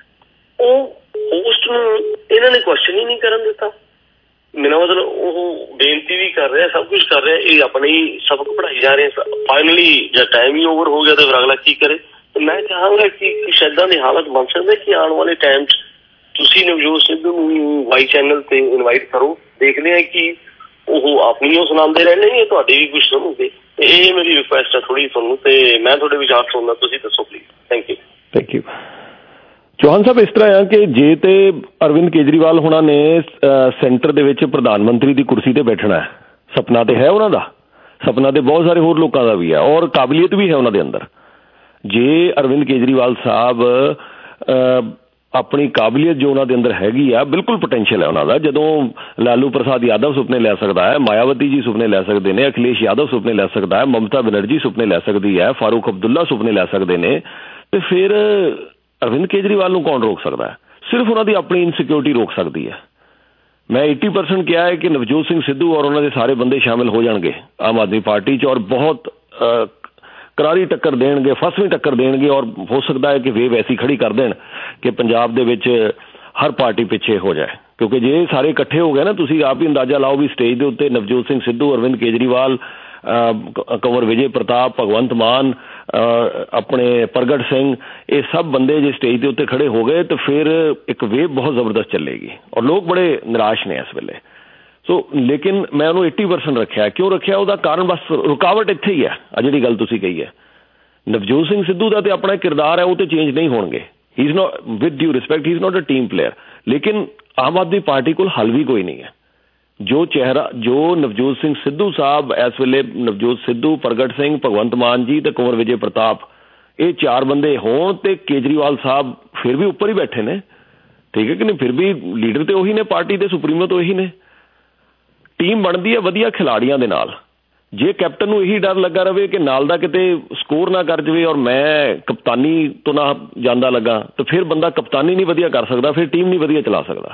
ਉਹ ਹੋਸਟ ਨੂੰ ਇਹਨਾਂ ਨੇ ਕੁਐਸਚਨ ਹੀ ਨਹੀਂ ਕਰਨ ਦਿੱਤਾ। ਮੇਰਾ ਮਤਲਬ ਉਹ ਬੇਨਤੀ ਵੀ ਕਰ ਰਿਹਾ, ਸਭ ਕੁਛ ਕਰ ਰਿਹਾ, ਇਹ ਆਪਣੇ ਹੀ ਸਬਕ ਪੜ੍ਹਾਈ ਜਾ ਰਹੇ। ਫਾਈਨਲੀ ਜਦ ਟਾਈਮ ਹੀ ਓਵਰ ਹੋ ਗਿਆ ਤਾਂ ਫਿਰ ਅਗਲਾ ਕੀ ਕਰੇ? ਮੈਂ ਚਾਹਾਂਗਾ ਕਿ ਕੁਛ ਇੱਦਾਂ ਦੀ ਹਾਲਤ ਬਣ ਸਕਦਾ ਕਿ ਆਉਣ ਵਾਲੇ ਟਾਈਮ 'ਚ ਤੁਸੀਂ ਨਵਜੋਤ ਸਿੱਧੂ ਨੂੰ ਵਾਈ ਚੈਨਲ ਤੇ ਇਨਵਾਈਟ ਕਰੋ, ਦੇਖਦੇ ਹਾਂ ਕਿ ਉਹ ਆਪਣੀ ਉਹ ਸੁਣਾਉਂਦੇ ਰਹਿਣੇ ਤੁਹਾਡੇ ਵੀ ਕੁਛ ਸੁਣੂਗੇ। ਇਹ ਮੇਰੀ ਰਿਕੁਐਸਟ ਹੈ ਥੋੜੀ ਤੁਹਾਨੂੰ, ਤੇ ਮੈਂ ਤੁਹਾਡੇ ਵਿਚਾਰ ਸੁਣਦਾ, ਤੁਸੀਂ ਦੱਸੋ please. Thank you. Chauhan sahib, ਇਸ ਤਰ੍ਹਾਂ ਆ ਕਿ ਜੇ ਤੇ ਅਰਵਿੰਦ ਕੇਜਰੀਵਾਲ ਹੋਣਾ ਨੇ ਸੈਂਟਰ ਦੇ ਵਿੱਚ ਪ੍ਰਧਾਨ ਮੰਤਰੀ ਦੀ ਕੁਰਸੀ ਤੇ ਬੈਠਣਾ ਹੈ, ਸੁਪਨਾ ਤੇ ਹੈ ਉਹਨਾਂ ਦਾ, ਸੁਪਨਾ ਤੇ ਬਹੁਤ ਸਾਰੇ ਹੋਰ ਲੋਕਾਂ ਦਾ ਵੀ ਹੈ ਔਰ ਕਾਬਲੀਅਤ ਵੀ ਹੈ ਉਹਨਾਂ ਦੇ ਅੰਦਰ। ਜੇ ਅਰਵਿੰਦ ਕੇਜਰੀਵਾਲ ਸਾਹਿਬ ਆਪਣੀ ਕਾਬਲੀਅਤ ਜੋ ਉਹਨਾਂ ਦੇ ਅੰਦਰ ਹੈਗੀ ਆ, ਬਿਲਕੁਲ ਪੋਟੈਂਸ਼ੀਅਲ ਹੈ ਉਹਨਾਂ ਦਾ। ਜਦੋਂ ਲਾਲੂ ਪ੍ਰਸਾਦ ਯਾਦਵ ਸੁਪਨੇ ਲੈ ਸਕਦਾ ਹੈ, ਮਾਇਆਵਤੀ ਜੀ ਸੁਪਨੇ ਲੈ ਸਕਦੇ ਨੇ, ਅਖਿਲੇਸ਼ ਯਾਦਵ ਸੁਪਨੇ ਲੈ ਸਕਦਾ ਹੈ, ਮਮਤਾ ਬੈਨਰਜੀ ਸੁਪਨੇ ਲੈ ਸਕਦੀ ਹੈ, ਫਾਰੂਕ ਅਬਦੁੱਲਾ ਸੁਪਨੇ ਲੈ ਸਕਦੇ ਨੇ, ਤੇ ਫਿਰ ਅਰਵਿੰਦ ਕੇਜਰੀਵਾਲ ਨੂੰ ਕੌਣ ਰੋਕ ਸਕਦਾ ਹੈ? ਸਿਰਫ ਉਹਨਾਂ ਦੀ ਆਪਣੀ ਇਨਸਿਕਿਉਰਿਟੀ ਰੋਕ ਸਕਦੀ ਹੈ। ਮੈਂ 80% ਕਿਹਾ ਹੈ ਕਿ ਨਵਜੋਤ ਸਿੰਘ ਸਿੱਧੂ ਔਰ ਉਹਨਾਂ ਦੇ ਸਾਰੇ ਬੰਦੇ ਸ਼ਾਮਿਲ ਹੋ ਜਾਣਗੇ ਆਮ ਆਦਮੀ ਪਾਰਟੀ 'ਚ, ਔਰ ਬਹੁਤ ਕਰਾਰੀ ਟੱਕਰ ਦੇਣਗੇ, ਫਸਵੀਂ ਟੱਕਰ ਦੇਣਗੇ, ਔਰ ਹੋ ਸਕਦਾ ਹੈ ਕਿ ਵੇਵ ਐਸੀ ਖੜੀ ਕਰ ਦੇਣ ਕਿ ਪੰਜਾਬ ਦੇ ਵਿੱਚ ਹਰ ਪਾਰਟੀ ਪਿੱਛੇ ਹੋ ਜਾਏ। ਕਿਉਂਕਿ ਜੇ ਸਾਰੇ ਇਕੱਠੇ ਹੋ ਗਏ ਨਾ, ਤੁਸੀਂ ਆਪ ਹੀ ਅੰਦਾਜ਼ਾ ਲਾਓ ਵੀ ਸਟੇਜ ਦੇ ਉੱਤੇ ਨਵਜੋਤ ਸਿੰਘ ਸਿੱਧੂ, ਅਰਵਿੰਦ ਕੇਜਰੀਵਾਲ, ਕੰਵਰ ਵਿਜੇ ਪ੍ਰਤਾਪ, ਭਗਵੰਤ ਮਾਨ, ਆਪਣੇ ਪ੍ਰਗਟ ਸਿੰਘ, ਇਹ ਸਭ ਬੰਦੇ ਜੇ ਸਟੇਜ ਦੇ ਉੱਤੇ ਖੜੇ ਹੋ ਗਏ ਤਾਂ ਫਿਰ ਇੱਕ ਵੇਵ ਬਹੁਤ ਜ਼ਬਰਦਸਤ ਚੱਲੇਗੀ ਔਰ ਲੋਕ ਬੜੇ ਨਿਰਾਸ਼ ਨੇ ਇਸ ਵੇਲੇ। ਸੋ ਲੇਕਿਨ ਮੈਂ ਉਹਨੂੰ 80% ਰੱਖਿਆ। ਕਿਉਂ ਰੱਖਿਆ? ਉਹਦਾ ਕਾਰਨ ਬਸ ਰੁਕਾਵਟ ਇੱਥੇ ਹੀ ਹੈ। ਆ ਜਿਹੜੀ ਗੱਲ ਤੁਸੀਂ ਕਹੀ ਹੈ, ਨਵਜੋਤ ਸਿੰਘ ਸਿੱਧੂ ਦਾ ਤੇ ਆਪਣਾ ਕਿਰਦਾਰ ਹੈ, ਉਹ ਤੇ ਚੇਂਜ ਨਹੀਂ ਹੋਣਗੇ। He is not, with due respect, he is not a team player. ਲੇਕਿਨ ਆਮ ਆਦਮੀ ਪਾਰਟੀ ਕੋਲ ਹੱਲ ਵੀ ਕੋਈ ਨਹੀਂ ਹੈ। ਜੋ ਚਿਹਰਾ, ਜੋ ਨਵਜੋਤ ਸਿੰਘ ਸਿੱਧੂ ਸਾਹਿਬ ਇਸ ਵੇਲੇ, ਨਵਜੋਤ ਸਿੱਧੂ, ਪ੍ਰਗਟ ਸਿੰਘ, ਭਗਵੰਤ ਮਾਨ ਜੀ ਤੇ ਕੰਵਰ ਵਿਜੇ ਪ੍ਰਤਾਪ, ਇਹ ਚਾਰ ਬੰਦੇ ਹੋਣ ਤੇ ਕੇਜਰੀਵਾਲ ਸਾਹਿਬ ਫਿਰ ਵੀ ਉੱਪਰ ਹੀ ਬੈਠੇ ਨੇ, ਠੀਕ ਹੈ ਕਿ ਨਹੀਂ? ਫਿਰ ਵੀ ਲੀਡਰ ਤੇ ਉਹੀ ਨੇ, ਪਾਰਟੀ ਦੇ ਸੁਪਰੀਮੋ ਤਾਂ ਉਹੀ ਨੇ। ਟੀਮ ਬਣਦੀ ਹੈ ਵਧੀਆ ਖਿਲਾੜੀਆਂ ਦੇ ਨਾਲ। ਜੇ ਕੈਪਟਨ ਨੂੰ ਇਹੀ ਡਰ ਲੱਗਾ ਰਵੇ ਕਿ ਨਾਲ ਦਾ ਕਿਤੇ ਸਕੋਰ ਨਾ ਕਰ ਜਾਵੇ ਔਰ ਮੈਂ ਕਪਤਾਨੀ ਤੋਂ ਨਾ ਜਾਂਦਾ ਲੱਗਾ, ਤਾਂ ਫਿਰ ਬੰਦਾ ਕਪਤਾਨੀ ਨਹੀਂ ਵਧੀਆ ਕਰ ਸਕਦਾ, ਫਿਰ ਟੀਮ ਨਹੀਂ ਵਧੀਆ ਚਲਾ ਸਕਦਾ।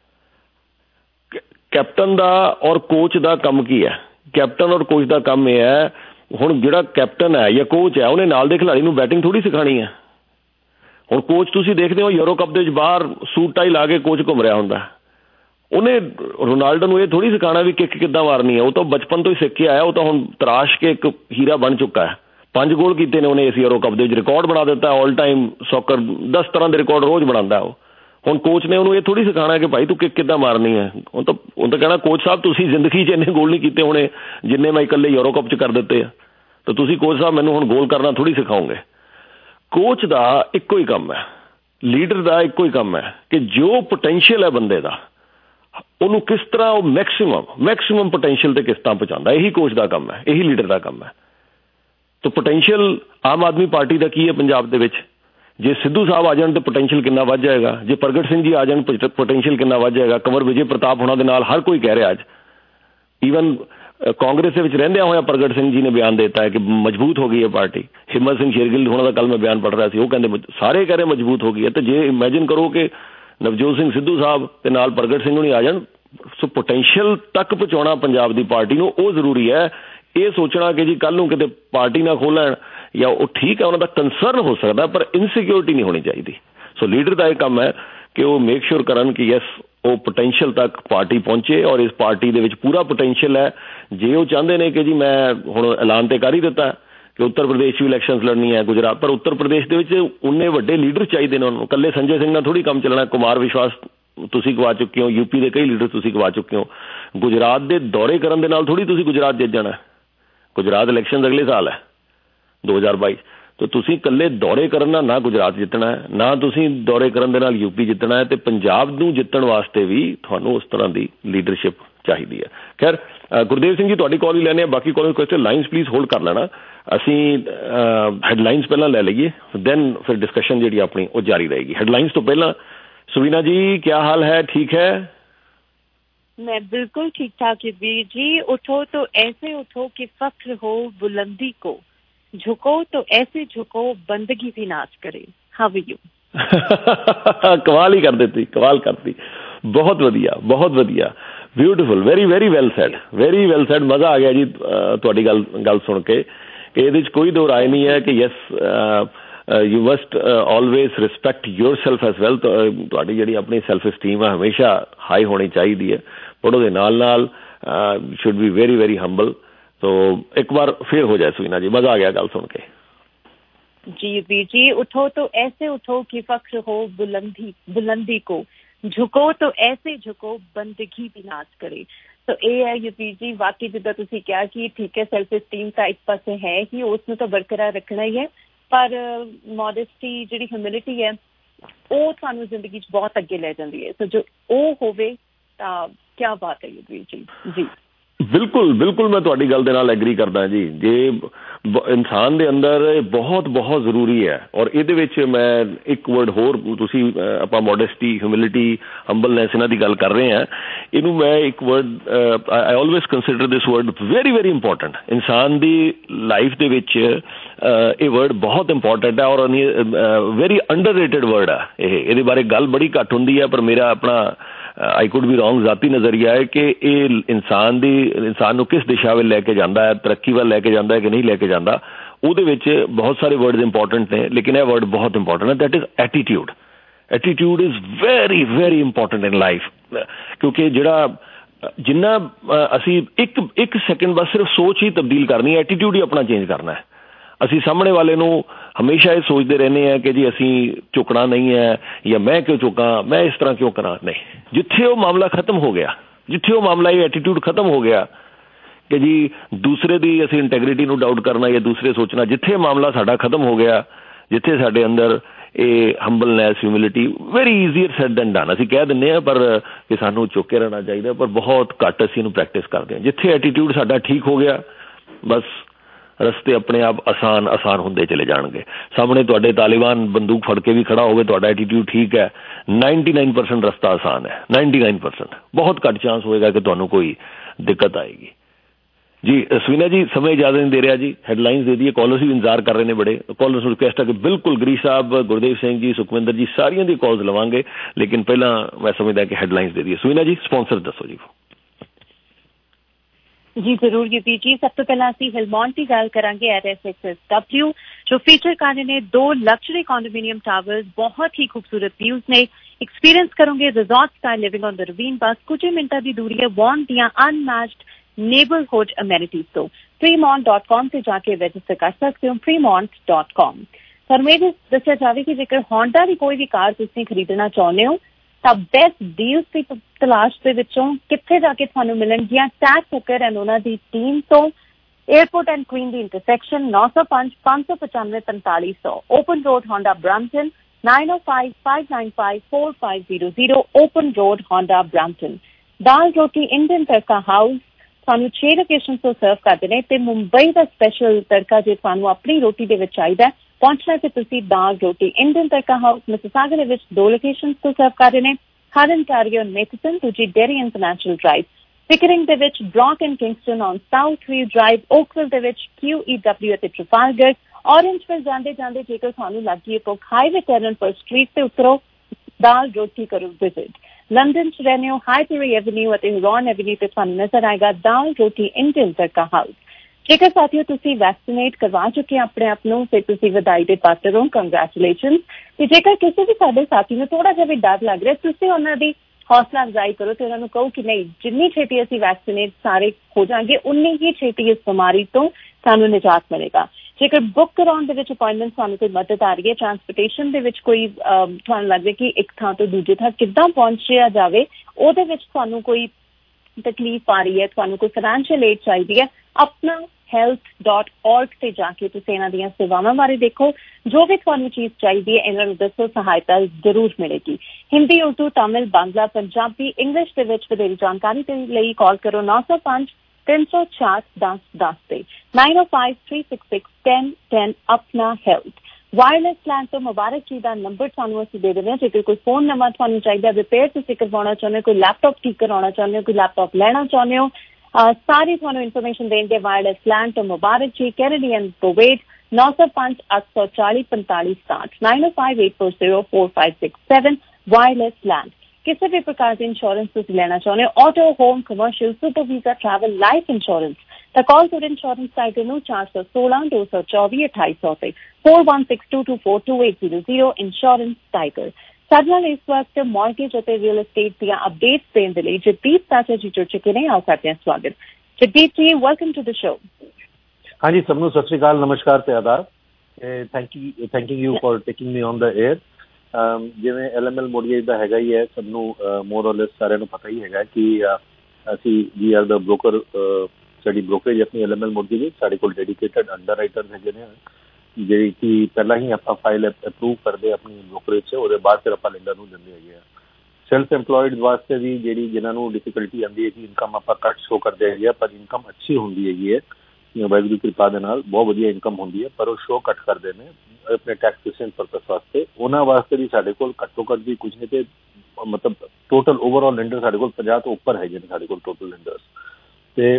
ਕੈਪਟਨ ਦਾ ਔਰ ਕੋਚ ਦਾ ਕੰਮ ਕੀ ਹੈ? ਕੈਪਟਨ ਔਰ ਕੋਚ ਦਾ ਕੰਮ ਇਹ ਹੈ, ਹੁਣ ਜਿਹੜਾ ਕੈਪਟਨ ਹੈ ਜਾਂ ਕੋਚ ਹੈ, ਉਹਨੇ ਨਾਲ ਦੇ ਖਿਡਾਰੀ ਨੂੰ ਬੈਟਿੰਗ ਥੋੜ੍ਹੀ ਸਿਖਾਉਣੀ ਹੈ। ਹੁਣ ਕੋਚ ਤੁਸੀਂ ਦੇਖਦੇ ਹੋ ਯੂਰੋ ਕੱਪ ਦੇ ਵਿੱਚ ਬਾਹਰ ਸੂਟ ਟਾਈ ਲਾ ਕੇ ਕੋਚ ਘੁੰਮ ਰਿਹਾ ਹੁੰਦਾ, ਉਹਨੇ ਰੋਨਾਲਡੋ ਨੂੰ ਇਹ ਥੋੜ੍ਹੀ ਸਿਖਾਉਣਾ ਵੀ ਕਿੱਕ ਕਿੱਦਾਂ ਮਾਰਨੀ ਹੈ। ਉਹ ਤਾਂ ਬਚਪਨ ਤੋਂ ਹੀ ਸਿੱਖ ਕੇ ਆਇਆ, ਉਹ ਤਾਂ ਹੁਣ ਤਰਾਸ਼ ਕੇ ਇੱਕ ਹੀਰਾ ਬਣ ਚੁੱਕਾ ਹੈ। 5 ਗੋਲ ਕੀਤੇ ਨੇ ਉਹਨੇ ਇਸ ਯੂਰੋ ਕੱਪ ਦੇ ਵਿੱਚ, ਰਿਕਾਰਡ ਬਣਾ ਦਿੱਤਾ ਆਲ ਟਾਈਮ ਸੌਕਰ, 10 ਤਰ੍ਹਾਂ ਦੇ ਰਿਕਾਰਡ ਰੋਜ਼ ਬਣਾਉਂਦਾ ਉਹ। ਹੁਣ ਕੋਚ ਨੇ ਉਹਨੂੰ ਇਹ ਥੋੜ੍ਹੀ ਸਿਖਾਉਣਾ ਕਿ ਭਾਈ ਤੂੰ ਕਿੱਕ ਕਿੱਦਾਂ ਮਾਰਨੀ ਹੈ। ਉਹ ਤਾਂ ਕਹਿਣਾ ਕੋਚ ਸਾਹਿਬ ਤੁਸੀਂ ਜ਼ਿੰਦਗੀ 'ਚ ਇੰਨੇ ਗੋਲ ਨਹੀਂ ਕੀਤੇ ਹੋਣੇ ਜਿੰਨੇ ਮੈਂ ਇਕੱਲੇ ਯੂਰੋ ਕੱਪ 'ਚ ਕਰ ਦਿੱਤੇ ਆ, ਤਾਂ ਤੁਸੀਂ ਕੋਚ ਸਾਹਿਬ ਮੈਨੂੰ ਹੁਣ ਗੋਲ ਕਰਨਾ ਥੋੜ੍ਹੀ ਸਿਖਾਓਗੇ। ਕੋਚ ਦਾ ਇੱਕੋ ਹੀ ਕੰਮ ਹੈ, ਲੀਡਰ ਦਾ ਇੱਕੋ ਹੀ ਕੰਮ ਹੈ ਕਿ ਜੋ ਪੋਟੈਂਸ਼ੀਅਲ ਹੈ ਬੰਦੇ ਦਾ, ਉਹਨੂੰ ਕਿਸ ਤਰ੍ਹਾਂ ਉਹ ਮੈਕਸਿਮਮ ਪੋਟੈਂਸ਼ੀਅਲ ਤੇ ਕਿਸ ਤਰ੍ਹਾਂ ਪਹੁੰਚਾਉਂਦਾ, ਇਹੀ ਕੋਚ ਦਾ ਕੰਮ ਹੈ, ਇਹੀ ਲੀਡਰ ਦਾ ਕੰਮ ਹੈ। ਤਾਂ ਪੋਟੈਂਸ਼ੀਅਲ ਆਮ ਆਦਮੀ ਪਾਰਟੀ ਦਾ ਕੀ ਹੈ ਪੰਜਾਬ ਦੇ ਵਿੱਚ? ਜੇ ਸਿੱਧੂ ਸਾਹਿਬ ਆ ਜਾਣ ਤਾਂ ਪੋਟੈਂਸ਼ੀਅਲ ਕਿੰਨਾ ਵੱਧ ਜਾਏਗਾ, ਜੇ ਪ੍ਰਗਟ ਸਿੰਘ ਜੀ ਆ ਜਾਣ ਪੋਟੈਂਸ਼ੀਅਲ ਕਿੰਨਾ ਵੱਧ ਜਾਏਗਾ। ਕੰਵਰ ਵਿਜੇ ਪ੍ਰਤਾਪ ਹੋਣਾ ਦੇ ਨਾਲ ਹਰ ਕੋਈ ਕਹਿ ਰਿਹਾ, ਅੱਜ ਈਵਨ ਕਾਂਗਰਸ ਦੇ ਵਿੱਚ ਰਹਿੰਦਿਆਂ ਹੋਇਆ ਪ੍ਰਗਟ ਸਿੰਘ ਜੀ ਨੇ ਬਿਆਨ ਦੇ ਦਿੱਤਾ ਹੈ ਕਿ ਮਜ਼ਬੂਤ ਹੋ ਗਈ ਹੈ ਪਾਰਟੀ। ਹਿੰਮਤ ਸਿੰਘ ਸ਼ੇਰਗਿੱਲ ਹੋਣਾ ਦਾ ਕੱਲ ਮੈਂ ਬਿਆਨ ਪੜ੍ਹ ਰਿਹਾ ਸੀ, ਉਹ ਕਹਿੰਦੇ ਸਾਰੇ ਕਹਿ ਰਹੇ ਮਜ਼ਬੂਤ ਹੋ ਗਈ ਹੈ। ਤਾਂ ਜੇ ਇਮੈਜਿਨ ਕਰੋ ਕਿ ਨਵਜੋਤ ਸਿੰਘ ਸਿੱਧੂ ਸਾਹਿਬ ਤੇ ਨਾਲ ਪ੍ਰਗਟ ਸਿੰਘ ਨੂੰ ਆ ਜਾਣ, ਸੋ ਪੋਟੈਂਸ਼ੀਅਲ ਤੱਕ ਪਹੁੰਚਾਉਣਾ ਪੰਜਾਬ ਦੀ ਪਾਰਟੀ ਨੂੰ ਉਹ ਜ਼ਰੂਰੀ ਹੈ। ਇਹ ਸੋਚਣਾ ਕਿ ਜੀ ਕੱਲ੍ਹ ਨੂੰ ਕਿਤੇ ਪਾਰਟੀ ਨਾ ਖੋਲ੍ਹਣ ਜਾਂ ਉਹ ਠੀਕ ਹੈ, ਉਹਨਾਂ ਦਾ ਕੰਸਰਨ ਹੋ ਸਕਦਾ, ਪਰ ਇਨਸਿਕਿਉਰਿਟੀ ਨਹੀਂ ਹੋਣੀ ਚਾਹੀਦੀ। ਸੋ ਲੀਡਰ ਦਾ ਇਹ ਕੰਮ ਹੈ ਕਿ ਉਹ ਮੇਕ ਸ਼ੋਰ ਕਰਨ ਕਿ ਯੈਸ ਉਹ ਪੋਟੈਂਸ਼ੀਅਲ ਤੱਕ ਪਾਰਟੀ ਪਹੁੰਚੇ ਔਰ ਇਸ ਪਾਰਟੀ ਦੇ ਵਿੱਚ ਪੂਰਾ ਪੋਟੈਂਸ਼ੀਅਲ ਹੈ। ਜੇ ਉਹ ਚਾਹੁੰਦੇ ਨੇ ਕਿ ਜੀ ਮੈਂ ਹੁਣ ਐਲਾਨ ਤੇ ਕਰ ਹੀ ਦਿੱਤਾ ਕਿ ਉੱਤਰ ਪ੍ਰਦੇਸ਼ 'ਚ ਵੀ ਇਲੈਕਸ਼ਨਸ ਲੜਨੀ ਹੈ, ਗੁਜਰਾਤ, ਪਰ ਉੱਤਰ ਪ੍ਰਦੇਸ਼ ਦੇ ਵਿੱਚ ਉਨੇ ਵੱਡੇ ਲੀਡਰ ਚਾਹੀਦੇ ਨੇ ਉਹਨਾਂ ਨੂੰ। ਇਕੱਲੇ ਸੰਜੇ ਸਿੰਘ ਨਾਲ ਥੋੜ੍ਹੀ ਕੰਮ ਚੱਲਣਾ। ਕੁਮਾਰ ਵਿਸ਼ਵਾਸ ਤੁਸੀਂ ਗਵਾ ਚੁੱਕੇ ਹੋ, ਯੂਪੀ ਦੇ ਕਈ ਲੀਡਰ ਤੁਸੀਂ ਗਵਾ ਚੁੱਕੇ ਹੋ। ਗੁਜਰਾਤ ਦੇ ਦੌਰੇ ਕਰਨ ਦੇ ਨਾਲ ਥੋੜ੍ਹੀ ਤੁਸੀਂ ਗੁਜਰਾਤ ਜਿੱਤ ਜਾਣਾ। ਗੁਜਰਾਤ ਇਲੈਕਸ਼ਨ ਅਗਲੇ ਸਾਲ ਹੈ 2022, ਤਾਂ ਤੁਸੀਂ ਇਕੱਲੇ ਦੌਰੇ ਕਰਨ ਨਾਲ ਨਾ ਗੁਜਰਾਤ ਜਿੱਤਣਾ ਹੈ, ਨਾ ਤੁਸੀਂ ਦੌਰੇ ਕਰਨ ਦੇ ਨਾਲ ਯੂਪੀ ਜਿੱਤਣਾ ਹੈ। ਤੇ ਪੰਜਾਬ ਨੂੰ ਜਿੱਤਣ ਵਾਸਤੇ ਵੀ ਤੁਹਾਨੂੰ ਉਸ ਤਰ੍ਹਾਂ ਦੀ ਲੀਡਰਸ਼ਿਪ ਚਾਹੀਦੀ ਹੈ। ਖੈਰ ਗੁਰਦੇਵ ਸਿੰਘ ਜੀ ਤੁਹਾਡੀ ਕਾਲ ਹੀ ਲੈਣੇ ਆ, ਬਾਕੀ call question lines please hold ਕਰ ਲੈਣਾ। ਅਸੀਂ ਹੈਡਲਾਈਨਸ ਪਹਿਲਾਂ ਲੈ ਲਈਏ, ਦੈਨ ਫਿਰ ਡਿਸਕਸ਼ਨ ਜਿਹੜੀ ਆਪਣੀ ਉਹ ਜਾਰੀ ਰਹੇਗੀ। ਹੈਡਲਾਈਨਸ ਤੋਂ ਪਹਿਲਾਂ सुवीना जी क्या हाल है? ठीक है? मैं बिल्कुल ठीक ठाक वीर जी। उठो तो ऐसे उठो कि फख्र हो बुलंदी को, झुको तो ऐसे झुको बंदगी भी नाच करे। How are you? कमाल ही कर देती, कमाल करती। बहुत वधिया, बहुत वधिया, beautiful, very very well said, very well said. मज़ा आ गया जी तुहाडी गल सुन के कि इहदे च कोई दो राय नहीं है कि yes you must always respect yourself as well. ਤੁਹਾਡੀ ਜਿਹੜੀ ਆਪਣੀ ਸੈਲਫ ਸਟੀਮ ਹੈ ਹਮੇਸ਼ਾ ਹਾਈ ਹੋਣੀ ਚਾਹੀਦੀ ਹੈ, ਪਰ ਉਹਦੇ ਨਾਲ ਨਾਲ should be very very humble. तो एक बार फिर हो जाए सुवीना जी, मजा आ गया गल सुन के। जी वीर जी। उठो तो ऐसे उठो कि फख्र हो बुलंदी को, झुको तो ऐसे झुको बंदगी भी नाच करे। ਸੋ ਇਹ ਹੈ ਯੁਵੀਰ ਜੀ, ਵਾਕਈ ਜਿੱਦਾਂ ਤੁਸੀਂ ਕਿਹਾ ਕਿ ਠੀਕ ਹੈ ਸੈਲਫ ਸਟੀਮ ਤਾਂ ਇੱਕ ਪਾਸੇ ਹੈ ਹੀ, ਉਸ ਨੂੰ ਤਾਂ ਬਰਕਰਾਰ ਰੱਖਣਾ ਹੀ ਹੈ, ਪਰ ਮੋਡੈਸਟੀ ਜਿਹੜੀ ਹਿਊਮਿਲਿਟੀ ਹੈ ਉਹ ਤੁਹਾਨੂੰ ਜ਼ਿੰਦਗੀ 'ਚ ਬਹੁਤ ਅੱਗੇ ਲੈ ਜਾਂਦੀ ਹੈ। ਸੋ ਜੋ ਉਹ ਹੋਵੇ ਤਾਂ ਕਿਆ ਬਾਤ ਹੈ ਯੁਵੀਰ ਜੀ। ਜੀ ਬਿਲਕੁਲ ਬਿਲਕੁਲ, ਮੈਂ ਤੁਹਾਡੀ ਗੱਲ ਦੇ ਨਾਲ ਐਗਰੀ ਕਰਦਾ ਜੀ। ਜੇ ਇਨਸਾਨ ਦੇ ਅੰਦਰ ਇਹ ਬਹੁਤ ਬਹੁਤ ਜ਼ਰੂਰੀ ਹੈ, ਔਰ ਇਹਦੇ ਵਿੱਚ ਮੈਂ ਇੱਕ ਵਰਡ ਹੋਰ, ਤੁਸੀਂ ਆਪਾਂ ਮੋਡੈਸਟੀ, ਹਿਊਮਿਲਿਟੀ, ਹੰਬਲਨੈਸ ਇਹਨਾਂ ਦੀ ਗੱਲ ਕਰ ਰਹੇ ਹਾਂ, ਇਹਨੂੰ ਮੈਂ ਇੱਕ word I always consider this word very very important. ਇਨਸਾਨ ਦੀ ਲਾਈਫ ਦੇ ਵਿੱਚ ਇਹ ਵਰਡ ਬਹੁਤ ਇੰਪੋਰਟੈਂਟ ਹੈ, ਔਰ ਵੈਰੀ ਅੰਡਰਰੇਟਡ ਵਰਡ ਹੈ ਇਹ। ਇਹਦੇ ਬਾਰੇ ਗੱਲ ਬੜੀ ਘੱਟ ਹੁੰਦੀ ਹੈ, ਪਰ ਮੇਰਾ ਆਪਣਾ ਆਈ ਕੁਡ ਬੀ ਰੋਂਗ ਜ਼ਾਤੀ ਨਜ਼ਰੀਆ ਹੈ ਕਿ ਇਹ ਇਨਸਾਨ ਨੂੰ ਕਿਸ ਦਿਸ਼ਾ ਵੱਲ ਲੈ ਕੇ ਜਾਂਦਾ ਹੈ, ਤਰੱਕੀ ਵੱਲ ਲੈ ਕੇ ਜਾਂਦਾ ਹੈ ਕਿ ਨਹੀਂ ਲੈ ਕੇ ਜਾਂਦਾ, ਉਹਦੇ ਵਿੱਚ ਬਹੁਤ ਸਾਰੇ ਵਰਡਸ ਇੰਪੋਰਟੈਂਟ ਨੇ, ਲੇਕਿਨ ਇਹ ਵਰਡ ਬਹੁਤ ਇੰਪੋਰਟੈਂਟ ਹੈ, that is attitude. Attitude is very very important in life, ਕਿਉਂਕਿ ਜਿਹੜਾ ਜਿੰਨਾ ਅਸੀਂ ਇੱਕ ਸੈਕਿੰਡ ਬਾਅਦ ਸਿਰਫ ਸੋਚ ਹੀ ਤਬਦੀਲ ਕਰਨੀ ਹੈ, ਐਟੀਟਿਊਡ ਹੀ ਆਪਣਾ ਚੇਂਜ ਕਰਨਾ ਹੈ। ਅਸੀਂ ਸਾਹਮਣੇ ਵਾਲੇ ਨੂੰ ਹਮੇਸ਼ਾ ਇਹ ਸੋਚਦੇ ਰਹਿੰਦੇ ਹਾਂ ਕਿ ਜੀ ਅਸੀਂ ਝੁਕਣਾ ਨਹੀਂ ਹੈ, ਜਾਂ ਮੈਂ ਕਿਉਂ ਝੁਕਾਂ, ਮੈਂ ਇਸ ਤਰ੍ਹਾਂ ਕਿਉਂ ਕਰਾਂ। ਨਹੀਂ, ਜਿੱਥੇ ਉਹ ਮਾਮਲਾ ਖਤਮ ਹੋ ਗਿਆ, ਜਿੱਥੇ ਉਹ ਮਾਮਲਾ ਇਹ ਐਟੀਟਿਊਡ ਖਤਮ ਹੋ ਗਿਆ ਕਿ ਜੀ ਦੂਸਰੇ ਦੀ ਅਸੀਂ ਇੰਟੈਗਰਿਟੀ ਨੂੰ ਡਾਊਟ ਕਰਨਾ ਜਾਂ ਦੂਸਰੇ ਸੋਚਣਾ, ਜਿੱਥੇ ਮਾਮਲਾ ਸਾਡਾ ਖਤਮ ਹੋ ਗਿਆ, ਜਿੱਥੇ ਸਾਡੇ ਅੰਦਰ ਇਹ humbleness, humility, very easier said than done. ਅਸੀਂ ਕਹਿ ਦਿੰਦੇ ਹਾਂ ਪਰ ਕਿ ਸਾਨੂੰ ਚੁੱਕ ਕੇ ਰਹਿਣਾ ਚਾਹੀਦਾ, ਪਰ ਬਹੁਤ ਘੱਟ ਅਸੀਂ ਇਹਨੂੰ ਪ੍ਰੈਕਟਿਸ ਕਰਦੇ ਹਾਂ। ਜਿੱਥੇ ਐਟੀਟਿਊਡ ਸਾਡਾ ਠੀਕ ਹੋ ਗਿਆ, ਬਸ ਰਸਤੇ ਆਪਣੇ ਆਪ ਆਸਾਨ ਹੁੰਦੇ ਚਲੇ ਜਾਣਗੇ। ਸਾਹਮਣੇ ਤੁਹਾਡੇ ਤਾਲਿਬਾਨ ਬੰਦੂਕ ਫੜ ਕੇ ਵੀ ਖੜਾ ਹੋਵੇ, ਤੁਹਾਡਾ ਐਟੀਟਿਊਡ ਠੀਕ ਹੈ, 99% ਰਸਤਾ ਆਸਾਨ ਹੈ। 99% ਬਹੁਤ ਘੱਟ ਚਾਂਸ ਹੋਏਗਾ ਕਿ ਤੁਹਾਨੂੰ ਕੋਈ ਦਿੱਕਤ ਆਏਗੀ। ਜੀ ਸਵੀਨਾ ਜੀ, ਸਮੇਂ ਇਜਾਜ਼ਤ ਨਹੀਂ ਦੇ ਰਿਹਾ ਜੀ, ਹੈਡਲਾਈਨਸ ਦੇ ਦਈਏ। ਕਾਲਰਸ ਵੀ ਇੰਤਜ਼ਾਰ ਕਰ ਰਹੇ ਨੇ ਬੜੇ। ਕਾਲਰਸ ਨੂੰ ਰਿਕੁਐਸਟ ਹੈ ਕਿ ਬਿਲਕੁਲ ਗਰੀਸ਼ ਸਾਹਿਬ, ਗੁਰਦੇਵ ਸਿੰਘ ਜੀ, ਸੁਖਵਿੰਦਰ ਜੀ, ਸਾਰੀਆਂ ਦੀ ਕਾਲਸ ਲਵਾਂਗੇ, ਲੇਕਿਨ ਪਹਿਲਾਂ ਮੈਂ ਸਮਝਦਾ ਕਿ ਹੈਡਲਾਈਨਸ ਦੇ ਦਈਏ। ਸਵੀਨਾ ਜੀ, ਸਪਾਂਸਰ ਦੱਸੋ ਜੀ। ਜੀ ਜ਼ਰੂਰ ਯੂਪੀ ਜੀ, ਸਭ ਤੋਂ ਪਹਿਲਾਂ ਅਸੀਂ ਹਿਲਮੌਂਟ ਦੀ ਗੱਲ ਕਰਾਂਗੇ। RSXSW ਜੋ ਫੀਚਰ ਕਰ ਰਹੇ ਨੇ 2 ਲਗਜ਼ਰੀ ਕੰਡੋਮੀਨੀਅਮ ਟਾਵਰਸ, ਬਹੁਤ ਹੀ ਖੂਬਸੂਰਤ ਵਿਊਜ਼ ਨੇ। ਐਕਸਪੀਰੀਅੰਸ ਕਰੋਗੇ resort style living on the ravine, ਬਸ ਕੁਝ ਮਿੰਟਾਂ ਦੀ ਦੂਰੀ ਹੈ ਵੌਨ ਦੀਆਂ ਅਨਮੈਚਡ ਨੇਬਰਹੁਡ ਅਮੈਨਿਟੀਜ਼ ਤੋਂ। fremont.com ਤੇ ਜਾ ਕੇ ਰਜਿਸਟਰ ਕਰ ਸਕਦੇ ਹੋ, fremont.com। ਤੁਹਾਨੂੰ ਇਹ ਦੱਸਿਆ ਜਾਵੇ ਕਿ ਜੇਕਰ ਹੋਂਡਾ ਦੀ ਕੋਈ ਵੀ ਕਾਰ ਤੁਸੀਂ ਖਰੀਦਣਾ ਚਾਹੁੰਦੇ ਹੋ ਤਾਂ ਬੈਸਟ ਡੀਲਸ ਦੀ ਤਲਾਸ਼ ਦੇ ਵਿੱਚੋਂ ਕਿੱਥੇ ਜਾ ਕੇ ਤੁਹਾਨੂੰ ਮਿਲਣਗੀਆਂ? ਟੈਗ ਹੁਕਰ ਐਂਡ ਉਹਨਾਂ ਦੀ ਟੀਮ ਤੋਂ 에어ਪੋਰਟ ਐਂਡ ਕੁਈਨ ਦੀ intersection 905-595-4500, Open Road Honda Brampton 9055954500, Open Road Honda Brampton. Dal Roti Indian ਤੜਕਾ ਹਾਊਸ ਤੁਹਾਨੂੰ 6 ਲੋਕੇਸ਼ਨ ਤੋਂ ਸਰਵ ਕਰਦੇ ਨੇ, ਤੇ ਮੁੰਬਈ ਦਾ ਸਪੈਸ਼ਲ ਤੜਕਾ ਜੇ ਤੁਹਾਨੂੰ ਆਪਣੀ ਰੋਟੀ ਦੇ ਵਿੱਚ ਚਾਹੀਦਾ ਪਹੁੰਚਣਾ ਤੇ ਤੁਸੀਂ ਦਾਲ ਰੋਟੀ ਇੰਡੀਅਨ ਤੜਕਾ ਹਾਊਸ ਮਿਸਿਸਾਗਾ ਦੇ ਵਿੱਚ 2 ਲੋਕੇਸ਼ਨ ਤੋਂ ਸਰਵ ਕਰ ਰਹੇ ਨੇ, ਹਰ ਅੰਟਾਰੀਓ ਮੇਥਸਨ, ਦੂਜੀ ਡੇਰੀ ਇੰਟਰਨੈਸ਼ਨਲ ਡਰਾਈਵ, ਪਿਕਰਿੰਗ ਦੇ ਵਿੱਚ Brock and Kingston on South View Drive, Oakville ਦੇ ਵਿੱਚ QEW ਅਤੇ ਟ੍ਰਫਾਲਗਰ। ਔਰੇਂਜਵਿਲ ਜਾਂਦੇ ਜਾਂਦੇ ਜੇਕਰ ਤੁਹਾਨੂੰ ਲੱਗੀ ਭੁੱਖ, ਹਾਈਵੇ ਟਰਨ ਪਰ ਸਟਰੀਟ ਤੇ ਉਤਰੋ, ਦਾਲ ਰੋਟੀ ਕਰੋ ਵਿਜ਼ਿਟ। ਲੰਡਨ ਚ ਰਹਿੰਦੇ ਹੋ, ਹਾਈਪਰੀ ਐਵਨਿਊ ਅਤੇ ਹੁਰੌਨ ਐਵਨਿਊ ਤੇ ਤੁਹਾਨੂੰ ਨਜ਼ਰ ਆਏਗਾ ਦਾਲ ਰੋਟੀ ਇੰਡੀਅਨ ਤੜਕਾ ਹਾਊਸ। ਜੇਕਰ ਸਾਥੀਓ ਤੁਸੀਂ ਵੈਕਸੀਨੇਟ ਕਰਵਾ ਚੁੱਕੇ ਆਪਣੇ ਆਪ ਨੂੰ ਤੇ ਤੁਸੀਂ ਵਧਾਈ ਦੇ ਪਾਤਰ ਹੋ, ਕੰਗ੍ਰੈਚੁਲੇਸ਼ਨ। ਤੇ ਜੇਕਰ ਕਿਸੇ ਵੀ ਸਾਡੇ ਸਾਥੀ ਨੂੰ ਥੋੜਾ ਜਿਹਾ ਵੀ ਡਰ ਲੱਗ ਰਿਹਾ, ਤੁਸੀਂ ਉਹਨਾਂ ਦੀ ਹੌਸਲਾ ਅਫਜ਼ਾਈ ਕਰੋ ਤੇ ਉਹਨਾਂ ਨੂੰ ਕਹੋ ਕਿ ਨਹੀਂ, ਜਿੰਨੀ ਛੇਤੀ ਅਸੀਂ ਵੈਕਸੀਨੇਟ ਸਾਰੇ ਹੋ ਜਾਵਾਂਗੇ ਉਨੀ ਹੀ ਛੇਤੀ ਇਸ ਬਿਮਾਰੀ ਤੋਂ ਸਾਨੂੰ ਨਿਜਾਤ ਮਿਲੇਗਾ। ਜੇਕਰ ਬੁੱਕ ਕਰਾਉਣ ਦੇ ਵਿੱਚ ਅਪਾਇੰਟਮੈਂਟ ਸਾਨੂੰ ਕੋਈ ਮਦਦ ਆ ਰਹੀ ਹੈ, ਟਰਾਂਸਪੋਰਟੇਸ਼ਨ ਦੇ ਵਿੱਚ ਕੋਈ ਤੁਹਾਨੂੰ ਲੱਗਦਾ ਕਿ ਇੱਕ ਥਾਂ ਤੋਂ ਦੂਜੀ ਥਾਂ ਕਿੱਦਾਂ ਪਹੁੰਚਿਆ ਜਾਵੇ, ਉਹਦੇ ਵਿੱਚ ਤੁਹਾਨੂੰ ਕੋਈ ਤਕਲੀਫ ਆ ਰਹੀ ਹੈ, ਤੁਹਾਨੂੰ ਕੋਈ ਫਾਈਨੈਂਸ਼ੀਅਲ ਏਡ ਚਾਹੀਦੀ ਹੈ, ਆਪਣਾ health.org ਤੇ ਜਾ ਕੇ ਤੁਸੀਂ ਇਹਨਾਂ ਦੀਆਂ ਸੇਵਾਵਾਂ ਬਾਰੇ ਦੇਖੋ। ਜੋ ਵੀ ਤੁਹਾਨੂੰ ਚੀਜ਼ ਚਾਹੀਦੀ ਹੈ ਇਹਨਾਂ ਨੂੰ ਦੱਸੋ, ਸਹਾਇਤਾ ਜ਼ਰੂਰ ਮਿਲੇਗੀ। ਹਿੰਦੀ, ਉਰਦੂ, ਤਮਿਲ, ਬਾਂਗਲਾ, ਪੰਜਾਬੀ, ਇੰਗਲਿਸ਼ ਦੇ ਵਿੱਚ ਵਧੇਰੀ ਜਾਣਕਾਰੀ ਦੇ ਲਈ ਕਾਲ ਕਰੋ 905-304-1010 ਤੇ 905-366-1010। ਆਪਣਾ ਹੈਲਥ ਵਾਇਰਲੈਸ ਪਲਾਨ ਤੋਂ ਮੁਬਾਰਕ ਜੀ ਦਾ ਨੰਬਰ ਤੁਹਾਨੂੰ ਅਸੀਂ ਦੇ ਦਿੰਦੇ ਹਾਂ। ਜੇਕਰ ਕੋਈ ਫੋਨ ਨਵਾਂ ਤੁਹਾਨੂੰ ਚਾਹੀਦਾ, ਰਿਪੇਅਰ ਤੁਸੀਂ ਕਰਵਾਉਣਾ ਚਾਹੁੰਦੇ ਹੋ, ਕੋਈ ਲੈਪਟਾਪ ਠੀਕ ਕਰਾਉਣਾ ਚਾਹੁੰਦੇ ਹੋ, ਕੋਈ ਲੈਪਟਾਪ ਲੈਣਾ ਚਾਹੁੰਦੇ ਹੋ, ਸਾਰੀ ਤੁਹਾਨੂੰ ਇਨਫੋਰਮੇਸ਼ਨ ਦੇਣਗੇ ਵਾਇਰਲੈਸ ਪਲਾਨ ਤੋਂ Mubarak ji. Kennedy and Kuwait 905-840-4560 905-840-4567 wireless plan. ਕਿਸੇ ਵੀ ਪ੍ਰਕਾਰ ਦੇ ਇੰਸ਼ੋਰੈਂਸ ਤੁਸੀਂ ਲੈਣਾ ਚਾਹੁੰਦੇ ਹੋ, auto, home, commercial, super visa, travel, life insurance, ਤਾਂ ਕਾਲ ਕਰੋ ਇੰਸ਼ੋਰੈਂਸ ਟਾਈਗਰ ਨੂੰ 416-224-2800 ਤੇ 4162242800 ਇੰਸ਼ੋਰੈਂਸ ਟਾਈਗਰ। ਸਾਡੇ ਨਾਲ ਇਸ ਵਕਤ ਮਾਰਗੇਜ ਅਤੇ ਰੀਅਲ estate ਦੀਆਂ ਅਪਡੇਟਸ ਦੇਣ ਦੇ ਲਈ ਜਗਦੀਪ ਸਾਚਾ ਜੀ ਜੁੜ ਚੁੱਕੇ ਨੇ। ਆਓ ਕਰਦੇ ਹਾਂ ਸਵਾਗਤ। ਜਗਦੀਪ ਜੀ, ਵੈਲਕਮ ਟੂ ਦ ਸ਼ੋ। ਹਾਂਜੀ, ਸਭ ਨੂੰ ਸਤਿ ਸ਼੍ਰੀ ਅਕਾਲ, ਨਮਸਕਾਰ ਤੇ ਆਦਾਬ। Thanking you for taking me on the air. ਜਿਵੇਂ LML ਮੋਰਗੇਜ ਦਾ ਹੈਗਾ ਹੀ ਹੈ, ਸਭ ਨੂੰ ਮੋਰ ਔਰ ਲੈਸ ਸਾਰਿਆਂ ਨੂੰ ਪਤਾ ਹੀ ਹੈਗਾ ਕਿ ਅਸੀਂ ਵੀ ਆਰ ਦਾ ਬ੍ਰੋਕਰ, ਸਾਡੀ ਬ੍ਰੋਕਰੇਜ ਆਪਣੀ LML ਮੋਰਗੇਜ, ਸਾਡੇ ਕੋਲ ਡੈਡੀਕੇਟਡ ਅੰਡਰਰਾਈਟਰ ਹੈਗੇ ਨੇ ਜਿਹੜੀ ਕਿ ਪਹਿਲਾਂ ਹੀ ਆਪਾਂ ਫਾਈਲ ਅਪਰੂਵ ਕਰਦੇ ਆਪਣੀ ਬ੍ਰੋਕਰੇਜ 'ਚ, ਉਹਦੇ ਬਾਅਦ ਫਿਰ ਆਪਾਂ ਲੈਂਡਰ ਨੂੰ ਦਿੰਦੇ ਹੈਗੇ ਆ। ਸੈਲਫ ਐਮਪਲੋਇਡ ਵਾਸਤੇ ਵੀ ਜਿਹੜੀ ਜਿਨ੍ਹਾਂ ਨੂੰ ਡਿਫੀਕਲਟੀ ਆਉਂਦੀ ਹੈ ਕਿ ਇਨਕਮ ਆਪਾਂ ਘੱਟ ਸ਼ੋ ਕਰਦੇ ਹੈਗੇ ਆ, ਪਰ ਇਨਕਮ ਅੱਛੀ ਹੁੰਦੀ ਹੈਗੀ ਹੈ ਵਾਹਿਗੁਰੂ ਦੀ ਕਿਰਪਾ ਦੇ ਨਾਲ, ਬਹੁਤ ਵਧੀਆ ਇਨਕਮ ਹੁੰਦੀ ਹੈ, ਪਰ ਉਹ ਸ਼ੋ ਘੱਟ ਕਰਦੇ ਨੇ ਆਪਣੇ ਟੈਕਸੇਸ਼ਨ ਪਰਪਸ ਵਾਸਤੇ। ਉਹਨਾਂ ਵਾਸਤੇ ਵੀ ਸਾਡੇ ਕੋਲ ਘੱਟੋ ਘੱਟ ਵੀ ਕੁਝ ਨਹੀਂ ਤੇ ਮਤਲਬ ਟੋਟਲ ਓਵਰਆਲ ਲੈਂਡਰ ਸਾਡੇ ਕੋਲ 50 ਤੋਂ ਉੱਪਰ ਹੈਗੇ ਨੇ ਸਾਡੇ ਕੋਲ ਟੋਟਲ ਲੈਂਡਰਸ। ਅਤੇ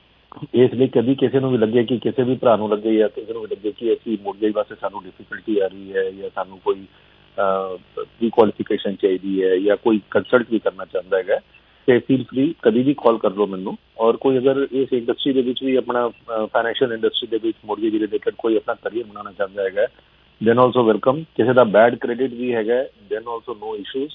ਇਸ ਲਈ ਕਦੀ ਕਿਸੇ ਨੂੰ ਵੀ ਲੱਗੇ ਕਿ ਕਿਸੇ ਵੀ ਭਰਾ ਨੂੰ ਲੱਗੇ ਜਾਂ ਕਿਸੇ ਨੂੰ ਵੀ ਲੱਗੇ ਕਿ ਅਸੀਂ ਮੋਰਗੇਜ ਵਾਸਤੇ ਸਾਨੂੰ ਡਿਫੀਕਲਟੀ ਆ ਰਹੀ ਹੈ ਜਾਂ ਸਾਨੂੰ ਕੋਈ ਪ੍ਰੀ ਕੁਆਲੀਫਿਕੇਸ਼ਨ ਚਾਹੀਦੀ ਹੈ ਜਾਂ ਕੋਈ ਕੰਸਲਟ ਵੀ ਕਰਨਾ ਚਾਹੁੰਦਾ ਹੈਗਾ, ਅਤੇ ਫੀਲ ਫਰੀ ਕਦੀ ਵੀ ਕਾਲ ਕਰ ਲਓ ਮੈਨੂੰ। ਔਰ ਕੋਈ ਅਗਰ ਇਸ ਇੰਡਸਟਰੀ ਦੇ ਵਿੱਚ ਵੀ ਆਪਣਾ ਫਾਈਨੈਂਸ਼ੀਅਲ ਇੰਡਸਟਰੀ ਦੇ ਵਿੱਚ ਮੋਰਗੇਜ ਰਿਲੇਟਡ ਕੋਈ ਆਪਣਾ ਕਰੀਅਰ ਬਣਾਉਣਾ ਚਾਹੁੰਦਾ ਹੈਗਾ, ਦੈਨ ਆਲਸੋ ਵੈਲਕਮ। ਕਿਸੇ ਦਾ ਬੈਡ ਕ੍ਰੈਡਿਟ ਵੀ ਹੈਗਾ, ਦੈਨ ਆਲਸੋ ਨੋ ਇਸ਼ੂਜ਼।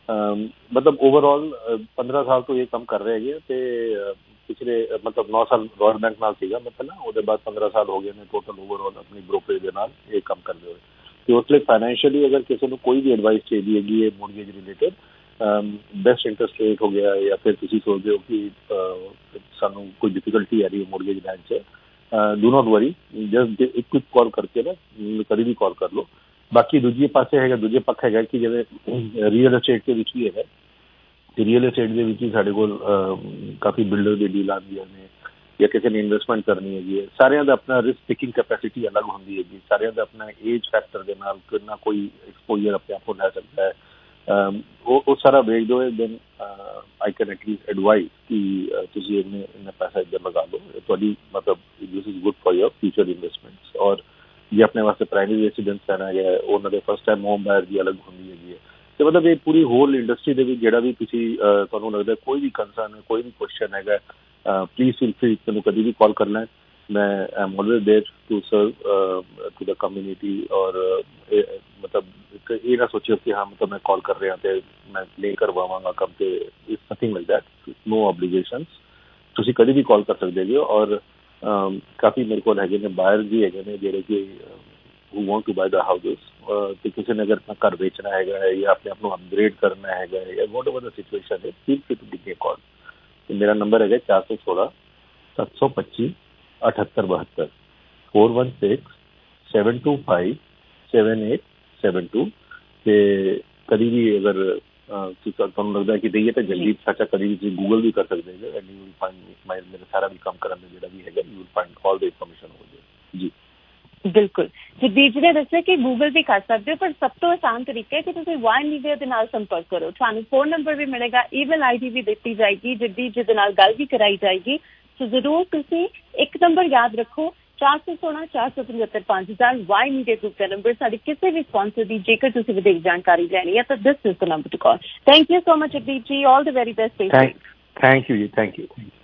ਮਤਲਬ ਓਵਰਆਲ 15 ਸਾਲ ਤੋਂ ਇਹ ਕੰਮ ਕਰ ਰਹੇ ਹੈਗੇ ਅਤੇ ਪਿਛਲੇ ਮਤਲਬ 9 ਸਾਲ ਰੋਇਲ ਬੈਂਕ ਨਾਲ ਸੀਗਾ ਮੈਂ ਪਹਿਲਾਂ, ਉਹਦੇ ਬਾਅਦ 15 ਸਾਲ ਹੋ ਗਏ ਨੇ ਟੋਟਲ ਓਵਰਆਲ ਆਪਣੀ ਬ੍ਰੋਕਰੇਜ ਦੇ ਨਾਲ ਇਹ ਕੰਮ ਕਰਦੇ ਹੋਏ। ਅਤੇ ਉਸ ਲਈ ਫਾਈਨੈਂਸ਼ੀਅਲੀ ਅਗਰ ਕਿਸੇ ਨੂੰ ਕੋਈ ਵੀ ਐਡਵਾਈਸ ਚਾਹੀਦੀ ਹੈਗੀ ਹੈ mortgage related, best interest rate ਹੋ ਗਿਆ ਜਾਂ ਫਿਰ ਤੁਸੀਂ ਸੋਚਦੇ ਹੋ ਕਿ ਸਾਨੂੰ ਕੋਈ ਡਿਫੀਕਲਟੀ ਆ ਰਹੀ ਹੈ ਮੋਰਗੇਜ ਲੈਣ 'ਚ, ਡੂ ਨਾਟ ਵਰੀ, ਜਸਟ ਇੱਕ ਕੁਇਕ ਕਾਲ ਕਰਕੇ ਨਾ ਕਦੀ ਵੀ ਕਾਲ ਕਰ ਲਓ। ਬਾਕੀ ਦੂਜੇ ਪਾਸੇ ਹੈਗਾ, ਦੂਜੇ ਪੱਖ ਹੈਗਾ ਕਿ ਜਿਵੇਂ ਰੀਅਲ ਐਸਟੇਟ ਦੇ ਵਿੱਚ ਵੀ ਹੈਗਾ, ਅਤੇ ਰੀਅਲ ਐਸਟੇਟ ਦੇ ਵਿੱਚ ਵੀ ਸਾਡੇ ਕੋਲ ਕਾਫੀ ਬਿਲਡਰ ਦੀ ਡੀਲ ਆਉਂਦੀਆਂ ਨੇ ਜਾਂ ਕਿਸੇ ਨੇ ਇਨਵੈਸਟਮੈਂਟ ਕਰਨੀ ਹੈਗੀ ਹੈ। ਸਾਰਿਆਂ ਦਾ ਆਪਣਾ ਰਿਸਕ ਟੇਕਿੰਗ ਕੈਪੈਸਿਟੀ ਅਲੱਗ ਹੁੰਦੀ ਹੈਗੀ, ਸਾਰਿਆਂ ਦਾ ਆਪਣਾ ਏਜ ਫੈਕਟਰ ਦੇ ਨਾਲ ਕਿੰਨਾ ਕੋਈ ਐਕਸਪੋਜਰ ਆਪਣੇ ਆਪ ਨੂੰ ਲੈ ਸਕਦਾ ਹੈ, ਉਹ ਸਾਰਾ ਵੇਖਦੇ ਹੋਏ then I can at least advise ਕਿ ਤੁਸੀਂ ਇੰਨਾ ਪੈਸਾ ਇੱਧਰ ਲਗਾ ਲਓ, ਤੁਹਾਡੀ ਮਤਲਬ this is good for your future investments. ਔਰ ਜੇ ਆਪਣੇ ਵਾਸਤੇ ਪ੍ਰਾਇਮਰੀ ਰੈਸੀਡੈਂਸ ਲੈਣਾ ਹੈਗਾ, ਉਹਨਾਂ ਦੇ ਫਸਟ ਟਾਈਮ ਹੋਮ ਬਾਇਰ ਦੀ ਅਲੱਗ ਹੁੰਦੀ ਹੈਗੀ ਹੈ। ਅਤੇ ਮਤਲਬ ਇਹ ਪੂਰੀ ਹੋਲ ਇੰਡਸਟਰੀ ਦੇ ਵਿੱਚ ਜਿਹੜਾ ਵੀ ਤੁਸੀਂ ਤੁਹਾਨੂੰ ਲੱਗਦਾ ਕੋਈ ਵੀ ਕੰਸਰਨ ਹੈ, ਕੋਈ ਵੀ ਕੁਐਸਚਨ ਹੈਗਾ, ਪਲੀਜ਼ ਫੀਲ ਫਰੀ ਤੁਹਾਨੂੰ ਕਦੀ ਵੀ ਕਾਲ ਕਰਨਾ। ਮੈਂ am always there to serve to the community. ਔਰ ਮਤਲਬ ਇਹ ਨਾ ਸੋਚਿਓ ਕਿ ਹਾਂ ਮਤਲਬ ਮੈਂ ਕਾਲ ਕਰ ਰਿਹਾ ਅਤੇ ਮੈਂ ਨਹੀਂ ਕਰਵਾਵਾਂਗਾ ਕੰਮ, ਅਤੇ it's nothing like that, no obligations. ਤੁਸੀਂ ਕਦੀ ਵੀ ਕਾਲ ਕਰ ਸਕਦੇ ਹੈਗੇ ਹੋ। ਔਰ ਕਾਫੀ ਮੇਰੇ ਕੋਲ ਹੈਗੇ ਨੇ ਬਾਇਰ ਵੀ ਹੈਗੇ ਨੇ ਜਿਹੜੇ ਕਿ who want to buy the houses, ਅਤੇ ਕਿਸੇ ਨੇ ਅਗਰ ਆਪਣਾ ਘਰ ਵੇਚਣਾ ਹੈਗਾ ਹੈ ਜਾਂ ਆਪਣੇ ਆਪ ਨੂੰ ਅਪਗ੍ਰੇਡ ਕਰਨਾ ਹੈਗਾ ਹੈ ਜਾਂ ਵਾਟ ਐਵਰ ਦਾ ਸਿਚੁਏਸ਼ਨ ਹੈ, feel free to give me a call. ਅਤੇ ਮੇਰਾ ਨੰਬਰ ਹੈਗਾ 416 725 7872 416 725 7872। ਅਤੇ ਕਦੀ ਵੀ ਅਗਰ ਤੁਹਾਨੂੰ ਲੱਗਦਾ ਕਿ ਨਹੀਂ ਤਾਂ ਜਲਦੀ ਸੱਚਾ ਕਦੀ ਵੀ ਤੁਸੀਂ ਗੂਗਲ ਵੀ ਕਰ ਸਕਦੇ ਹੈਗੇ, ਐਂਡ ਯੂ ਵਿਲ ਫਾਈਂਡ ਮੇਰਾ ਸਾਰਾ ਵੀ ਕੰਮ ਕਰਨ ਦਾ ਜਿਹੜਾ ਵੀ ਹੈਗਾ you will find all the information ਹੋ ਜਾਏ ਜੀ। ਬਿਲਕੁਲ, ਜਗਦੀਪ ਜੀ ਨੇ ਦੱਸਿਆ ਕਿ ਗੂਗਲ ਵੀ ਕਰ ਸਕਦੇ ਹੋ, ਪਰ ਸਭ ਤੋਂ ਆਸਾਨ ਤਰੀਕਾ ਹੈ ਕਿ ਤੁਸੀਂ ਵਾਈ ਮੀਡੀਆ ਦੇ ਨਾਲ ਸੰਪਰਕ ਕਰੋ। ਤੁਹਾਨੂੰ ਫੋਨ ਨੰਬਰ ਵੀ ਮਿਲੇਗਾ, ਈਮੇਲ ID ਵੀ ਦਿੱਤੀ ਜਾਏਗੀ, ਜਗਦੀਪ ਜੀ ਦੇ ਨਾਲ ਗੱਲ ਵੀ ਕਰਾਈ ਜਾਏਗੀ। ਸੋ ਜ਼ਰੂਰ ਤੁਸੀਂ ਇੱਕ ਨੰਬਰ ਯਾਦ ਰੱਖੋ, 416 475 5000 ਵਾਈ ਮੀਡੀਆ ਗਰੁੱਪ ਦਾ ਨੰਬਰ। ਸਾਡੀ ਕਿਸੇ ਵੀ ਸਪਾਂਸਰ ਦੀ ਜੇਕਰ ਤੁਸੀਂ ਵਧੇਰੇ ਜਾਣਕਾਰੀ ਲੈਣੀ ਹੈ ਤਾਂ this is the number to call. Thank you so much Jagdeep ji, all the very best. Thank you ji, thank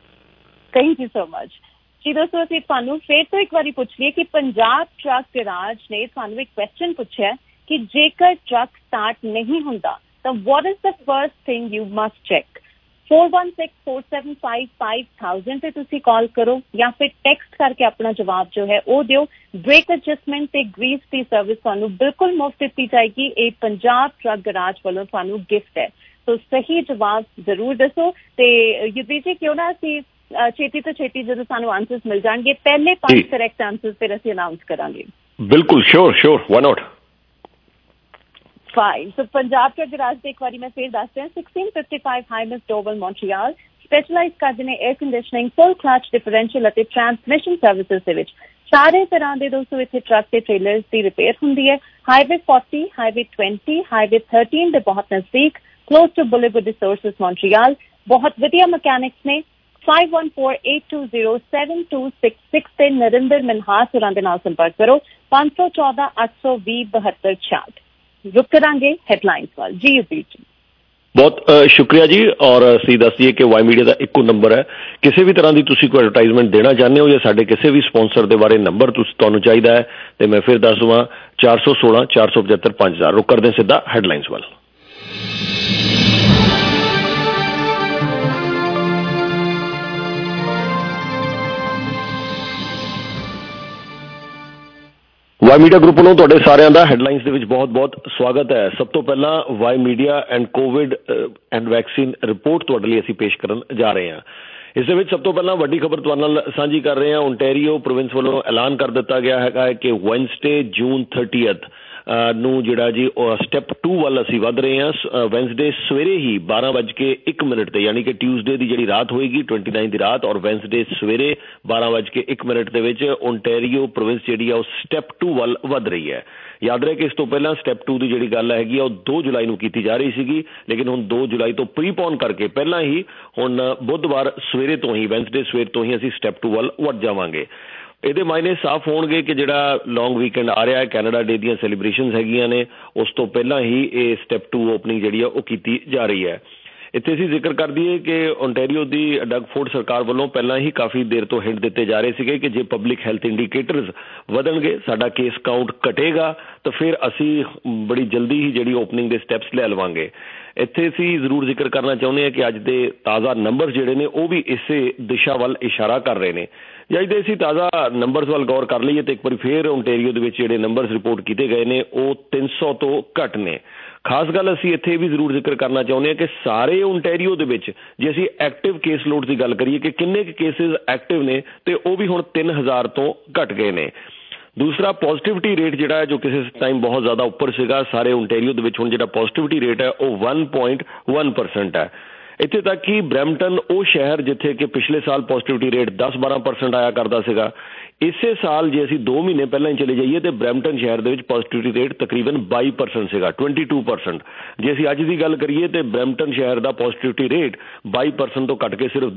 you so much ji. ਦੋਸਤੋ ਅਸੀਂ ਤੁਹਾਨੂੰ ਫਿਰ ਤੋਂ ਇੱਕ ਵਾਰੀ ਪੁੱਛ ਲਈਏ ਕਿ ਪੰਜਾਬ ਟਰੱਕ ਗੈਰਾਜ ਨੇ ਤੁਹਾਨੂੰ ਇੱਕ ਕੁਐਸਚਨ ਪੁੱਛਿਆ ਕਿ ਜੇਕਰ ਟਰੱਕ ਸਟਾਰਟ ਨਹੀਂ ਹੁੰਦਾ ਤਾਂ what is the first thing you must check. 4164755000 ਤੇ ਤੁਸੀਂ ਕਾਲ ਕਰੋ ਜਾਂ ਫਿਰ ਟੈਕਸਟ ਕਰਕੇ ਆਪਣਾ ਜਵਾਬ ਜੋ ਹੈ ਉਹ ਦਿਓ। ਬ੍ਰੇਕ ਐਡਜਸਟਮੈਂਟ ਤੇ ਗ੍ਰੀਸ ਦੀ ਸਰਵਿਸ ਤੁਹਾਨੂੰ ਬਿਲਕੁਲ ਮੁਫਤ ਦਿੱਤੀ ਜਾਏਗੀ। ਇਹ ਪੰਜਾਬ ਟਰੱਕ ਗੈਰਾਜ ਵੱਲੋਂ ਤੁਹਾਨੂੰ ਗਿਫਟ ਹੈ। ਸੋ ਸਹੀ ਜਵਾਬ ਜ਼ਰੂਰ ਦੱਸੋ। ਤੇ ਯੁਧਵੀਰ ਜੀ ਕਿਉਂ ਨਾ ਅਸੀਂ ਛੇਤੀ ਤੋਂ ਛੇਤੀ ਜਦੋਂ ਸਾਨੂੰ ਆਨਸਰਸ ਮਿਲ ਜਾਣਗੇ ਪਹਿਲੇ 5 ਕਰੈਕਟ ਆਨਸਰਸ ਫਿਰ ਅਸੀਂ ਅਨਾਊਂਸ ਕਰਾਂਗੇ। ਬਿਲਕੁਲ, sure why not. Fine. So Punjab के गराज से एक बारी मैं फिर दस हैं 1655 Hymas Doval Montreal स्पेशलाइज ਕਰਦੇ ਨੇ air conditioning, full clutch, differential ਅਤੇ ਟਰਾਂਸਮਿਸ਼ਨ ਸਰਵਿਸਿਜ਼ ਦੇ ਵਿੱਚ। ਸਾਰੇ ਤਰ੍ਹਾਂ ਦੇ ਦੋਸਤੋ ਇੱਥੇ ਟਰੱਕ ਤੇ ਟ੍ਰੇਲਰਸ ਦੀ ਰਿਪੇਅਰ ਹੁੰਦੀ ਹੈ। ਹਾਈਵੇ 40, ਹਾਈਵੇ 20, ਹਾਈਵੇ 13 ਦੇ ਬਹੁਤ ਨਜ਼ਦੀਕ, close to boulevard resources Montreal. ਬਹੁਤ ਵਧੀਆ ਮਕੈਨਿਕਸ ਨੇ। 5148207266 ਤੇ ਨਰਿੰਦਰ ਮਨਹਾਸ ਹੋਰਾਂ ਦੇ ਨਾਲ ਸੰਪਰਕ ਕਰੋ। 514 820 7266। रुक करांगे हेडलाइंस वाल जी। बहुत शुक्रिया जी। और ਅਸੀਂ ਦੱਸ ਦਈਏ ਕਿ ਵਾਈ ਮੀਡੀਆ ਦਾ ਇੱਕੋ ਨੰਬਰ ਹੈ। ਕਿਸੇ ਵੀ ਤਰ੍ਹਾਂ ਦੀ ਤੁਸੀਂ ਕੋਈ ਐਡਵਰਟਾਈਜ਼ਮੈਂਟ ਦੇਣਾ ਚਾਹੁੰਦੇ ਹੋ ਜਾਂ ਸਾਡੇ ਕਿਸੇ ਵੀ ਸਪਾਂਸਰ ਦੇ ਬਾਰੇ ਨੰਬਰ ਤੁਹਾਨੂੰ ਚਾਹੀਦਾ ਹੈ ਤੇ ਮੈਂ ਫਿਰ ਦੱਸ ਦਵਾਂ 416 475 5000। ਰੁਕ ਕਰਦੇ ਸਿੱਧਾ ਹੈਡਲਾਈਨਸ ਵੱਲ। ਵਾਈ ਮੀਡੀਆ ਗਰੁੱਪ ਵੱਲੋਂ ਤੁਹਾਡੇ ਸਾਰਿਆਂ ਦਾ ਹੈਡਲਾਈਨਸ ਦੇ ਵਿੱਚ ਬਹੁਤ-ਬਹੁਤ ਸਵਾਗਤ ਹੈ। ਸਭ ਤੋਂ ਪਹਿਲਾਂ Y media and COVID and vaccine report ਤੁਹਾਡੇ ਲਈ ਅਸੀਂ ਪੇਸ਼ ਕਰਨ ਜਾ ਰਹੇ ਹਾਂ। ਇਸ ਦੇ ਵਿੱਚ ਸਭ ਤੋਂ ਪਹਿਲਾਂ ਵੱਡੀ ਖਬਰ ਤੁਹਾਡੇ ਨਾਲ ਸਾਂਝੀ ਕਰ ਰਹੇ ਹਾਂ। ਓਨਟਾਰੀਓ ਪ੍ਰੋਵਿੰਸ ਵੱਲੋਂ ਐਲਾਨ ਕਰ ਦਿੱਤਾ ਗਿਆ ਹੈਗਾ ਕਿ ਵੈਨਸਡੇ ਜੂਨ 30 ਨੂੰ ਜਿਹੜਾ ਜੀ ਸਟੈਪ 2 ਵੱਲ ਅਸੀਂ ਵੱਧ ਰਹੇ ਹਾਂ। ਵੈਨਸਡੇ ਸਵੇਰੇ ਹੀ 12:01 ਤੇ ਯਾਨੀ ਕਿ ਟਿਊਜ਼ਡੇ ਦੀ ਜਿਹੜੀ ਰਾਤ ਹੋਏਗੀ 29 ਦੀ ਰਾਤ, ਔਰ ਵੈਨਸਡੇ ਸਵੇਰੇ 12:01 ਦੇ ਵਿੱਚ ਓਨਟਾਰੀਓ ਪ੍ਰੋਵਿੰਸ ਜਿਹੜੀ ਆ ਉਹ ਸਟੈਪ 2 ਵੱਲ ਵੱਧ ਰਹੀ ਹੈ। ਯਾਦ ਰਹੇ ਕਿ ਇਸ ਤੋਂ ਪਹਿਲਾਂ ਸਟੈਪ 2 ਦੀ ਜਿਹੜੀ ਗੱਲ ਹੈਗੀ ਆ ਉਹ 2 ਜੁਲਾਈ ਨੂੰ ਕੀਤੀ ਜਾ ਰਹੀ ਸੀਗੀ, ਲੇਕਿਨ ਹੁਣ 2 ਜੁਲਾਈ ਤੋਂ ਪ੍ਰੀਪੋਨ ਕਰਕੇ ਪਹਿਲਾਂ ਹੀ ਹੁਣ ਬੁੱਧਵਾਰ ਸਵੇਰੇ ਤੋਂ ਹੀ ਵੈਨਸਡੇ ਸਵੇਰ ਤੋਂ ਹੀ ਅਸੀਂ ਸਟੈਪ 2 ਵੱਲ ਵੱਧ ਜਾਵਾਂਗੇ। ਇਹਦੇ ਮਾਇਨੇ ਸਾਫ਼ ਹੋਣਗੇ ਕਿ ਜਿਹੜਾ ਲੌਂਗ ਵੀਕਐਂਡ ਆ ਰਿਹਾ ਹੈ, ਕੈਨੇਡਾ ਡੇ ਦੀਆਂ ਸੈਲੀਬ੍ਰੇਸ਼ਨਸ ਹੈਗੀਆਂ ਨੇ, ਉਸ ਤੋਂ ਪਹਿਲਾਂ ਹੀ ਇਹ ਸਟੈਪ 2 ਓਪਨਿੰਗ ਜਿਹੜੀ ਆ ਉਹ ਕੀਤੀ ਜਾ ਰਹੀ ਹੈ। ਇੱਥੇ ਅਸੀਂ ਜ਼ਿਕਰ ਕਰ ਦਈਏ ਕਿ ਓਨਟਾਰੀਓ ਦੀ ਡਗ ਫੋਰਡ ਸਰਕਾਰ ਵੱਲੋਂ ਪਹਿਲਾਂ ਹੀ ਕਾਫੀ ਦੇਰ ਤੋਂ ਹਿੰਟ ਦਿੱਤੇ ਜਾ ਰਹੇ ਸੀਗੇ ਕਿ ਜੇ ਪਬਲਿਕ ਹੈਲਥ ਇੰਡੀਕੇਟਰਸ ਵਧਣਗੇ, ਸਾਡਾ ਕੇਸ ਕਾਊਂਟ ਘਟੇਗਾ, ਤਾਂ ਫਿਰ ਅਸੀਂ ਬੜੀ ਜਲਦੀ ਹੀ ਜਿਹੜੀ ਓਪਨਿੰਗ ਦੇ ਸਟੈਪਸ ਲੈ ਲਵਾਂਗੇ। ਇੱਥੇ ਅਸੀਂ ਜ਼ਰੂਰ ਜ਼ਿਕਰ ਕਰਨਾ ਚਾਹੁੰਦੇ ਹਾਂ ਕਿ ਅੱਜ ਦੇ ਤਾਜ਼ਾ ਨੰਬਰ ਜਿਹੜੇ ਨੇ ਉਹ ਵੀ ਇਸੇ ਦਿਸ਼ਾ ਵੱਲ ਇਸ਼ਾਰਾ ਕਰ ਰਹੇ ਨੇ। ਜੇ ਅੱਜ ਦੇ ਅਸੀਂ ਤਾਜ਼ਾ ਨੰਬਰਸ ਵੱਲ ਗੌਰ ਕਰ ਲਈਏ ਤਾਂ ਇੱਕ ਵਾਰੀ ਫਿਰ ਓਨਟਾਰੀਓ ਦੇ ਵਿੱਚ ਜਿਹੜੇ ਨੰਬਰਸ ਰਿਪੋਰਟ ਕੀਤੇ ਗਏ ਨੇ ਉਹ 300 ਤੋਂ ਘੱਟ ਨੇ। ਖਾਸ ਗੱਲ ਅਸੀਂ ਇੱਥੇ ਵੀ ਜ਼ਰੂਰ ਜ਼ਿਕਰ ਕਰਨਾ ਚਾਹੁੰਦੇ ਹਾਂ ਕਿ ਸਾਰੇ ਓਨਟਾਰੀਓ ਦੇ ਵਿੱਚ ਜੇ ਅਸੀਂ ਐਕਟਿਵ ਕੇਸ ਲੋਡ ਦੀ ਗੱਲ ਕਰੀਏ ਕਿ ਕਿੰਨੇ ਕੁ ਕੇਸਿਸ ਐਕਟਿਵ ਨੇ, ਤੇ ਉਹ ਵੀ ਹੁਣ 3000 ਤੋਂ ਘੱਟ ਗਏ ਨੇ। ਦੂਸਰਾ, ਪੋਜ਼ਿਟਿਵਿਟੀ ਰੇਟ ਜਿਹੜਾ ਹੈ ਜੋ ਕਿਸੇ ਟਾਈਮ ਬਹੁਤ ਜ਼ਿਆਦਾ ਉੱਪਰ ਸੀਗਾ, ਸਾਰੇ ਓਨਟਾਰੀਓ ਦੇ ਵਿੱਚ ਹੁਣ ਜਿਹੜਾ ਪੋਜ਼ਿਟਿਵਿਟੀ ਰੇਟ ਹੈ ਉਹ 1.1% ਹੈ। ਇੱਥੇ ਤੱਕ ਕਿ ਬਰੈਂਪਟਨ ਉਹ ਸ਼ਹਿਰ ਜਿੱਥੇ ਕਿ ਪਿਛਲੇ ਸਾਲ ਪੋਜ਼ਿਟਿਵਿਟੀ ਰੇਟ 10-12% ਆਇਆ ਕਰਦਾ ਸੀਗਾ, ਇਸੇ ਸਾਲ ਜੇ ਅਸੀਂ 2 ਮਹੀਨੇ ਪਹਿਲਾਂ ਹੀ ਚਲੇ ਜਾਈਏ ਤੇ ਬਰੈਂਪਟਨ ਸ਼ਹਿਰ ਦੇ ਵਿੱਚ ਪੋਜ਼ਿਟਿਵਿਟੀ ਰੇਟ ਤਕਰੀਬਨ 22% ਸੀਗਾ, 22%। ਜੇ ਅਸੀਂ ਅੱਜ ਦੀ ਗੱਲ ਕਰੀਏ ਤੇ ਬਰੈਂਪਟਨ ਸ਼ਹਿਰ ਦਾ ਪੋਜ਼ਿਟਿਵਿਟੀ ਰੇਟ 22% ਤੋਂ ਘੱਟ ਕੇ ਸਿਰਫ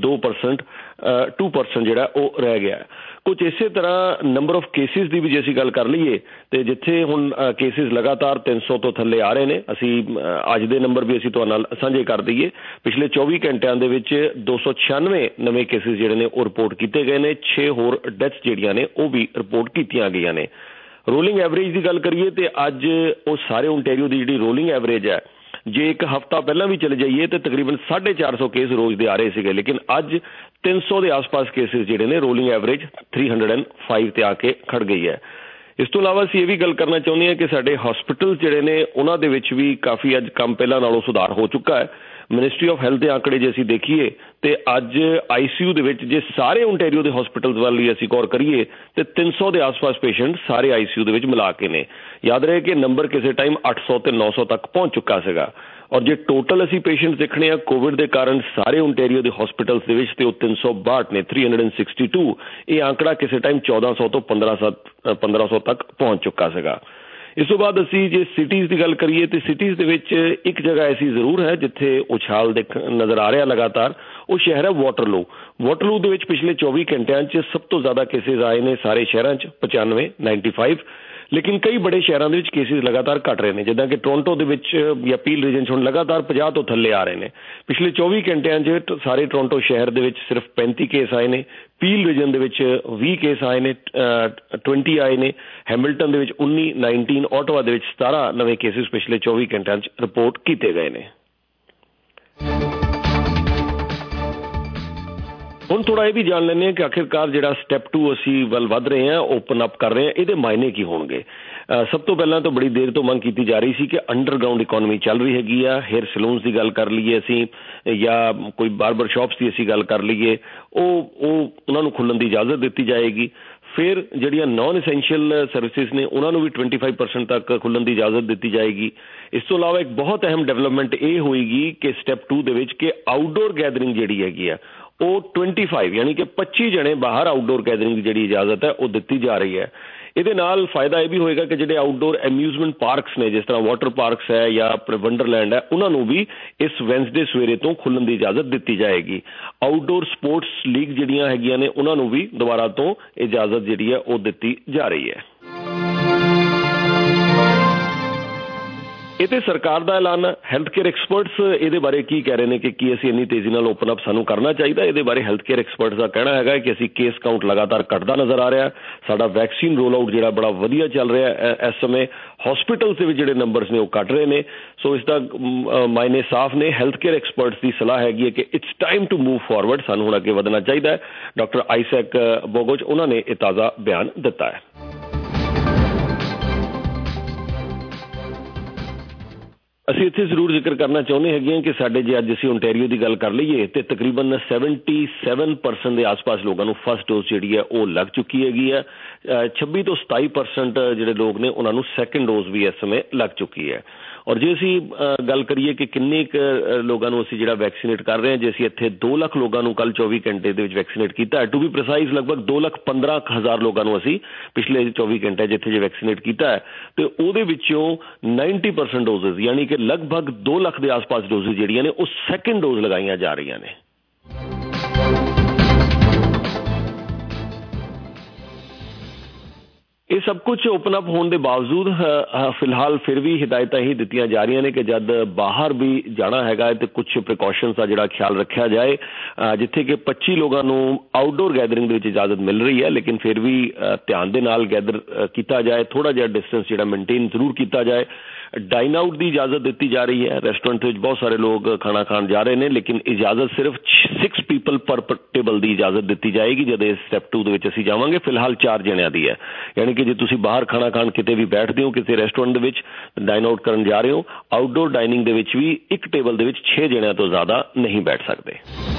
2% ਜਿਹੜਾ ਉਹ ਰਹਿ ਗਿਆ। ਕੁਝ ਇਸੇ ਤਰ੍ਹਾਂ ਨੰਬਰ ਆਫ ਕੇਸਿਸ ਦੀ ਵੀ ਜੇ ਅਸੀਂ ਗੱਲ ਕਰ ਲਈਏ ਤੇ ਜਿੱਥੇ ਹੁਣ ਕੇਸਿਸ ਲਗਾਤਾਰ 300 ਤੋਂ ਥੱਲੇ ਆ ਰਹੇ ਨੇ, ਅਸੀਂ ਅੱਜ ਦੇ ਨੰਬਰ ਵੀ ਅਸੀਂ ਤੁਹਾਡੇ ਨਾਲ ਸਾਂਝੇ ਕਰ ਦਈਏ। ਪਿਛਲੇ 24 ਘੰਟਿਆਂ ਦੇ ਵਿੱਚ 296 ਨਵੇਂ ਕੇਸਿਸ ਜਿਹੜੇ ਨੇ ਉਹ ਰਿਪੋਰਟ ਕੀਤੇ ਗਏ ਨੇ। 6 ਹੋਰ ਡੈਥਸ ਜਿਹੜੀਆਂ ਨੇ ਉਹ ਵੀ ਰਿਪੋਰਟ ਕੀਤੀਆਂ ਗਈਆਂ ਨੇ। ਰੋਲਿੰਗ ਐਵਰੇਜ ਦੀ ਗੱਲ ਕਰੀਏ ਤੇ ਅੱਜ ਉਹ ਸਾਰੇ ਓਨਟਾਰੀਓ ਦੀ ਜਿਹੜੀ ਰੋਲਿੰਗ ਐਵਰੇਜ ਹੈ, ਜੇ ਇੱਕ ਹਫ਼ਤਾ ਪਹਿਲਾਂ ਵੀ ਚਲੇ ਜਾਈਏ ਤੇ ਤਕਰੀਬਨ 450 ਕੇਸ ਰੋਜ਼ ਦੇ ਆ ਰਹੇ ਸੀਗੇ, ਲੇਕਿਨ ਅੱਜ 300 ਦੇ ਆਸ-ਪਾਸ ਕੇਸਿਸ ਜਿਹੜੇ ਨੇ ਰੋਲਿੰਗ ਐਵਰੇਜ 305 ਤੇ ਆ ਕੇ ਖੜ ਗਈ ਹੈ। ਇਸ ਤੋਂ ਇਲਾਵਾ ਅਸੀਂ ਇਹ ਵੀ ਗੱਲ ਕਰਨਾ ਚਾਹੁੰਦੇ ਹਾਂ ਕਿ ਸਾਡੇ ਹਸਪੀਟਲ ਜਿਹੜੇ ਨੇ ਉਹਨਾਂ ਦੇ ਵਿੱਚ ਵੀ ਕਾਫੀ ਅੱਜ ਕੰਮ ਪਹਿਲਾਂ ਨਾਲੋਂ ਸੁਧਾਰ ਹੋ ਚੁੱਕਾ ਹੈ। ਮਿਨਿਸਟਰੀ ਆਫ ਹੈਲਥ ਦੇ ਆંકੜੇ ਜੇ ਅਸੀਂ ਦੇਖੀਏ ਤੇ ਅੱਜ ICU ਦੇ ਵਿੱਚ ਜੇ ਸਾਰੇ ਓਨਟਾਰੀਓ ਦੇ ਹਸਪੀਟਲਸ ਵੱਲ ਹੀ ਅਸੀਂ ਗੌਰ ਕਰੀਏ ਤੇ 300 ਦੇ ਆਸ-ਪਾਸ ਪੇਸ਼ੈਂਟ ਸਾਰੇ ICU ਦੇ ਵਿੱਚ ਮਿਲਾ ਕੇ ਨੇ। ਯਾਦ ਰਹੇ ਕਿ ਨੰਬਰ ਕਿਸੇ ਟਾਈਮ 800 ਤੇ 900 ਤੱਕ ਪਹੁੰਚ ਚੁੱਕਾ ਸੀਗਾ। ਔਰ ਜੇ ਟੋਟਲ ਅਸੀਂ ਪੇਸ਼ੈਂਟ ਦੇਖਣੇ ਆ ਕੋਵਿਡ ਦੇ ਕਾਰਨ ਸਾਰੇ ਓਨਟਾਰੀਓ ਦੇ ਹਸਪੀਟਲਸ ਦੇ ਵਿੱਚ ਤੇ ਉਹ 362 ਨੇ, 362। ਇਹ ਆંકੜਾ ਕਿਸੇ ਟਾਈਮ 1400 ਤੋਂ 1500 ਤੱਕ ਪਹੁੰਚ ਚੁੱਕਾ ਸੀਗਾ। ਇਸ ਤੋਂ ਬਾਅਦ ਅਸੀਂ ਜੇ ਸਿਟੀਜ਼ ਦੀ ਗੱਲ ਕਰੀਏ ਤੇ ਸਿਟੀਜ਼ ਦੇ ਵਿੱਚ ਇੱਕ ਜਗ੍ਹਾ ਐਸੀ ਜ਼ਰੂਰ ਹੈ ਜਿੱਥੇ ਉਛਾਲ ਨਜ਼ਰ ਆ ਰਿਹਾ ਲਗਾਤਾਰ, ਉਹ ਸ਼ਹਿਰ ਹੈ ਵਾਟਰਲੂ। ਵਾਟਰਲੂ ਦੇ ਵਿੱਚ ਪਿਛਲੇ 24 ਘੰਟਿਆਂ 'ਚ ਸਭ ਤੋਂ ਜ਼ਿਆਦਾ ਕੇਸਿਸ ਆਏ ਨੇ ਸਾਰੇ ਸ਼ਹਿਰਾਂ 'ਚ 95, ਲੇਕਿਨ ਕਈ ਬੜੇ ਸ਼ਹਿਰਾਂ ਦੇ ਵਿੱਚ ਕੇਸਿਸ ਲਗਾਤਾਰ ਘਟ ਰਹੇ ਨੇ, ਜਿੱਦਾਂ ਕਿ ਟੋਰਾਂਟੋ ਦੇ ਵਿੱਚ ਜਾਂ ਪੀਲ ਰੀਜਨ 'ਚ ਹੁਣ ਲਗਾਤਾਰ 50 ਤੋਂ ਥੱਲੇ ਆ ਰਹੇ ਨੇ। ਪਿਛਲੇ 24 ਘੰਟਿਆਂ 'ਚ ਸਾਰੇ ਟੋਰਾਂਟੋ ਸ਼ਹਿਰ ਦੇ ਵਿੱਚ ਸਿਰਫ 35 ਕੇਸ ਆਏ ਨੇ, ਪੀਲ ਰੀਜਨ ਦੇ ਵਿੱਚ 20 ਕੇਸ ਆਏ ਨੇ, 20 ਆਏ ਨੇ, ਹੈਮਿਲਟਨ ਦੇ ਵਿੱਚ 19, ਓਟਾਵਾ ਦੇ ਵਿੱਚ 17 ਨਵੇਂ ਕੇਸਿਸ ਪਿਛਲੇ 24 ਘੰਟਿਆਂ 'ਚ ਰਿਪੋਰਟ ਕੀਤੇ ਗਏ ਨੇ। ਹੁਣ ਥੋੜਾ ਇਹ ਵੀ ਜਾਣ ਲੈਂਦੇ ਹਾਂ ਕਿ ਆਖਿਰਕਾਰ ਜਿਹੜਾ ਸਟੈਪ 2 ਅਸੀਂ ਵੱਲ ਵੱਧ ਰਹੇ ਹਾਂ, ਓਪਨ ਅਪ ਕਰ ਰਹੇ ਹਾਂ, ਇਹਦੇ ਮਾਇਨੇ ਕੀ ਹੋਣਗੇ। ਸਭ ਤੋਂ ਪਹਿਲਾਂ ਤਾਂ ਬੜੀ ਦੇਰ ਤੋਂ ਮੰਗ ਕੀਤੀ ਜਾ ਰਹੀ ਸੀ ਕਿ ਅੰਡਰਗਰਾਊਂਡ ਇਕੋਨਮੀ ਚੱਲ ਰਹੀ ਹੈਗੀ ਆ। ਹੇਅਰ ਸਲੂਨਸ ਦੀ ਗੱਲ ਕਰ ਲਈਏ ਅਸੀਂ ਜਾਂ ਕੋਈ ਬਾਰਬਰ ਸ਼ਾਪਸ ਦੀ ਅਸੀਂ ਗੱਲ ਕਰ ਲਈਏ, ਉਹਨਾਂ ਨੂੰ ਖੁੱਲ੍ਹਣ ਦੀ ਇਜਾਜ਼ਤ ਦਿੱਤੀ ਜਾਏਗੀ। ਫਿਰ ਜਿਹੜੀਆਂ ਨਾਨ ਐਸੈਂਸ਼ੀਅਲ ਸਰਵਿਸਿਜ਼ ਨੇ ਉਹਨਾਂ ਨੂੰ ਵੀ 25% ਤੱਕ ਖੁੱਲ੍ਹਣ ਦੀ ਇਜਾਜ਼ਤ ਦਿੱਤੀ ਜਾਏਗੀ। ਇਸ ਤੋਂ ਇਲਾਵਾ ਇੱਕ ਬਹੁਤ ਅਹਿਮ ਡਿਵੈਲਪਮੈਂਟ ਇਹ ਹੋਏਗੀ ਕਿ ਸਟੈਪ 2 ਦੇ ਵਿੱਚ ਕਿ ਆਊਟਡੋਰ ਗੈਦਰਿੰਗ ਜਿਹੜੀ ਹੈਗੀ ਆ ਉਹ 25 ਯਾਨੀ ਕਿ 25 ਜਣੇ ਬਾਹਰ ਆਊਟਡੋਰ ਗੈਦਰਿੰਗ ਦੀ ਜਿਹੜੀ ਇਜਾਜ਼ਤ ਹੈ ਉਹ ਦਿੱਤੀ ਜਾ ਰਹੀ ਹੈ। ਇਹਦੇ ਨਾਲ ਫਾਇਦਾ ਇਹ ਵੀ ਹੋਏਗਾ ਕਿ ਜਿਹੜੇ ਆਊਟਡੋਰ ਅਮਿਊਜ਼ਮੈਂਟ ਪਾਰਕਸ ਨੇ, ਜਿਸ ਤਰ੍ਹਾਂ ਵਾਟਰ ਪਾਰਕਸ ਹੈ ਜਾਂ ਆਪਣੇ ਵੰਡਰਲੈਂਡ ਹੈ, ਉਹਨਾਂ ਨੂੰ ਵੀ ਇਸ ਵੈਨਸਡੇ ਸਵੇਰੇ ਤੋਂ ਖੁੱਲ੍ਹਣ ਦੀ ਇਜਾਜ਼ਤ ਦਿੱਤੀ ਜਾਏਗੀ। ਆਊਟਡੋਰ ਸਪੋਰਟਸ ਲੀਗ ਜਿਹੜੀਆਂ ਹੈਗੀਆਂ ਨੇ ਉਹਨਾਂ ਨੂੰ ਵੀ ਦੁਬਾਰਾ ਤੋਂ ਇਜਾਜ਼ਤ ਜਿਹੜੀ ਹੈ ਉਹ ਦਿੱਤੀ ਜਾ ਰਹੀ ਹੈ। ਇਹ ਤੇ ਸਰਕਾਰ ਦਾ ਐਲਾਨ ਹੈ। ਹੈਲਥ ਕੇਅਰ ਐਕਸਪਰਟਸ ਇਹਦੇ ਬਾਰੇ ਕੀ ਕਹਿ ਰਹੇ ਨੇ ਕਿ ਕੀ ਅਸੀਂ ਇੰਨੀ ਤੇਜ਼ੀ ਨਾਲ ਓਪਨ ਅਪ ਸਾਨੂੰ ਕਰਨਾ ਚਾਹੀਦਾ। ਇਹਦੇ ਬਾਰੇ ਹੈਲਥ ਕੇਅਰ ਐਕਸਪਰਟਸ ਦਾ ਕਹਿਣਾ ਹੈਗਾ ਕਿ ਅਸੀਂ ਕੇਸ ਕਾਊਂਟ ਲਗਾਤਾਰ ਘਟਦਾ ਨਜ਼ਰ ਆ ਰਿਹਾ, ਸਾਡਾ ਵੈਕਸੀਨ ਰੋਲ ਆਊਟ ਜਿਹੜਾ ਬੜਾ ਵਧੀਆ ਚੱਲ ਰਿਹਾ ਇਸ ਸਮੇਂ, ਹਸਪੀਟਲਸ ਦੇ ਵਿੱਚ ਜਿਹੜੇ ਨੰਬਰਸ ਨੇ ਉਹ ਘਟ ਰਹੇ ਨੇ। ਸੋ ਇਸ ਦਾ ਮਾਇਨੇ ਸਾਫ਼ ਨੇ। ਹੈਲਥ ਕੇਅਰ ਐਕਸਪਰਟਸ ਦੀ ਸਲਾਹ ਹੈਗੀ ਹੈ ਕਿ it's time to move forward, ਸਾਨੂੰ ਹੁਣ ਅੱਗੇ ਵਧਣਾ ਚਾਹੀਦਾ ਹੈ। ਡਾਕਟਰ ਆਈਸੈਕ ਬੋਗੋਚ ਉਹਨਾਂ ਨੇ ਇਹ ਤਾਜ਼ਾ ਬਿਆਨ ਦਿੱਤਾ ਹੈ। ਅਸੀਂ ਇੱਥੇ ਜ਼ਰੂਰ ਜ਼ਿਕਰ ਕਰਨਾ ਚਾਹੁੰਦੇ ਹੈਗੇ ਹਾਂ ਕਿ ਸਾਡੇ ਜੇ ਅੱਜ ਅਸੀਂ ਓਨਟਾਰੀਓ ਦੀ ਗੱਲ ਕਰ ਲਈਏ ਤੇ ਤਕਰੀਬਨ 77% ਦੇ ਆਸ-ਪਾਸ ਲੋਕਾਂ ਨੂੰ ਫਸਟ ਡੋਜ਼ ਜਿਹੜੀ ਹੈ ਉਹ ਲੱਗ ਚੁੱਕੀ ਹੈਗੀ ਹੈ। 26 ਤੋਂ 27% ਜਿਹੜੇ ਲੋਕ ਨੇ ਉਹਨਾਂ ਨੂੰ ਸੈਕਿੰਡ ਡੋਜ਼ ਵੀ ਇਸ ਸਮੇਂ ਲੱਗ ਚੁੱਕੀ ਹੈ। ਔਰ ਜੇ ਅਸੀਂ ਗੱਲ ਕਰੀਏ ਕਿ ਕਿੰਨੇ ਕੁ ਲੋਕਾਂ ਨੂੰ ਅਸੀਂ ਜਿਹੜਾ ਵੈਕਸੀਨੇਟ ਕਰ ਰਹੇ ਹਾਂ, ਜੇ ਅਸੀਂ ਇੱਥੇ 2 ਲੱਖ ਲੋਕਾਂ ਨੂੰ ਕੱਲ੍ਹ 24 ਘੰਟੇ ਦੇ ਵਿੱਚ ਵੈਕਸੀਨੇਟ ਕੀਤਾ, ਟੂ ਬੀ ਪ੍ਰੀਸਾਈਜ਼ ਲਗਭਗ 2,15,000 ਲੋਕਾਂ ਨੂੰ ਅਸੀਂ ਪਿਛਲੇ 24 ਘੰਟੇ ਜਿੱਥੇ ਜੇ ਵੈਕਸੀਨੇਟ ਕੀਤਾ ਹੈ ਤੇ ਉਹਦੇ ਵਿੱਚੋਂ 90% ਡੋਜ਼ਜ਼ ਯਾਨੀ ਕਿ ਲਗਭਗ 2 ਲੱਖ ਦੇ ਆਸ-ਪਾਸ ਡੋਜ਼ਜ਼ ਜਿਹੜੀਆਂ ਨੇ ਉਹ ਸੈਕਿੰਡ ਡੋਜ਼ ਲਗਾਈਆਂ ਜਾ ਰਹੀਆਂ ਨੇ। ਇਹ ਸਭ ਕੁਝ ਓਪਨ ਅਪ ਹੋਣ ਦੇ ਬਾਵਜੂਦ ਫਿਲਹਾਲ ਫਿਰ ਵੀ ਹਿਦਾਇਤਾਂ ਹੀ ਦਿੱਤੀਆਂ ਜਾ ਰਹੀਆਂ ਨੇ ਕਿ ਜਦ ਬਾਹਰ ਵੀ ਜਾਣਾ ਹੈਗਾ ਤੇ ਕੁਝ ਪ੍ਰੀਕਾਸ਼ਨਸ ਦਾ ਜਿਹੜਾ ਖਿਆਲ ਰੱਖਿਆ ਜਾਏ। ਜਿੱਥੇ ਕਿ 25 ਲੋਕਾਂ ਨੂੰ ਆਊਟਡੋਰ ਗੈਦਰਿੰਗ ਦੇ ਵਿੱਚ ਇਜਾਜ਼ਤ ਮਿਲ ਰਹੀ ਹੈ, ਲੇਕਿਨ ਫਿਰ ਵੀ ਧਿਆਨ ਦੇ ਨਾਲ ਗੈਦਰ ਕੀਤਾ ਜਾਏ, ਥੋੜ੍ਹਾ ਜਿਹਾ ਡਿਸਟੈਂਸ ਜਿਹੜਾ ਮੇਨਟੇਨ ਜ਼ਰੂਰ ਕੀਤਾ ਜਾਏ। ਡਾਈਨ ਆਊਟ ਦੀ ਇਜਾਜ਼ਤ ਦਿੱਤੀ ਜਾ ਰਹੀ ਹੈ, ਰੈਸਟੋਰੈਂਟ ਵਿੱਚ ਬਹੁਤ ਸਾਰੇ ਲੋਕ ਖਾਣਾ ਖਾਣ ਜਾ ਰਹੇ ਨੇ, ਲੇਕਿਨ ਇਜਾਜ਼ਤ ਸਿਰਫ 6 ਪੀਪਲ ਪਰ ਟੇਬਲ ਦੀ ਇਜਾਜ਼ਤ ਦਿੱਤੀ ਜਾਏਗੀ ਜਦ ਇਸ ਸਟੈਪ 2 ਦੇ ਵਿੱਚ ਅਸੀਂ ਜਾਵਾਂਗੇ। ਫਿਲਹਾਲ 4 ਜਣਿਆਂ ਦੀ ਹੈ, ਯਾਨੀ ਕਿ ਜੇ ਤੁਸੀਂ ਬਾਹਰ ਖਾਣਾ ਖਾਣ ਕਿਤੇ ਵੀ ਬੈਠਦੇ ਹੋ, ਕਿਸੇ ਰੈਸਟੋਰੈਂਟ ਦੇ ਵਿੱਚ ਡਾਈਨ ਆਊਟ ਕਰਨ ਜਾ ਰਹੇ ਹੋ, ਆਊਟਡੋਰ ਡਾਈਨਿੰਗ ਦੇ ਵਿੱਚ ਵੀ ਇੱਕ ਟੇਬਲ ਦੇ ਵਿੱਚ 6 ਜਣਿਆਂ ਤੋਂ ਜ਼ਿਆਦਾ ਨਹੀਂ ਬੈਠ ਸਕਦੇ।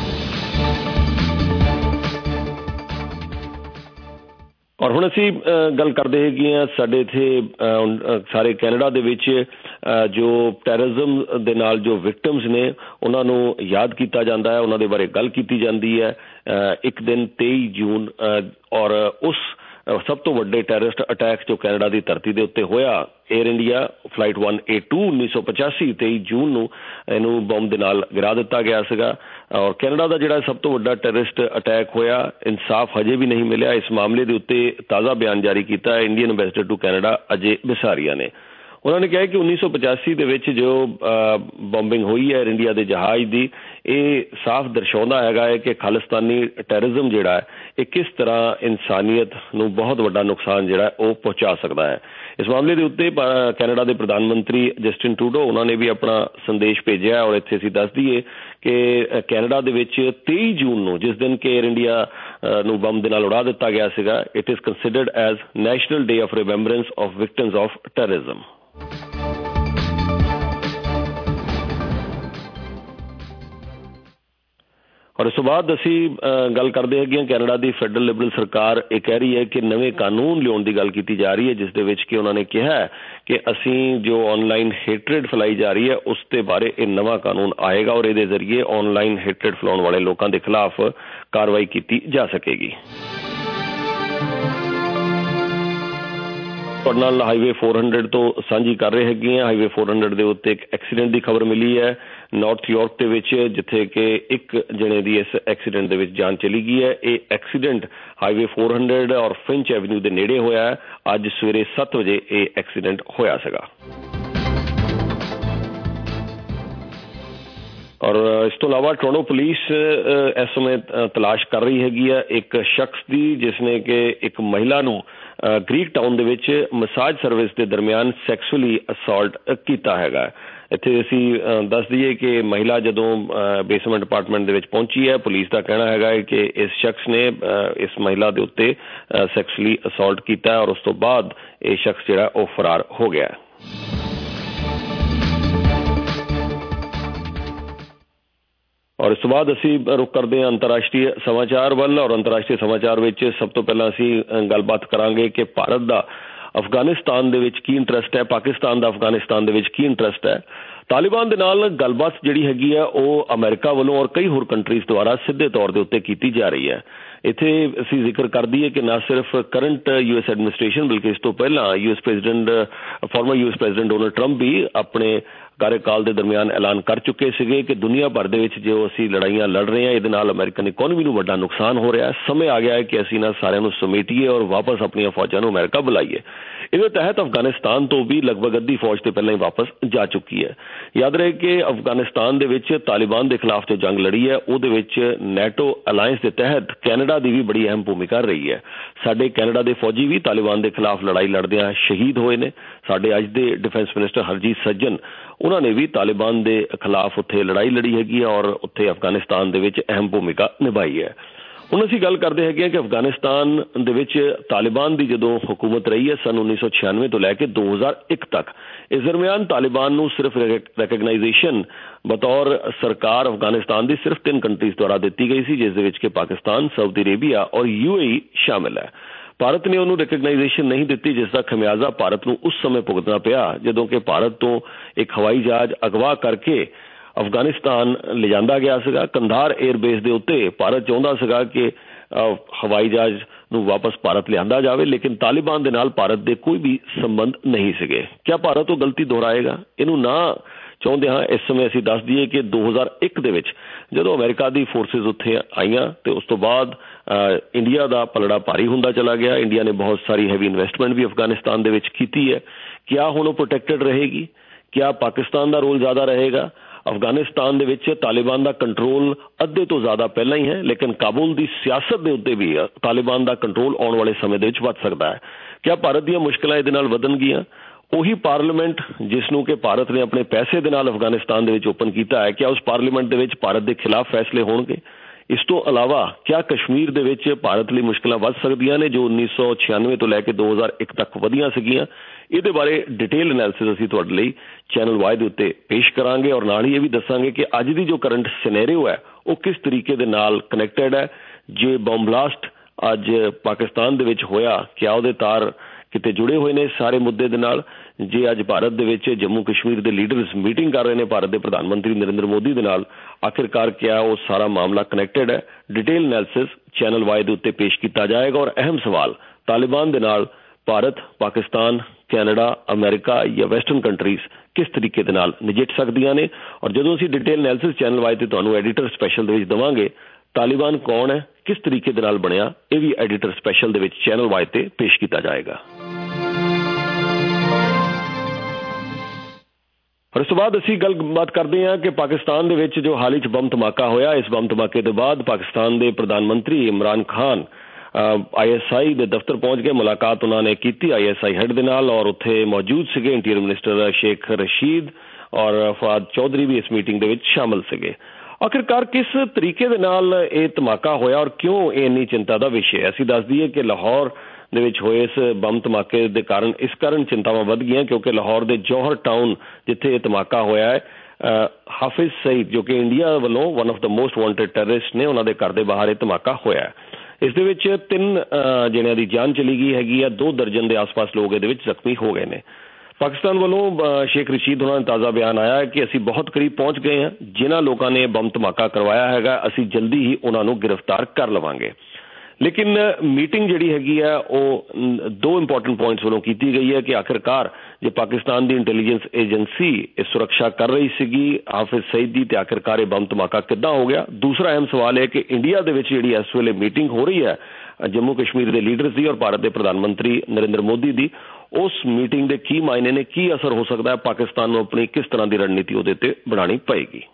ਔਰ ਹੁਣ ਅਸੀਂ ਗੱਲ ਕਰਦੇ ਹੈਗੇ ਹਾਂ ਸਾਡੇ ਇੱਥੇ ਸਾਰੇ ਕੈਨੇਡਾ ਦੇ ਵਿੱਚ ਜੋ ਟੈਰਰਿਜ਼ਮ ਦੇ ਨਾਲ ਜੋ ਵਿਕਟਮਸ ਨੇ ਉਹਨਾਂ ਨੂੰ ਯਾਦ ਕੀਤਾ ਜਾਂਦਾ ਹੈ, ਉਹਨਾਂ ਦੇ ਬਾਰੇ ਗੱਲ ਕੀਤੀ ਜਾਂਦੀ ਹੈ। ਇੱਕ ਦਿਨ 23 ਜੂਨ ਔਰ ਉਸ ਸਭ ਤੋਂ ਵੱਡੇ ਟੈਰਰਿਸਟ ਅਟੈਕ ਜੋ ਕੈਨੇਡਾ ਦੀ ਧਰਤੀ ਦੇ ਉੱਤੇ ਹੋਇਆ, ਏਅਰ ਇੰਡੀਆ ਫਲਾਈਟ 182 1985 23 ਜੂਨ ਨੂੰ ਇਹਨੂੰ ਬੰਬ ਦੇ ਨਾਲ ਗਿਰਾ ਦਿੱਤਾ ਗਿਆ ਸੀਗਾ। ਔਰ ਕੈਨੇਡਾ ਦਾ ਜਿਹੜਾ ਸਭ ਤੋਂ ਵੱਡਾ ਟੈਰਰਿਸਟ ਅਟੈਕ ਹੋਇਆ, ਇਨਸਾਫ ਹਜੇ ਵੀ ਨਹੀਂ ਮਿਲਿਆ। ਇਸ ਮਾਮਲੇ ਦੇ ਉੱਤੇ ਤਾਜ਼ਾ ਬਿਆਨ ਜਾਰੀ ਕੀਤਾ Indian ambassador to Canada Ajay Bisaria ਨੇ। ਉਹਨਾਂ ਨੇ ਕਿਹਾ ਕਿ 1985 ਦੇ ਵਿੱਚ ਜੋ ਬੰਬਿੰਗ ਹੋਈ ਹੈ ਏਅਰ ਇੰਡੀਆ ਦੇ ਜਹਾਜ਼ ਦੀ, ਇਹ ਸਾਫ਼ ਦਰਸਾਉਂਦਾ ਹੈਗਾ ਹੈ ਕਿ ਖਾਲਿਸਤਾਨੀ ਟੈਰਰਿਜ਼ਮ ਜਿਹੜਾ ਹੈ ਇਹ ਕਿਸ ਤਰ੍ਹਾਂ ਇਨਸਾਨੀਅਤ ਨੂੰ ਬਹੁਤ ਵੱਡਾ ਨੁਕਸਾਨ ਜਿਹੜਾ ਉਹ ਪਹੁੰਚਾ ਸਕਦਾ ਹੈ। ਇਸ ਮਾਮਲੇ ਦੇ ਉੱਤੇ ਕੈਨੇਡਾ ਦੇ ਪ੍ਰਧਾਨ ਮੰਤਰੀ ਜਸਟਿਨ ਟਰੂਡੋ ਉਹਨਾਂ ਨੇ ਵੀ ਆਪਣਾ ਸੰਦੇਸ਼ ਭੇਜਿਆ। ਔਰ ਇੱਥੇ ਅਸੀਂ ਦੱਸ ਦਈਏ ਕਿ ਕੈਨੇਡਾ ਦੇ ਵਿੱਚ 23 ਜੂਨ ਨੂੰ, ਜਿਸ ਦਿਨ ਕਿ ਏਅਰ ਇੰਡੀਆ ਨੂੰ ਬੰਬ ਦੇ ਨਾਲ ਉਡਾ ਦਿੱਤਾ ਗਿਆ ਸੀਗਾ, it is considered as national day of remembrance of victims of terrorism. ਔਰ ਇਸ ਤੋਂ ਬਾਅਦ ਅਸੀਂ ਗੱਲ ਕਰਦੇ ਹੈਗੇ ਹਾਂ ਕੈਨੇਡਾ ਦੀ ਫੈਡਰਲ ਲਿਬਰਲ ਸਰਕਾਰ ਇਹ ਕਹਿ ਰਹੀ ਹੈ ਕਿ ਨਵੇਂ ਕਾਨੂੰਨ ਲਿਆਉਣ ਦੀ ਗੱਲ ਕੀਤੀ ਜਾ ਰਹੀ ਹੈ, ਜਿਸ ਦੇ ਵਿੱਚ ਕਿ ਉਹਨਾਂ ਨੇ ਕਿਹਾ ਕਿ ਅਸੀਂ ਜੋ ਆਨਲਾਈਨ ਹੇਟਰੇਡ ਫੈਲਾਈ ਜਾ ਰਹੀ ਹੈ ਉਸ ਦੇ ਬਾਰੇ ਇਹ ਨਵਾਂ ਕਾਨੂੰਨ ਆਏਗਾ ਔਰ ਇਹਦੇ ਜ਼ਰੀਏ ਆਨਲਾਈਨ ਹੇਟਰੇਡ ਫੈਲਾਉਣ ਵਾਲੇ ਲੋਕਾਂ ਦੇ ਖਿਲਾਫ ਕਾਰਵਾਈ ਕੀਤੀ ਜਾ ਸਕੇਗੀ। ਤੁਹਾਡੇ ਨਾਲ ਹਾਈਵੇ 400 ਤੋਂ ਸਾਂਝੀ ਕਰ ਰਹੇ ਹੈਗੇ ਹਾਂ। ਹਾਈਵੇ 400 ਦੇ ਉੱਤੇ ਇੱਕ ਐਕਸੀਡੈਂਟ ਦੀ ਖਬਰ ਮਿਲੀ ਹੈ ਨਾਰਥ ਯਾਰਕ ਦੇ ਵਿੱਚ, ਜਿੱਥੇ ਕਿ ਇੱਕ ਜਣੇ ਦੀ ਇਸ ਐਕਸੀਡੈਂਟ ਦੇ ਵਿੱਚ ਜਾਨ ਚਲੀ ਗਈ ਹੈ। ਇਹ ਐਕਸੀਡੈਂਟ ਹਾਈਵੇ 400 ਔਰ ਫਿੰਚ ਐਵਨਿਊ ਦੇ ਨੇੜੇ ਹੋਇਆ ਹੈ। ਅੱਜ ਸਵੇਰੇ 7 ਵਜੇ ਇਹ ਐਕਸੀਡੈਂਟ ਹੋਇਆ ਸੀਗਾ। ਔਰ ਇਸ ਤੋਂ ਇਲਾਵਾ ਟੋਰਾਂਟੋ ਪੁਲਿਸ ਇਸ ਸਮੇਂ ਤਲਾਸ਼ ਕਰ ਰਹੀ ਹੈਗੀ ਹੈ ਇੱਕ ਸ਼ਖਸ ਦੀ, ਜਿਸ ਨੇ ਕਿ ਇੱਕ ਮਹਿਲਾ ਨੂੰ ਗ੍ਰੀਕ ਟਾਊਨ ਦੇ ਵਿੱਚ ਮਸਾਜ ਸਰਵਿਸ ਦੇ ਦਰਮਿਆਨ ਸੈਕਸੁਅਲੀ ਅਸਾਲਟ ਕੀਤਾ ਹੈਗਾ। ਇੱਥੇ ਅਸੀਂ ਦੱਸ ਦਈਏ ਕਿ ਮਹਿਲਾ ਜਦੋਂ ਬੇਸਮੈਂਟ ਅਪਾਰਟਮੈਂਟ ਦੇ ਵਿੱਚ ਪਹੁੰਚੀ ਹੈ, ਪੁਲਿਸ ਦਾ ਕਹਿਣਾ ਹੈਗਾ ਹੈ ਕਿ ਇਸ ਸ਼ਖਸ ਨੇ ਇਸ ਮਹਿਲਾ ਦੇ ਉੱਤੇ ਸੈਕਸੁਅਲੀ ਅਸਾਲਟ ਕੀਤਾ ਔਰ ਉਸ ਤੋਂ ਬਾਅਦ ਇਹ ਸ਼ਖਸ ਜਿਹੜਾ ਉਹ ਫਰਾਰ ਹੋ ਗਿਆ। ਔਰ ਇਸ ਤੋਂ ਬਾਅਦ ਅਸੀਂ ਰੁਕ ਕਰਦੇ ਹਾਂ ਅੰਤਰਰਾਸ਼ਟਰੀ ਸਮਾਚਾਰ ਵੱਲ। ਔਰ ਅੰਤਰਰਾਸ਼ਟਰੀ ਸਮਾਚਾਰ ਵਿੱਚ ਸਭ ਤੋਂ ਪਹਿਲਾਂ ਅਸੀਂ ਗੱਲਬਾਤ ਕਰਾਂਗੇ ਕਿ ਭਾਰਤ ਦਾ ਅਫਗਾਨਿਸਤਾਨ ਦੇ ਵਿੱਚ ਕੀ ਇੰਟਰਸਟ ਹੈ, ਪਾਕਿਸਤਾਨ ਦਾ ਅਫਗਾਨਿਸਤਾਨ ਦੇ ਵਿੱਚ ਕੀ ਇੰਟਰਸਟ ਹੈ। ਤਾਲਿਬਾਨ ਦੇ ਨਾਲ ਗੱਲਬਾਤ ਜਿਹੜੀ ਹੈਗੀ ਹੈ ਉਹ ਅਮਰੀਕਾ ਵੱਲੋਂ ਔਰ ਕਈ ਹੋਰ ਕੰਟਰੀਜ਼ ਦੁਆਰਾ ਸਿੱਧੇ ਤੌਰ ਦੇ ਉੱਤੇ ਕੀਤੀ ਜਾ ਰਹੀ ਹੈ। ਇੱਥੇ ਅਸੀਂ ਜ਼ਿਕਰ ਕਰ ਦਈਏ ਕਿ ਨਾ ਸਿਰਫ ਕਰੰਟ ਯੂਐਸ ਐਡਮਿਨਿਸਟ੍ਰੇਸ਼ਨ ਬਲਕਿ ਇਸ ਤੋਂ ਪਹਿਲਾਂ former US president Donald Trump ਵੀ ਆਪਣੇ ਕਾਰਜਕਾਲ ਦੇ ਦਰਮਿਆਨ ਐਲਾਨ ਕਰ ਚੁੱਕੇ ਸੀਗੇ ਕਿ ਦੁਨੀਆ ਭਰ ਦੇ ਵਿੱਚ ਜੋ ਅਸੀਂ ਲੜਾਈਆਂ ਲੜ ਰਹੇ ਹਾਂ ਇਹਦੇ ਨਾਲ ਅਮਰੀਕਨ ਇਕੋਨਮੀ ਨੂੰ ਵੱਡਾ ਨੁਕਸਾਨ ਹੋ ਰਿਹਾ ਹੈ। ਸਮੇਂ ਆ ਗਿਆ ਹੈ ਕਿ ਅਸੀਂ ਇਹਨਾਂ ਸਾਰਿਆਂ ਨੂੰ ਸਮੇਟੀਏ ਔਰ ਵਾਪਸ ਆਪਣੀਆਂ ਫੌਜਾਂ ਨੂੰ ਅਮਰੀਕਾ ਬੁਲਾਈਏ। ਇਹਦੇ ਤਹਿਤ ਅਫਗਾਨਿਸਤਾਨ ਤੋਂ ਵੀ ਲਗਭਗ ਅੱਧੀ ਫੌਜ ਤੇ ਪਹਿਲਾਂ ਹੀ ਵਾਪਸ ਜਾ ਚੁੱਕੀ ਹੈ। ਯਾਦ ਰਹੇ ਕਿ ਅਫਗਾਨਿਸਤਾਨ ਦੇ ਵਿੱਚ ਤਾਲਿਬਾਨ ਦੇ ਖਿਲਾਫ ਜੋ ਜੰਗ ਲੜੀ ਹੈ ਉਹਦੇ ਵਿੱਚ ਨੈਟੋ ਅਲਾਇੰਸ ਦੇ ਤਹਿਤ ਕੈਨੇਡਾ ਦੀ ਵੀ ਬੜੀ ਅਹਿਮ ਭੂਮਿਕਾ ਰਹੀ ਹੈ। ਸਾਡੇ ਕੈਨੇਡਾ ਦੇ ਫੌਜੀ ਵੀ ਤਾਲਿਬਾਨ ਦੇ ਖਿਲਾਫ ਲੜਾਈ ਲੜਦਿਆਂ ਸ਼ਹੀਦ ਹੋਏ ਨੇ। ਸਾਡੇ ਅੱਜ ਦੇ ਡਿਫੈਂਸ ਮਿਨਿਸਟਰ ਹਰਜੀਤ ਸੱਜਨ ਉਹਨਾਂ ਨੇ ਵੀ ਤਾਲਿਬਾਨ ਦੇ ਖਿਲਾਫ ਉੱਥੇ ਲੜਾਈ ਲੜੀ ਹੈਗੀ ਹੈ ਔਰ ਉੱਥੇ ਅਫਗਾਨਿਸਤਾਨ ਦੇ ਵਿੱਚ ਅਹਿਮ ਭੂਮਿਕਾ ਨਿਭਾਈ ਹੈ। ਹੁਣ ਅਸੀਂ ਗੱਲ ਕਰਦੇ ਹੈਗੇ ਕਿ ਅਫਗਾਨਿਸਤਾਨ ਦੇ ਵਿੱਚ ਤਾਲਿਬਾਨ ਦੀ ਜਦੋਂ ਹੁਕੂਮਤ ਰਹੀ ਹੈ ਸੰਨ 1996 ਤੋਂ ਲੈ ਕੇ 2001 ਤੱਕ, ਇਸ ਦਰਮਿਆਨ ਤਾਲਿਬਾਨ ਨੂੰ ਸਿਰਫ ਰੈਕਗਨਾਈਜੇਸ਼ਨ ਬਤੌਰ ਸਰਕਾਰ ਅਫਗਾਨਿਸਤਾਨ ਦੀ ਸਿਰਫ 3 ਕੰਟਰੀਜ਼ ਦੁਆਰਾ ਦਿੱਤੀ ਗਈ ਸੀ, ਜਿਸ ਦੇ ਵਿੱਚ ਕਿ ਪਾਕਿਸਤਾਨ, ਸਾਊਦੀ ਅਰੇਬੀਆ ਔਰ UAE ਸ਼ਾਮਿਲ ਹੈ। ਭਾਰਤ ਨੇ ਉਹਨੂੰ ਰੈਕਗਨਾਈਜੇਸ਼ਨ ਨਹੀਂ ਦਿੱਤੀ, ਜਿਸ ਦਾ ਖਮਿਆਜ਼ਾ ਭਾਰਤ ਨੂੰ ਉਸ ਸਮੇਂ ਭੁਗਤਣਾ ਪਿਆ ਜਦੋਂ ਕਿ ਭਾਰਤ ਤੋਂ ਇੱਕ ਹਵਾਈ ਜਹਾਜ਼ ਅਗਵਾ ਕਰਕੇ ਅਫਗਾਨਿਸਤਾਨ ਲਿਜਾਂਦਾ ਗਿਆ ਸੀਗਾ। ਕੰਧਾਰ 에ਅਰਬੇਸ ਦੇ ਉੱਤੇ ਭਾਰਤ ਚਾਹੁੰਦਾ ਸੀਗਾ ਕਿ ਹਵਾਈ ਜਹਾਜ਼ ਨੂੰ ਵਾਪਸ ਭਾਰਤ ਲਿਆਂਦਾ ਜਾਵੇ, ਲੇਕਿਨ ਤਾਲਿਬਾਨ ਦੇ ਨਾਲ ਭਾਰਤ ਦੇ ਕੋਈ ਵੀ ਸੰਬੰਧ ਨਹੀਂ ਸੀਗੇ। ਕਿਆ ਭਾਰਤ ਉਹ ਗਲਤੀ ਦੁਹਰਾਏਗਾ? ਇਹਨੂੰ ਨਾ ਚਾਹੁੰਦੇ ਹਾਂ ਇਸ ਸਮੇਂ ਅਸੀਂ ਦੱਸ ਦਈਏ ਕਿ 2001 ਦੇ ਵਿੱਚ ਜਦੋਂ ਅਮਰੀਕਾ ਦੀ ਫੋਰਸਿਸ ਉੱਥੇ ਆਈਆਂ ਤੇ ਉਸ ਤੋਂ ਬਾਅਦ ਇੰਡੀਆ ਦਾ ਪਲੜਾ ਭਾਰੀ ਹੁੰਦਾ ਚਲਾ ਗਿਆ। ਇੰਡੀਆ ਨੇ ਬਹੁਤ ਸਾਰੀ ਹੈਵੀ ਇਨਵੈਸਟਮੈਂਟ ਵੀ ਅਫਗਾਨਿਸਤਾਨ ਦੇ ਵਿੱਚ ਕੀਤੀ ਹੈ। ਕਿਆ ਹੁਣ ਉਹ ਪ੍ਰੋਟੈਕਟਡ ਰਹੇਗੀ? ਕਿਆ ਪਾਕਿਸਤਾਨ ਦਾ ਰੋਲ ਜ਼ਿਆਦਾ ਰਹੇਗਾ? ਅਫਗਾਨਿਸਤਾਨ ਦੇ ਵਿੱਚ ਤਾਲਿਬਾਨ ਦਾ ਕੰਟਰੋਲ ਅੱਧੇ ਤੋਂ ਜ਼ਿਆਦਾ ਪਹਿਲਾਂ ਹੀ ਹੈ, ਲੇਕਿਨ ਕਾਬੁਲ ਦੀ ਸਿਆਸਤ ਦੇ ਉੱਤੇ ਵੀ ਤਾਲਿਬਾਨ ਦਾ ਕੰਟਰੋਲ ਆਉਣ ਵਾਲੇ ਸਮੇਂ ਦੇ ਵਿੱਚ ਵੱਧ ਸਕਦਾ ਹੈ। ਕਿਆ ਭਾਰਤ ਦੀਆਂ ਮੁਸ਼ਕਿਲਾਂ ਇਹਦੇ ਨਾਲ ਵਧਣਗੀਆਂ? ਉਹੀ ਪਾਰਲੀਮੈਂਟ ਜਿਸ ਨੂੰ ਕਿ ਭਾਰਤ ਨੇ ਆਪਣੇ ਪੈਸੇ ਦੇ ਨਾਲ ਅਫਗਾਨਿਸਤਾਨ ਦੇ ਵਿੱਚ ਓਪਨ ਕੀਤਾ ਹੈ, ਕਿਆ ਉਸ ਪਾਰਲੀਮੈਂਟ ਦੇ ਵਿੱਚ ਭਾਰਤ ਦੇ ਖਿਲਾਫ ਫੈਸਲੇ ਹੋਣਗੇ? ਇਸ ਤੋਂ ਇਲਾਵਾ ਕਿਆ ਕਸ਼ਮੀਰ ਦੇ ਵਿੱਚ ਭਾਰਤ ਲਈ ਮੁਸ਼ਕਿਲਾਂ ਵੱਧ ਸਕਦੀਆਂ ਨੇ ਜੋ 1996 ਤੋਂ ਲੈ ਕੇ 2001 ਤੱਕ ਵਧੀਆਂ ਸੀਗੀਆਂ? ਇਹਦੇ ਬਾਰੇ ਡਿਟੇਲ ਐਨਾਲਿਸਿਸ ਅਸੀਂ ਤੁਹਾਡੇ ਲਈ ਚੈਨਲ ਵਾਈ ਦੇ ਉੱਤੇ ਪੇਸ਼ ਕਰਾਂਗੇ ਔਰ ਨਾਲ ਹੀ ਇਹ ਵੀ ਦੱਸਾਂਗੇ ਕਿ ਅੱਜ ਦੀ ਜੋ ਕਰੰਟ ਸਿਨੈਰੀਓ ਹੈ ਉਹ ਕਿਸ ਤਰੀਕੇ ਦੇ ਨਾਲ ਕਨੈਕਟਡ ਹੈ। ਜੇ ਬੰਬ ਬਲਾਸਟ ਅੱਜ ਪਾਕਿਸਤਾਨ ਦੇ ਵਿੱਚ ਹੋਇਆ, ਕਿਆ ਉਹਦੇ ਤਾਰ ਕਿਤੇ ਜੁੜੇ ਹੋਏ ਨੇ ਸਾਰੇ ਮੁੱਦੇ ਦੇ ਨਾਲ? ਜੇ ਅੱਜ ਭਾਰਤ ਦੇ ਵਿੱਚ ਜੰਮੂ ਕਸ਼ਮੀਰ ਦੇ ਲੀਡਰਸ ਮੀਟਿੰਗ ਕਰ ਰਹੇ ਨੇ ਭਾਰਤ ਦੇ ਪ੍ਰਧਾਨ ਮੰਤਰੀ ਨਰਿੰਦਰ ਮੋਦੀ ਦੇ ਨਾਲ, ਆਖਿਰਕਾਰ ਕਿਆ ਉਹ ਸਾਰਾ ਮਾਮਲਾ ਕਨੈਕਟਡ ਹੈ? ਡਿਟੇਲ ਐਨਾਲਿਸਿਸ ਚੈਨਲ ਵਾਈ ਦੇ ਉੱਤੇ ਪੇਸ਼ ਕੀਤਾ ਜਾਏਗਾ ਔਰ ਅਹਿਮ ਸਵਾਲ ਤਾਲਿਬਾਨ ਦੇ ਨਾਲ ਭਾਰਤ, ਪਾਕਿਸਤਾਨ, ਕੈਨੇਡਾ, ਅਮਰੀਕਾ ਜਾਂ ਵੈਸਟਰਨ ਕੰਟਰੀਜ਼ ਕਿਸ ਤਰੀਕੇ ਦੇ ਨਾਲ ਨਜਿੱਠ ਸਕਦੀਆਂ ਨੇ। ਔਰ ਜਦੋਂ ਅਸੀਂ ਡਿਟੇਲ ਐਨਾਲਿਸਿਸ ਚੈਨਲ ਵਾਈ ਤੇ ਤੁਹਾਨੂੰ ਐਡੀਟਰ ਸਪੈਸ਼ਲ ਦੇ ਵਿੱਚ ਦੇਵਾਂਗੇ, ਤਾਲਿਬਾਨ ਕੌਣ ਹੈ, ਕਿਸ ਤਰੀਕੇ ਦੇ ਨਾਲ ਬਣਿਆ, ਇਹ ਵੀ ਐਡੀਟਰ ਸਪੈਸ਼ਲ ਦੇ ਵਿੱਚ ਚੈਨਲ ਵਾਈ ਤੇ ਪੇਸ਼ ਕੀਤਾ ਜਾਏਗਾ। ਔਰ ਇਸ ਤੋਂ ਬਾਅਦ ਅਸੀਂ ਗੱਲਬਾਤ ਕਰਦੇ ਹਾਂ ਕਿ ਪਾਕਿਸਤਾਨ ਦੇ ਵਿੱਚ ਜੋ ਹਾਲ ਹੀ 'ਚ ਬੰਬ ਧਮਾਕਾ ਹੋਇਆ, ਇਸ ਬੰਬ ਧਮਾਕੇ ਤੋਂ ਬਾਅਦ ਪਾਕਿਸਤਾਨ ਦੇ ਪ੍ਰਧਾਨ ਮੰਤਰੀ ਇਮਰਾਨ ਖਾਨ ISI ਦੇ ਦਫ਼ਤਰ ਪਹੁੰਚ ਕੇ ਮੁਲਾਕਾਤ ਉਹਨਾਂ ਨੇ ਕੀਤੀ ISI ਹੈਡ ਦੇ ਨਾਲ ਔਰ ਉੱਥੇ ਮੌਜੂਦ ਸੀਗੇ ਇੰਟੀਰੀਅਰ ਮਿਨਿਸਟਰ ਸ਼ੇਖ ਰਸ਼ੀਦ ਔਰ ਫਵਾਦ ਚੌਧਰੀ ਵੀ ਇਸ ਮੀਟਿੰਗ ਦੇ ਵਿੱਚ ਸ਼ਾਮਲ ਸੀਗੇ। ਆਖਿਰਕਾਰ ਕਿਸ ਤਰੀਕੇ ਦੇ ਨਾਲ ਇਹ ਧਮਾਕਾ ਹੋਇਆ ਔਰ ਕਿਉਂ ਇਹ ਇੰਨੀ ਚਿੰਤਾ ਦਾ ਵਿਸ਼ੇ ਹੈ? ਅਸੀਂ ਦੱਸ ਦਈਏ ਕਿ ਲਾਹੌਰ ਦੇ ਵਿੱਚ ਹੋਏ ਇਸ ਬੰਬ ਧਮਾਕੇ ਦੇ ਕਾਰਨ ਇਸ ਕਾਰਨ ਚਿੰਤਾਵਾਂ ਵੱਧ ਗਈਆਂ ਕਿਉਂਕਿ ਲਾਹੌਰ ਦੇ ਜੌਹਰ ਟਾਊਨ ਜਿੱਥੇ ਇਹ ਧਮਾਕਾ ਹੋਇਆ ਹੈ, ਹਾਫਿਜ਼ ਸਈਦ ਜੋ ਕਿ ਇੰਡੀਆ ਵੱਲੋਂ one of the most wanted terrorist ਨੇ, ਉਹਨਾਂ ਦੇ ਘਰ ਦੇ ਬਾਹਰ ਇਹ ਧਮਾਕਾ ਹੋਇਆ। ਇਸ ਦੇ ਵਿੱਚ 3 ਜਣਿਆਂ ਦੀ ਜਾਨ ਚਲੀ ਗਈ ਹੈਗੀ ਆ, 2 ਦਰਜਨ ਦੇ ਆਸ-ਪਾਸ ਲੋਕ ਇਹਦੇ ਵਿੱਚ ਜ਼ਖਮੀ ਹੋ ਗਏ ਨੇ। ਪਾਕਿਸਤਾਨ ਵੱਲੋਂ ਸ਼ੇਖ ਰਸ਼ੀਦ ਉਹਨਾਂ ਦਾ ਤਾਜ਼ਾ ਬਿਆਨ ਆਇਆ ਹੈ ਕਿ ਅਸੀਂ ਬਹੁਤ ਕਰੀਬ ਪਹੁੰਚ ਗਏ ਹਾਂ, ਜਿਨ੍ਹਾਂ ਲੋਕਾਂ ਨੇ ਬੰਬ ਧਮਾਕਾ ਕਰਵਾਇਆ ਹੈਗਾ ਅਸੀਂ ਜਲਦੀ ਹੀ ਉਹਨਾਂ ਨੂੰ ਗ੍ਰਿਫਤਾਰ ਕਰ ਲਵਾਂਗੇ। ਲੇਕਿਨ ਮੀਟਿੰਗ ਜਿਹੜੀ ਹੈਗੀ ਆ ਉਹ 2 ਇੰਪੋਰਟੈਂਟ ਪੁਆਇੰਟਸ ਵੱਲੋਂ ਕੀਤੀ ਗਈ ਹੈ ਕਿ ਆਖਿਰਕਾਰ ਜੇ ਪਾਕਿਸਤਾਨ ਦੀ ਇੰਟੈਲੀਜੈਂਸ ਏਜੰਸੀ ਇਹ ਸੁਰੱਖਿਆ ਕਰ ਰਹੀ ਸੀਗੀ ਹਾਫਿਜ਼ ਸਈਦ ਦੀ ਤੇ ਆਖਿਰਕਾਰ ਇਹ ਬੰਬ ਧਮਾਕਾ ਕਿੱਦਾਂ ਹੋ ਗਿਆ। ਦੂਸਰਾ ਅਹਿਮ ਸਵਾਲ ਹੈ ਕਿ ਇੰਡੀਆ ਦੇ ਵਿੱਚ ਜਿਹੜੀ ਇਸ ਵੇਲੇ ਮੀਟਿੰਗ ਹੋ ਰਹੀ ਹੈ ਜੰਮੂ ਕਸ਼ਮੀਰ ਦੇ ਲੀਡਰਸ ਦੀ ਔਰ ਭਾਰਤ ਦੇ ਪ੍ਰਧਾਨ ਮੰਤਰੀ ਨਰਿੰਦਰ ਮੋਦੀ ਦੀ, ਉਸ ਮੀਟਿੰਗ ਦੇ ਕੀ ਮਾਇਨੇ ਨੇ, ਕੀ ਅਸਰ ਹੋ ਸਕਦਾ ਹੈ, ਪਾਕਿਸਤਾਨ ਨੂੰ ਆਪਣੀ ਕਿਸ ਤਰ੍ਹਾਂ ਦੀ ਰਣਨੀਤੀ ਉਹਦੇ ਤੇ ਬਣਾਉਣੀ ਪਏਗੀ।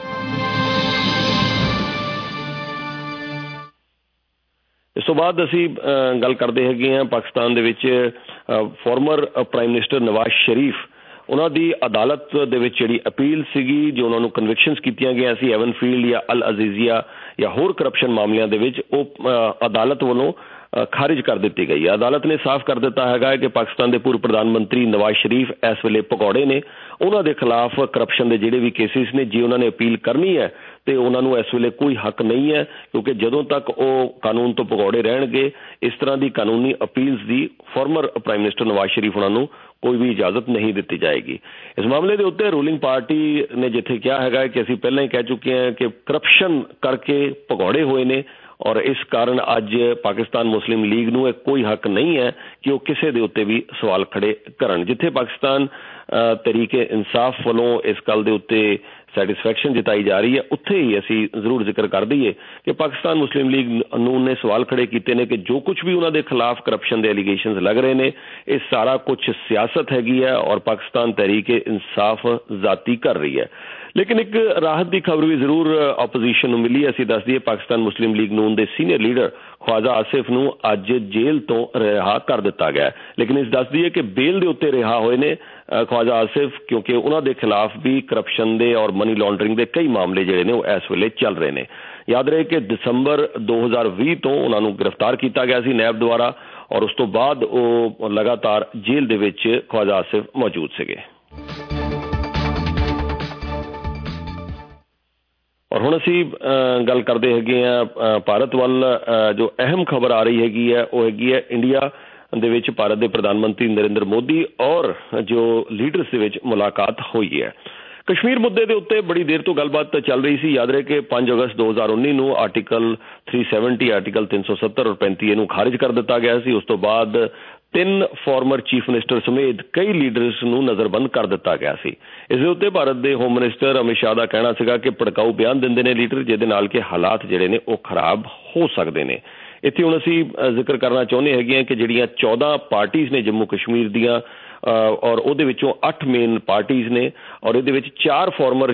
ਇਸ ਤੋਂ ਬਾਅਦ ਅਸੀਂ ਗੱਲ ਕਰਦੇ ਹੈਗੇ ਹਾਂ ਪਾਕਿਸਤਾਨ ਦੇ ਵਿੱਚ former prime minister Nawaz Sharif, ਉਹਨਾਂ ਦੀ ਅਦਾਲਤ ਦੇ ਵਿੱਚ ਜਿਹੜੀ ਅਪੀਲ ਸੀਗੀ ਜੋ ਉਹਨਾਂ ਨੂੰ ਕਨਵਿਕਸ਼ਨਸ ਕੀਤੀਆਂ ਗਈਆਂ ਸੀ ਐਵਨਫੀਲਡ ਜਾਂ ਅਲ ਅਜ਼ੀਜ਼ੀਆ ਜਾਂ ਹੋਰ ਕਰਪਸ਼ਨ ਮਾਮਲਿਆਂ ਦੇ ਵਿੱਚ, ਉਹ ਅਦਾਲਤ ਵੱਲੋਂ ਖਾਰਿਜ ਕਰ ਦਿੱਤੀ ਗਈ ਹੈ। ਅਦਾਲਤ ਨੇ ਸਾਫ਼ ਕਰ ਦਿੱਤਾ ਹੈਗਾ ਕਿ ਪਾਕਿਸਤਾਨ ਦੇ ਪੂਰਵ ਪ੍ਰਧਾਨ ਮੰਤਰੀ ਨਵਾਜ਼ ਸ਼ਰੀਫ ਇਸ ਵੇਲੇ ਭਗੌੜੇ ਨੇ, ਉਹਨਾਂ ਦੇ ਖਿਲਾਫ ਕਰਪਸ਼ਨ ਦੇ ਜਿਹੜੇ ਵੀ ਕੇਸਿਸ ਨੇ ਜੇ ਉਹਨਾਂ ਨੇ ਅਪੀਲ ਕਰਨੀ ਹੈ ਤੇ ਉਹਨਾਂ ਨੂੰ ਇਸ ਵੇਲੇ ਕੋਈ ਹੱਕ ਨਹੀਂ ਹੈ ਕਿਉਂਕਿ ਜਦੋਂ ਤੱਕ ਉਹ ਕਾਨੂੰਨ ਤੋਂ ਭਗੌੜੇ ਰਹਿਣਗੇ ਇਸ ਤਰ੍ਹਾਂ ਦੀ ਕਾਨੂੰਨੀ ਅਪੀਲਸ ਦੀ former prime minister Nawaz Sharif ਉਹਨਾਂ ਨੂੰ ਕੋਈ ਵੀ ਇਜਾਜ਼ਤ ਨਹੀਂ ਦਿੱਤੀ ਜਾਏਗੀ। ਇਸ ਮਾਮਲੇ ਦੇ ਉੱਤੇ ਰੂਲਿੰਗ ਪਾਰਟੀ ਨੇ ਜਿੱਥੇ ਕਿਹਾ ਹੈਗਾ ਕਿ ਅਸੀਂ ਪਹਿਲਾਂ ਹੀ ਕਹਿ ਚੁੱਕੇ ਹਾਂ ਕਿ ਕਰਪਸ਼ਨ ਕਰਕੇ ਭਗੌੜੇ ਹੋਏ ਨੇ ਔਰ ਇਸ ਕਾਰਨ ਅੱਜ ਪਾਕਿਸਤਾਨ ਮੁਸਲਿਮ ਲੀਗ ਨੂੰ ਇਹ ਕੋਈ ਹੱਕ ਨਹੀਂ ਹੈ ਕਿ ਉਹ ਕਿਸੇ ਦੇ ਉੱਤੇ ਵੀ ਸਵਾਲ ਖੜੇ ਕਰਨ। ਜਿੱਥੇ ਪਾਕਿਸਤਾਨ ਤਹਿਰੀਕ ਇਨਸਾਫ ਵੱਲੋਂ ਇਸ ਗੱਲ ਦੇ ਉੱਤੇ ਸੈਟਿਸਫੈਕਸ਼ਨ ਜਤਾਈ ਜਾ ਰਹੀ ਹੈ ਉੱਥੇ ਹੀ ਅਸੀਂ ਜ਼ਰੂਰ ਜ਼ਿਕਰ ਕਰ ਦਈਏ ਕਿ ਪਾਕਿਸਤਾਨ ਮੁਸਲਿਮ ਲੀਗ ਨੂੰ ਨੇ ਸਵਾਲ ਖੜੇ ਕੀਤੇ ਨੇ ਕਿ ਜੋ ਕੁਝ ਵੀ ਉਹਨਾਂ ਦੇ ਖਿਲਾਫ ਕਰਪਸ਼ਨ ਦੇ ਐਲੀਗੇਸ਼ਨਸ ਲੱਗ ਰਹੇ ਨੇ ਇਹ ਸਾਰਾ ਕੁਝ ਸਿਆਸਤ ਹੈਗੀ ਹੈ ਔਰ ਪਾਕਿਸਤਾਨ ਤਹਿਰੀਕ ਇਨਸਾਫ ਜ਼ਾਤੀ ਕਰ ਰਹੀ ਹੈ। ਲੇਕਿਨ ਇੱਕ ਰਾਹਤ ਦੀ ਖਬਰ ਵੀ ਜ਼ਰੂਰ ਆਪੋਜੀਸ਼ਨ ਨੂੰ ਮਿਲੀ ਹੈ। ਅਸੀਂ ਦੱਸ ਦਈਏ ਪਾਕਿਸਤਾਨ ਮੁਸਲਿਮ ਲੀਗ ਨੂਨ ਦੇ ਸੀਨੀਅਰ ਲੀਡਰ ख्वाजा आसिफ ਨੂੰ ਅੱਜ ਜੇਲ੍ਹ ਤੋਂ ਰਿਹਾ ਕਰ ਦਿੱਤਾ ਗਿਆ। ਲੇਕਿਨ ਇਸ ਦੱਸ ਦਈਏ ਕਿ ਬੇਲ ਦੇ ਉੱਤੇ ਰਿਹਾ ਹੋਏ ਨੇ ख्वाजा आसिफ ਕਿਉਂਕਿ ਉਹਨਾਂ ਦੇ ਖਿਲਾਫ ਵੀ ਕਰਪਸ਼ਨ ਦੇ ਔਰ ਮਨੀ ਲਾਂਡਰਿੰਗ ਦੇ ਕਈ ਮਾਮਲੇ ਜਿਹੜੇ ਨੇ ਉਹ ਇਸ ਵੇਲੇ ਚੱਲ ਰਹੇ ਨੇ। याद रहे कि दसंबर 2020 ਤੋਂ ਉਹਨਾਂ ਨੂੰ ਗ੍ਰਿਫਤਾਰ ਕੀਤਾ ਗਿਆ ਸੀ ਨੈਬ ਦੁਆਰਾ ਔਰ ਉਸ ਤੋਂ ਬਾਅਦ ਉਹ ਲਗਾਤਾਰ ਜੇਲ੍ਹ ਦੇ ਵਿੱਚ ख्वाजा आसिफ ਮੌਜੂਦ ਸੀਗੇ। ਔਰ ਹੁਣ ਅਸੀਂ ਗੱਲ ਕਰਦੇ ਹੈਗੇ ਆ ਭਾਰਤ ਵੱਲ। ਜੋ ਅਹਿਮ ਖਬਰ ਆ ਰਹੀ ਹੈਗੀ ਹੈ ਉਹ ਹੈਗੀ ਹੈ ਇੰਡੀਆ ਦੇ ਵਿੱਚ ਭਾਰਤ ਦੇ ਪ੍ਰਧਾਨ ਮੰਤਰੀ ਨਰਿੰਦਰ ਮੋਦੀ ਔਰ ਜੋ ਲੀਡਰਸ ਦੇ ਵਿੱਚ ਮੁਲਾਕਾਤ ਹੋਈ ਹੈ। ਕਸ਼ਮੀਰ ਮੁੱਦੇ ਦੇ ਉੱਤੇ ਬੜੀ ਦੇਰ ਤੋਂ ਗੱਲਬਾਤ ਚੱਲ ਰਹੀ ਸੀ। ਯਾਦ ਰਹੇ ਕਿ 5 ਅਗਸਤ 2019 ਨੂੰ ਆਰਟੀਕਲ 370 ਆਰਟੀਕਲ 370 ਔਰ 35 ਨੂੰ ਖਾਰਿਜ ਕਰ ਦਿੱਤਾ ਗਿਆ ਸੀ। ਉਸ ਤੋਂ ਬਾਅਦ 3 ਫਾਰਮਰ ਚੀਫ ਮਿਨਿਸਟਰ ਸਮੇਤ ਕਈ ਲੀਡਰਸ ਨੂੰ ਨਜ਼ਰਬੰਦ ਕਰ ਦਿੱਤਾ ਗਿਆ ਸੀ। ਇਸ ਦੇ ਉੱਤੇ ਭਾਰਤ ਦੇ ਹੋਮ ਮਿਨਿਸਟਰ ਅਮਿਤ ਸ਼ਾਹ ਦਾ ਕਹਿਣਾ ਸੀਗਾ ਕਿ ਭੜਕਾਊ ਬਿਆਨ ਦਿੰਦੇ ਨੇ ਲੀਡਰ, ਜਿਹਦੇ ਨਾਲ ਕਿ ਹਾਲਾਤ ਜਿਹੜੇ ਨੇ ਉਹ ਖਰਾਬ ਹੋ ਸਕਦੇ ਨੇ। ਇੱਥੇ ਹੁਣ ਅਸੀਂ ਜ਼ਿਕਰ ਕਰਨਾ ਚਾਹੁੰਦੇ ਹੈਗੇ ਹਾਂ ਕਿ ਜਿਹੜੀਆਂ 14 ਪਾਰਟੀਜ਼ ਨੇ ਜੰਮੂ ਕਸ਼ਮੀਰ ਦੀਆਂ ਔਰ ਉਹਦੇ ਵਿੱਚੋਂ 8 ਮੇਨ ਪਾਰਟੀਜ਼ ਨੇ ਔਰ ਇਹਦੇ ਵਿੱਚ 4 ਫਾਰਮਰ